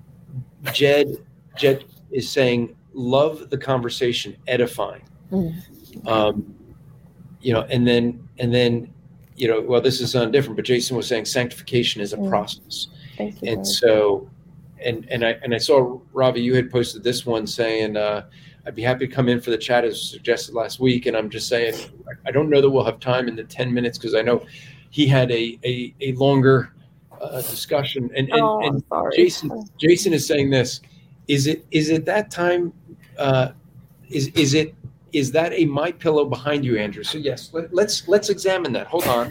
[SPEAKER 4] Jed Jed is saying, love the conversation, edifying. Mm. Um, you know, and then, and then, you know, well, this is on different, but Jason was saying sanctification is a mm. process.
[SPEAKER 6] Thank you.
[SPEAKER 4] And
[SPEAKER 6] Lord.
[SPEAKER 4] so, and, and I, and I saw Ravi, you had posted this one saying, uh, I'd be happy to come in for the chat as suggested last week. And I'm just saying, I don't know that we'll have time in the ten minutes, because I know he had a, a, a longer uh, discussion. And, and,
[SPEAKER 6] oh,
[SPEAKER 4] and
[SPEAKER 6] I'm sorry.
[SPEAKER 4] Jason, Jason is saying this, is it, is it that time, uh, is, is it, Is that a My Pillow behind you, Andrew? So yes, let, let's let's examine that. Hold on,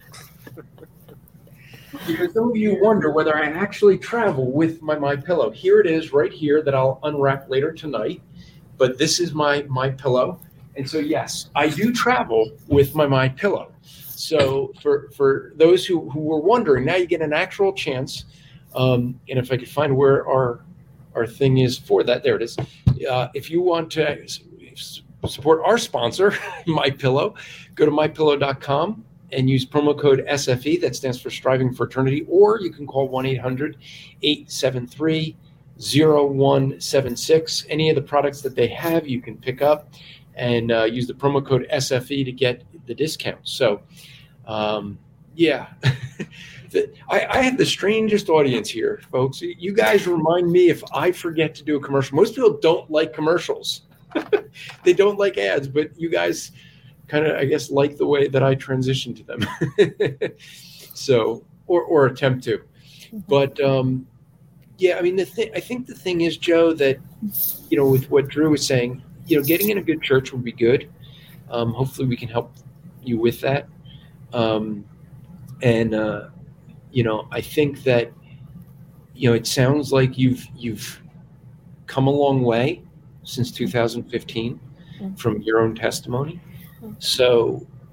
[SPEAKER 4] because some of you wonder whether I actually travel with my My Pillow. Here it is, right here, that I'll unwrap later tonight. But this is my My Pillow, and so yes, I do travel with my My Pillow. So for for those who who were wondering, now you get an actual chance. Um, and if I could find where our our thing is for that, there it is. Uh, if you want to support our sponsor, MyPillow, go to my pillow dot com and use promo code S F E, that stands for Striving for Eternity, or you can call one eight hundred eight seven three zero one seven six. Any of the products that they have, you can pick up and uh, use the promo code S F E to get the discount. So, um, yeah, the, I, I have the strangest audience here, folks. You guys remind me if I forget to do a commercial. Most people don't like commercials. They don't like ads, but you guys kind of, I guess, like the way that I transition to them. So, or, or attempt to. But, um, yeah, I mean, the thing, I think the thing is, Joe, that, you know, with what Drew was saying, you know, getting in a good church would be good. Um, hopefully we can help you with that. Um, and, uh, you know, I think that, you know, it sounds like you've, you've come a long way since two thousand fifteen mm-hmm. from your own testimony. Mm-hmm. So,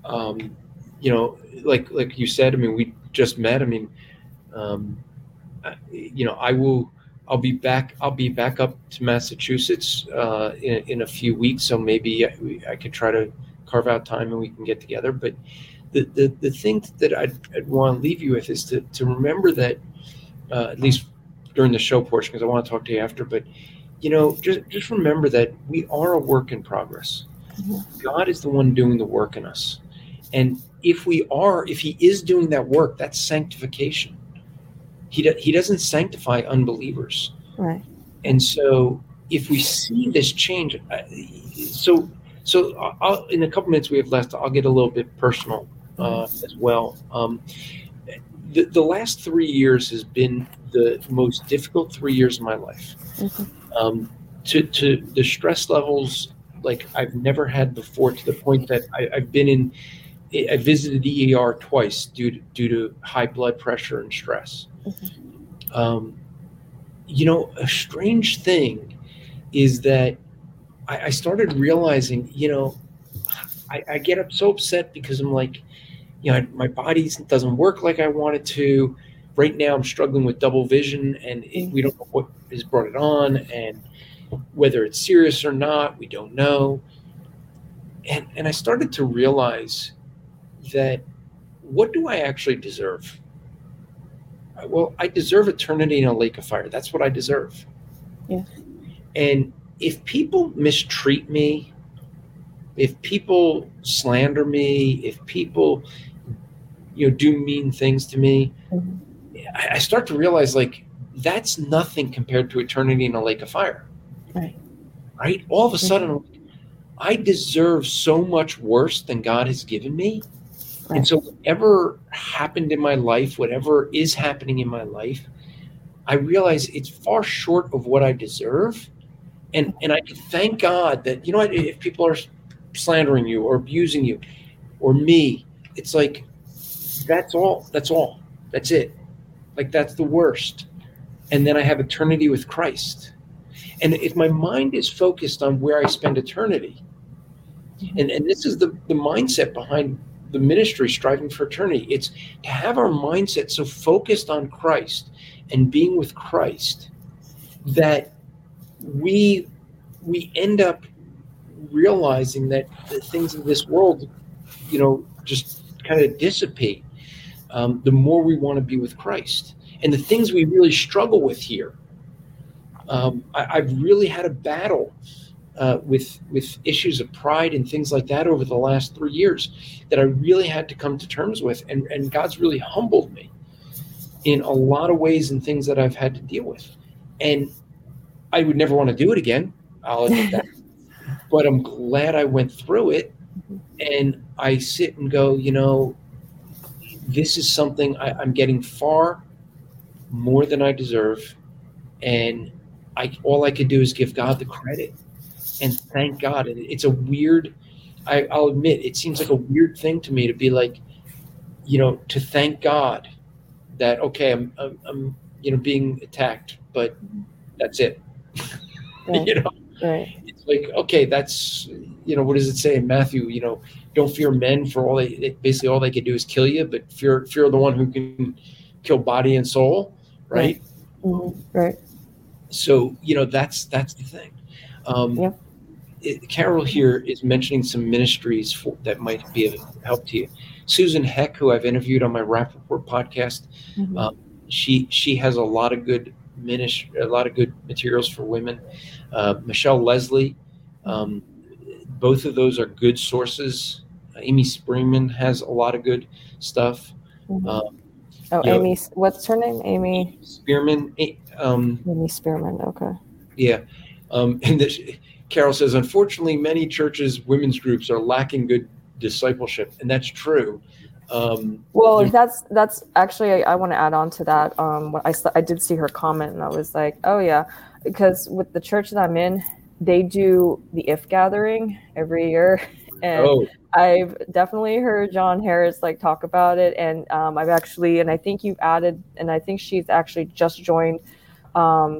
[SPEAKER 4] um, you know, like like you said, I mean, we just met. I mean, um, you know, I will. I'll be back. I'll be back up to Massachusetts uh, in in a few weeks. So maybe I, I could try to carve out time and we can get together. But the the, the thing that I'd, I'd want to leave you with is to to remember that uh, at least during the show portion, because I want to talk to you after. But you know, just just remember that we are a work in progress. Mm-hmm. God is the one doing the work in us, and if we are, if He is doing that work, that's sanctification. He do, he doesn't sanctify unbelievers,
[SPEAKER 6] right?
[SPEAKER 4] And so, if we see this change, so so I'll, in a couple minutes we have left, I'll get a little bit personal uh, as well. Um, the the last three years has been the most difficult three years of my life. Mm-hmm. Um, to to the stress levels like I've never had before, to the point that I, I've been in. I visited the E R twice due to, due to high blood pressure and stress. Mm-hmm. Um, you know, a strange thing is that I, I started realizing, you know, I, I get up so upset because I'm like, you know, my body doesn't work like I want it to. Right now, I'm struggling with double vision, and it, we don't know what has brought it on, and whether it's serious or not, we don't know. And and I started to realize that what do I actually deserve? Well, I deserve eternity in a lake of fire. That's what I deserve.
[SPEAKER 6] Yeah.
[SPEAKER 4] And if people mistreat me, if people slander me, if people, you know, do mean things to me, mm-hmm. I, I start to realize like that's nothing compared to eternity in a lake of fire.
[SPEAKER 6] Right.
[SPEAKER 4] Right. All of a sudden, mm-hmm. I deserve so much worse than God has given me. Right. And so whatever happened in my life, whatever is happening in my life, I realize it's far short of what I deserve. And and I can thank God that, you know, if people are slandering you or abusing you or me, it's like, that's all, that's all, that's it. Like, that's the worst. And then I have eternity with Christ. And if my mind is focused on where I spend eternity, and, and this is the, the mindset behind the ministry, Striving for Eternity. It's to have our mindset so focused on Christ and being with Christ that we we end up realizing that the things in this world, you know, just kind of dissipate um, the more we want to be with Christ. And the things we really struggle with here, um, I, I've really had a battle Uh, with with issues of pride and things like that over the last three years that I really had to come to terms with. And, and God's really humbled me in a lot of ways and things that I've had to deal with. And I would never want to do it again. I'll admit that. But I'm glad I went through it. And I sit and go, you know, this is something I, I'm getting far more than I deserve. And I all I could do is give God the credit. And thank God. And it's a weird, I, I'll admit, it seems like a weird thing to me to be like, you know, to thank God that, okay, I'm, I'm, I'm you know, being attacked, but that's it.
[SPEAKER 6] Right.
[SPEAKER 4] you know,
[SPEAKER 6] right.
[SPEAKER 4] It's like, okay, that's, you know, what does it say in Matthew? You know, don't fear men, for all they, basically all they can do is kill you, but fear, fear the one who can kill body and soul. Right.
[SPEAKER 6] Right. Mm-hmm. Right.
[SPEAKER 4] So, you know, that's, that's the thing. Um,
[SPEAKER 6] yeah.
[SPEAKER 4] It, Carol here is mentioning some ministries for, that might be of help to you. Susan Heck, who I've interviewed on my Rappaport podcast, mm-hmm. um, she she has a lot of good ministry, a lot of good materials for women. Uh, Michelle Leslie, um, both of those are good sources. Uh, Amy Spearman has a lot of good stuff.
[SPEAKER 6] Mm-hmm. Um, oh, Amy, know, what's her name? Amy
[SPEAKER 4] Spearman. Um,
[SPEAKER 6] Amy Spearman. Okay.
[SPEAKER 4] Yeah. Um, and this, Carol says, unfortunately, many churches, women's groups are lacking good discipleship, and that's true. Um,
[SPEAKER 6] well, that's that's actually I, I want to add on to that. Um, I I did see her comment, and I was like, oh yeah, because with the church that I'm in, they do the If Gathering every year, and oh. I've definitely heard John Harris like talk about it, and um, I've actually, and I think you've added, and I think she's actually just joined. Um,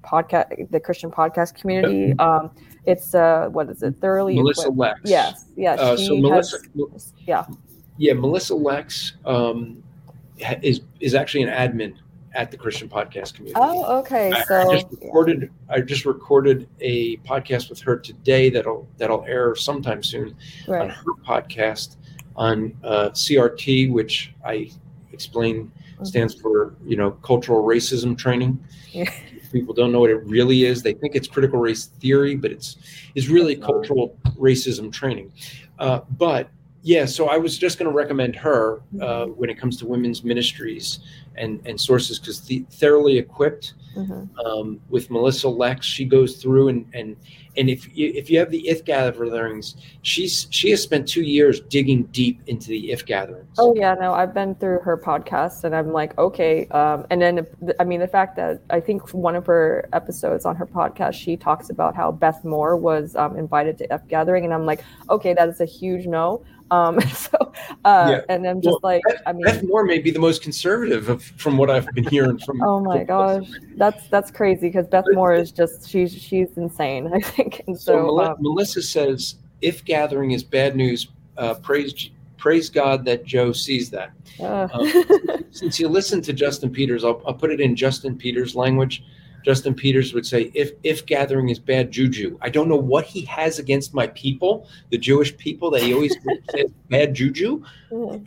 [SPEAKER 6] podcast, the Christian podcast community. Um, it's uh, what is it? Thoroughly
[SPEAKER 4] Melissa
[SPEAKER 6] Equipped.
[SPEAKER 4] Lex.
[SPEAKER 6] Yes, yes.
[SPEAKER 4] Uh,
[SPEAKER 6] she
[SPEAKER 4] so Melissa,
[SPEAKER 6] has, yeah,
[SPEAKER 4] yeah, Melissa Lex um, is is actually an admin at the Christian podcast community.
[SPEAKER 6] Oh, okay.
[SPEAKER 4] I,
[SPEAKER 6] So
[SPEAKER 4] I just recorded. Yeah. I just recorded a podcast with her today that'll that'll air sometime soon
[SPEAKER 6] right.
[SPEAKER 4] on her podcast on uh, C R T, which I explain stands for, you know, cultural racism training. Yeah. People don't know what it really is. They think it's critical race theory, but it's it's really cultural racism training. Uh, but yeah, so I was just going to recommend her uh, when it comes to women's ministries and, and sources, because the Thoroughly Equipped mm-hmm. um, with Melissa Lex, she goes through and and and if you, if you have the I F gatherings, she's she has spent two years digging deep into the I F gatherings.
[SPEAKER 6] Oh yeah, no, I've been through her podcast, and I'm like, okay. Um, and then I mean, the fact that I think one of her episodes on her podcast, she talks about how Beth Moore was um, invited to I F gathering, and I'm like, okay, that is a huge no. Um, so, uh, yeah. and I'm just well, like,
[SPEAKER 4] Beth,
[SPEAKER 6] I mean,
[SPEAKER 4] Beth Moore may be the most conservative of, from what I've been hearing from.
[SPEAKER 6] Oh my
[SPEAKER 4] from
[SPEAKER 6] gosh, that's that's crazy, because Beth Moore is just she's she's insane, I think. And so,
[SPEAKER 4] so Melissa,
[SPEAKER 6] um,
[SPEAKER 4] Melissa says, if gathering is bad news, uh, praise praise God that Joe sees that. Uh. Um, since you listen to Justin Peters, I'll, I'll put it in Justin Peters' language. Justin Peters would say, if if gathering is bad juju. I don't know what he has against my people, the Jewish people, that he always says bad juju. Mm.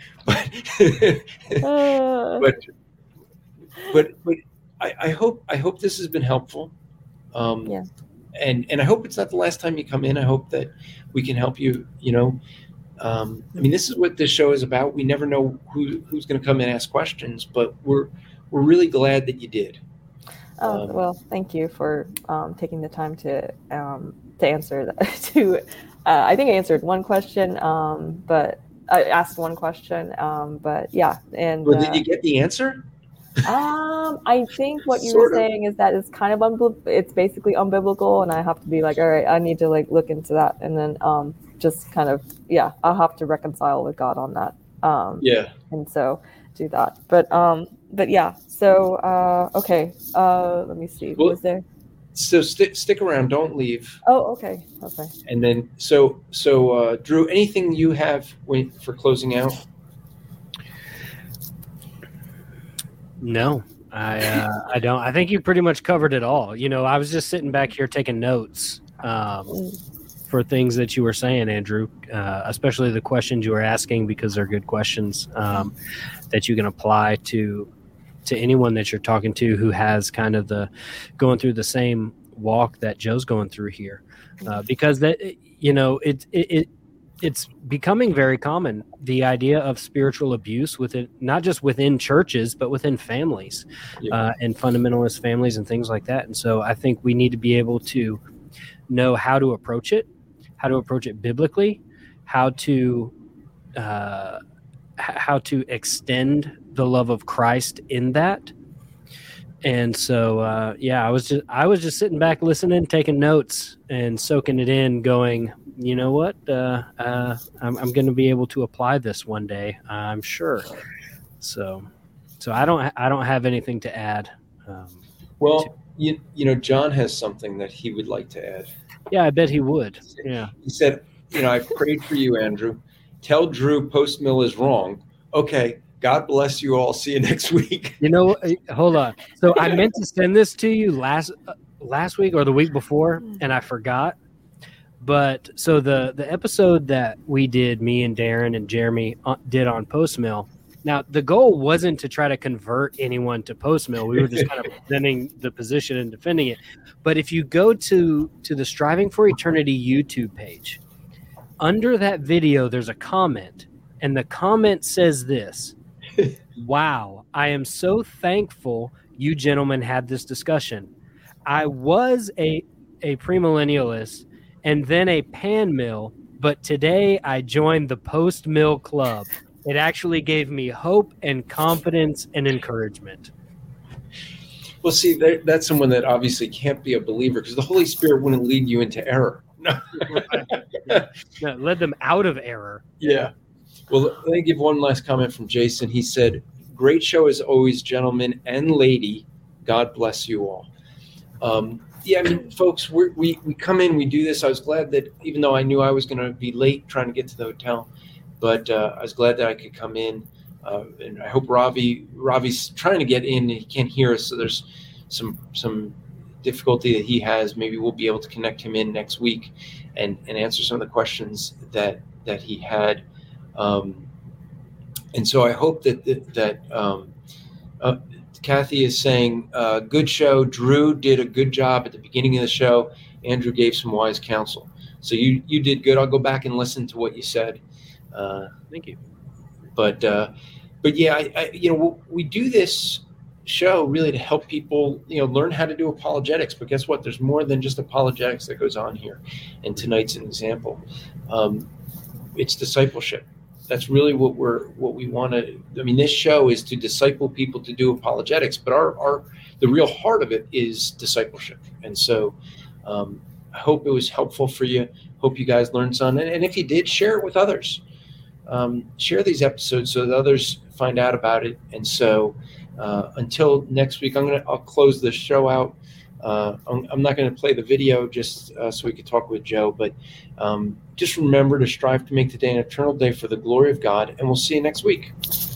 [SPEAKER 4] but, uh. but but but I, I hope I hope this has been helpful. Um,
[SPEAKER 6] yeah.
[SPEAKER 4] And and I hope it's not the last time you come in. I hope that we can help you. You know, um, I mean, this is what this show is about. We never know who who's going to come and ask questions, but we're we're really glad that you did.
[SPEAKER 6] Oh, um, well, thank you for um, taking the time to um, to answer that. to, uh, I think I answered one question, um, but I asked one question, um, but yeah. And
[SPEAKER 4] well, did
[SPEAKER 6] uh,
[SPEAKER 4] you get the answer?
[SPEAKER 6] um, I think what you
[SPEAKER 4] sort
[SPEAKER 6] were
[SPEAKER 4] of.
[SPEAKER 6] saying is that it's kind of unbib- it's basically unbiblical, and I have to be like, all right, I need to like look into that, and then um, just kind of yeah, I'll have to reconcile with God on that. Um,
[SPEAKER 4] yeah.
[SPEAKER 6] And so do that, but um. But yeah, so uh, okay. Uh, let me see.
[SPEAKER 4] Well,
[SPEAKER 6] was there?
[SPEAKER 4] So stick stick around. Don't leave.
[SPEAKER 6] Oh, okay, okay.
[SPEAKER 4] And then, so so uh, Drew, anything you have when, for closing out?
[SPEAKER 3] No, I uh, I don't. I think you pretty much covered it all. You know, I was just sitting back here taking notes um, mm. for things that you were saying, Andrew, uh, especially the questions you were asking, because they're good questions um, that you can apply to. to anyone that you're talking to who has kind of the going through the same walk that Joe's going through here, uh, because that, you know, it, it, it, it's becoming very common. The idea of spiritual abuse within, not just within churches, but within families yeah. uh, and fundamentalist families and things like that. And so I think we need to be able to know how to approach it, how to approach it biblically, how to, uh, how to extend the love of Christ in that. And so, uh, yeah, I was just, I was just sitting back, listening, taking notes and soaking it in, going, you know what, uh, uh, I'm, I'm going to be able to apply this one day. I'm sure. So, so I don't, I don't have anything to add. Um,
[SPEAKER 4] well,
[SPEAKER 3] to,
[SPEAKER 4] you, you know, John has something that he would like to add.
[SPEAKER 3] Yeah, I bet he would. Yeah.
[SPEAKER 4] He said, you know, I prayed for you, Andrew. Tell Drew Post Mill is wrong. Okay. God bless you all. See you next week.
[SPEAKER 3] You know, hold on. So I meant to send this to you last uh, last week or the week before, and I forgot. But so the the episode that we did, me and Darren and Jeremy uh, did on Post Mill. Now, the goal wasn't to try to convert anyone to Post Mill. We were just kind of presenting the position and defending it. But if you go to to the Striving for Eternity YouTube page, under that video, there's a comment, and the comment says this. Wow, I am so thankful you gentlemen had this discussion. I was a, a premillennialist and then a pan mill, but today I joined the post mill club. It actually gave me hope and confidence and encouragement.
[SPEAKER 4] Well, see, that, that's someone that obviously can't be a believer because the Holy Spirit wouldn't lead you into error. No,
[SPEAKER 3] yeah. No, led them out of error.
[SPEAKER 4] Yeah. Well, let me give one last comment from Jason. He said, great show as always, gentlemen and lady. God bless you all. um, yeah, I mean, folks, we're, we we come in, we do this. I was glad that even though I knew I was going to be late trying to get to the hotel, but uh, I was glad that I could come in. Uh, and I hope Ravi Ravi's trying to get in. He can't hear us, so there's some some difficulty that he has. Maybe we'll be able to connect him in next week and, and answer some of the questions that that he had. Um, and so I hope that that, that um, uh, Kathy is saying, uh, good show. Drew did a good job at the beginning of the show. Andrew gave some wise counsel. So you you did good. I'll go back and listen to what you said. Uh,
[SPEAKER 3] Thank you.
[SPEAKER 4] But uh, but yeah, I, I, you know, we do this show really to help people, you know, learn how to do apologetics. But guess what? There's more than just apologetics that goes on here. And tonight's an example. Um, it's discipleship. That's really what we're what we want to. I mean, this show is to disciple people to do apologetics, but our our the real heart of it is discipleship. And so, um, I hope it was helpful for you. Hope you guys learned something. And if you did, share it with others. Um, share these episodes so that others find out about it. And so, uh, until next week, I'm gonna I'll close the show out. Uh, I'm, I'm not going to play the video just uh, so we could talk with Joe, but um, just remember to strive to make today an eternal day for the glory of God, and we'll see you next week.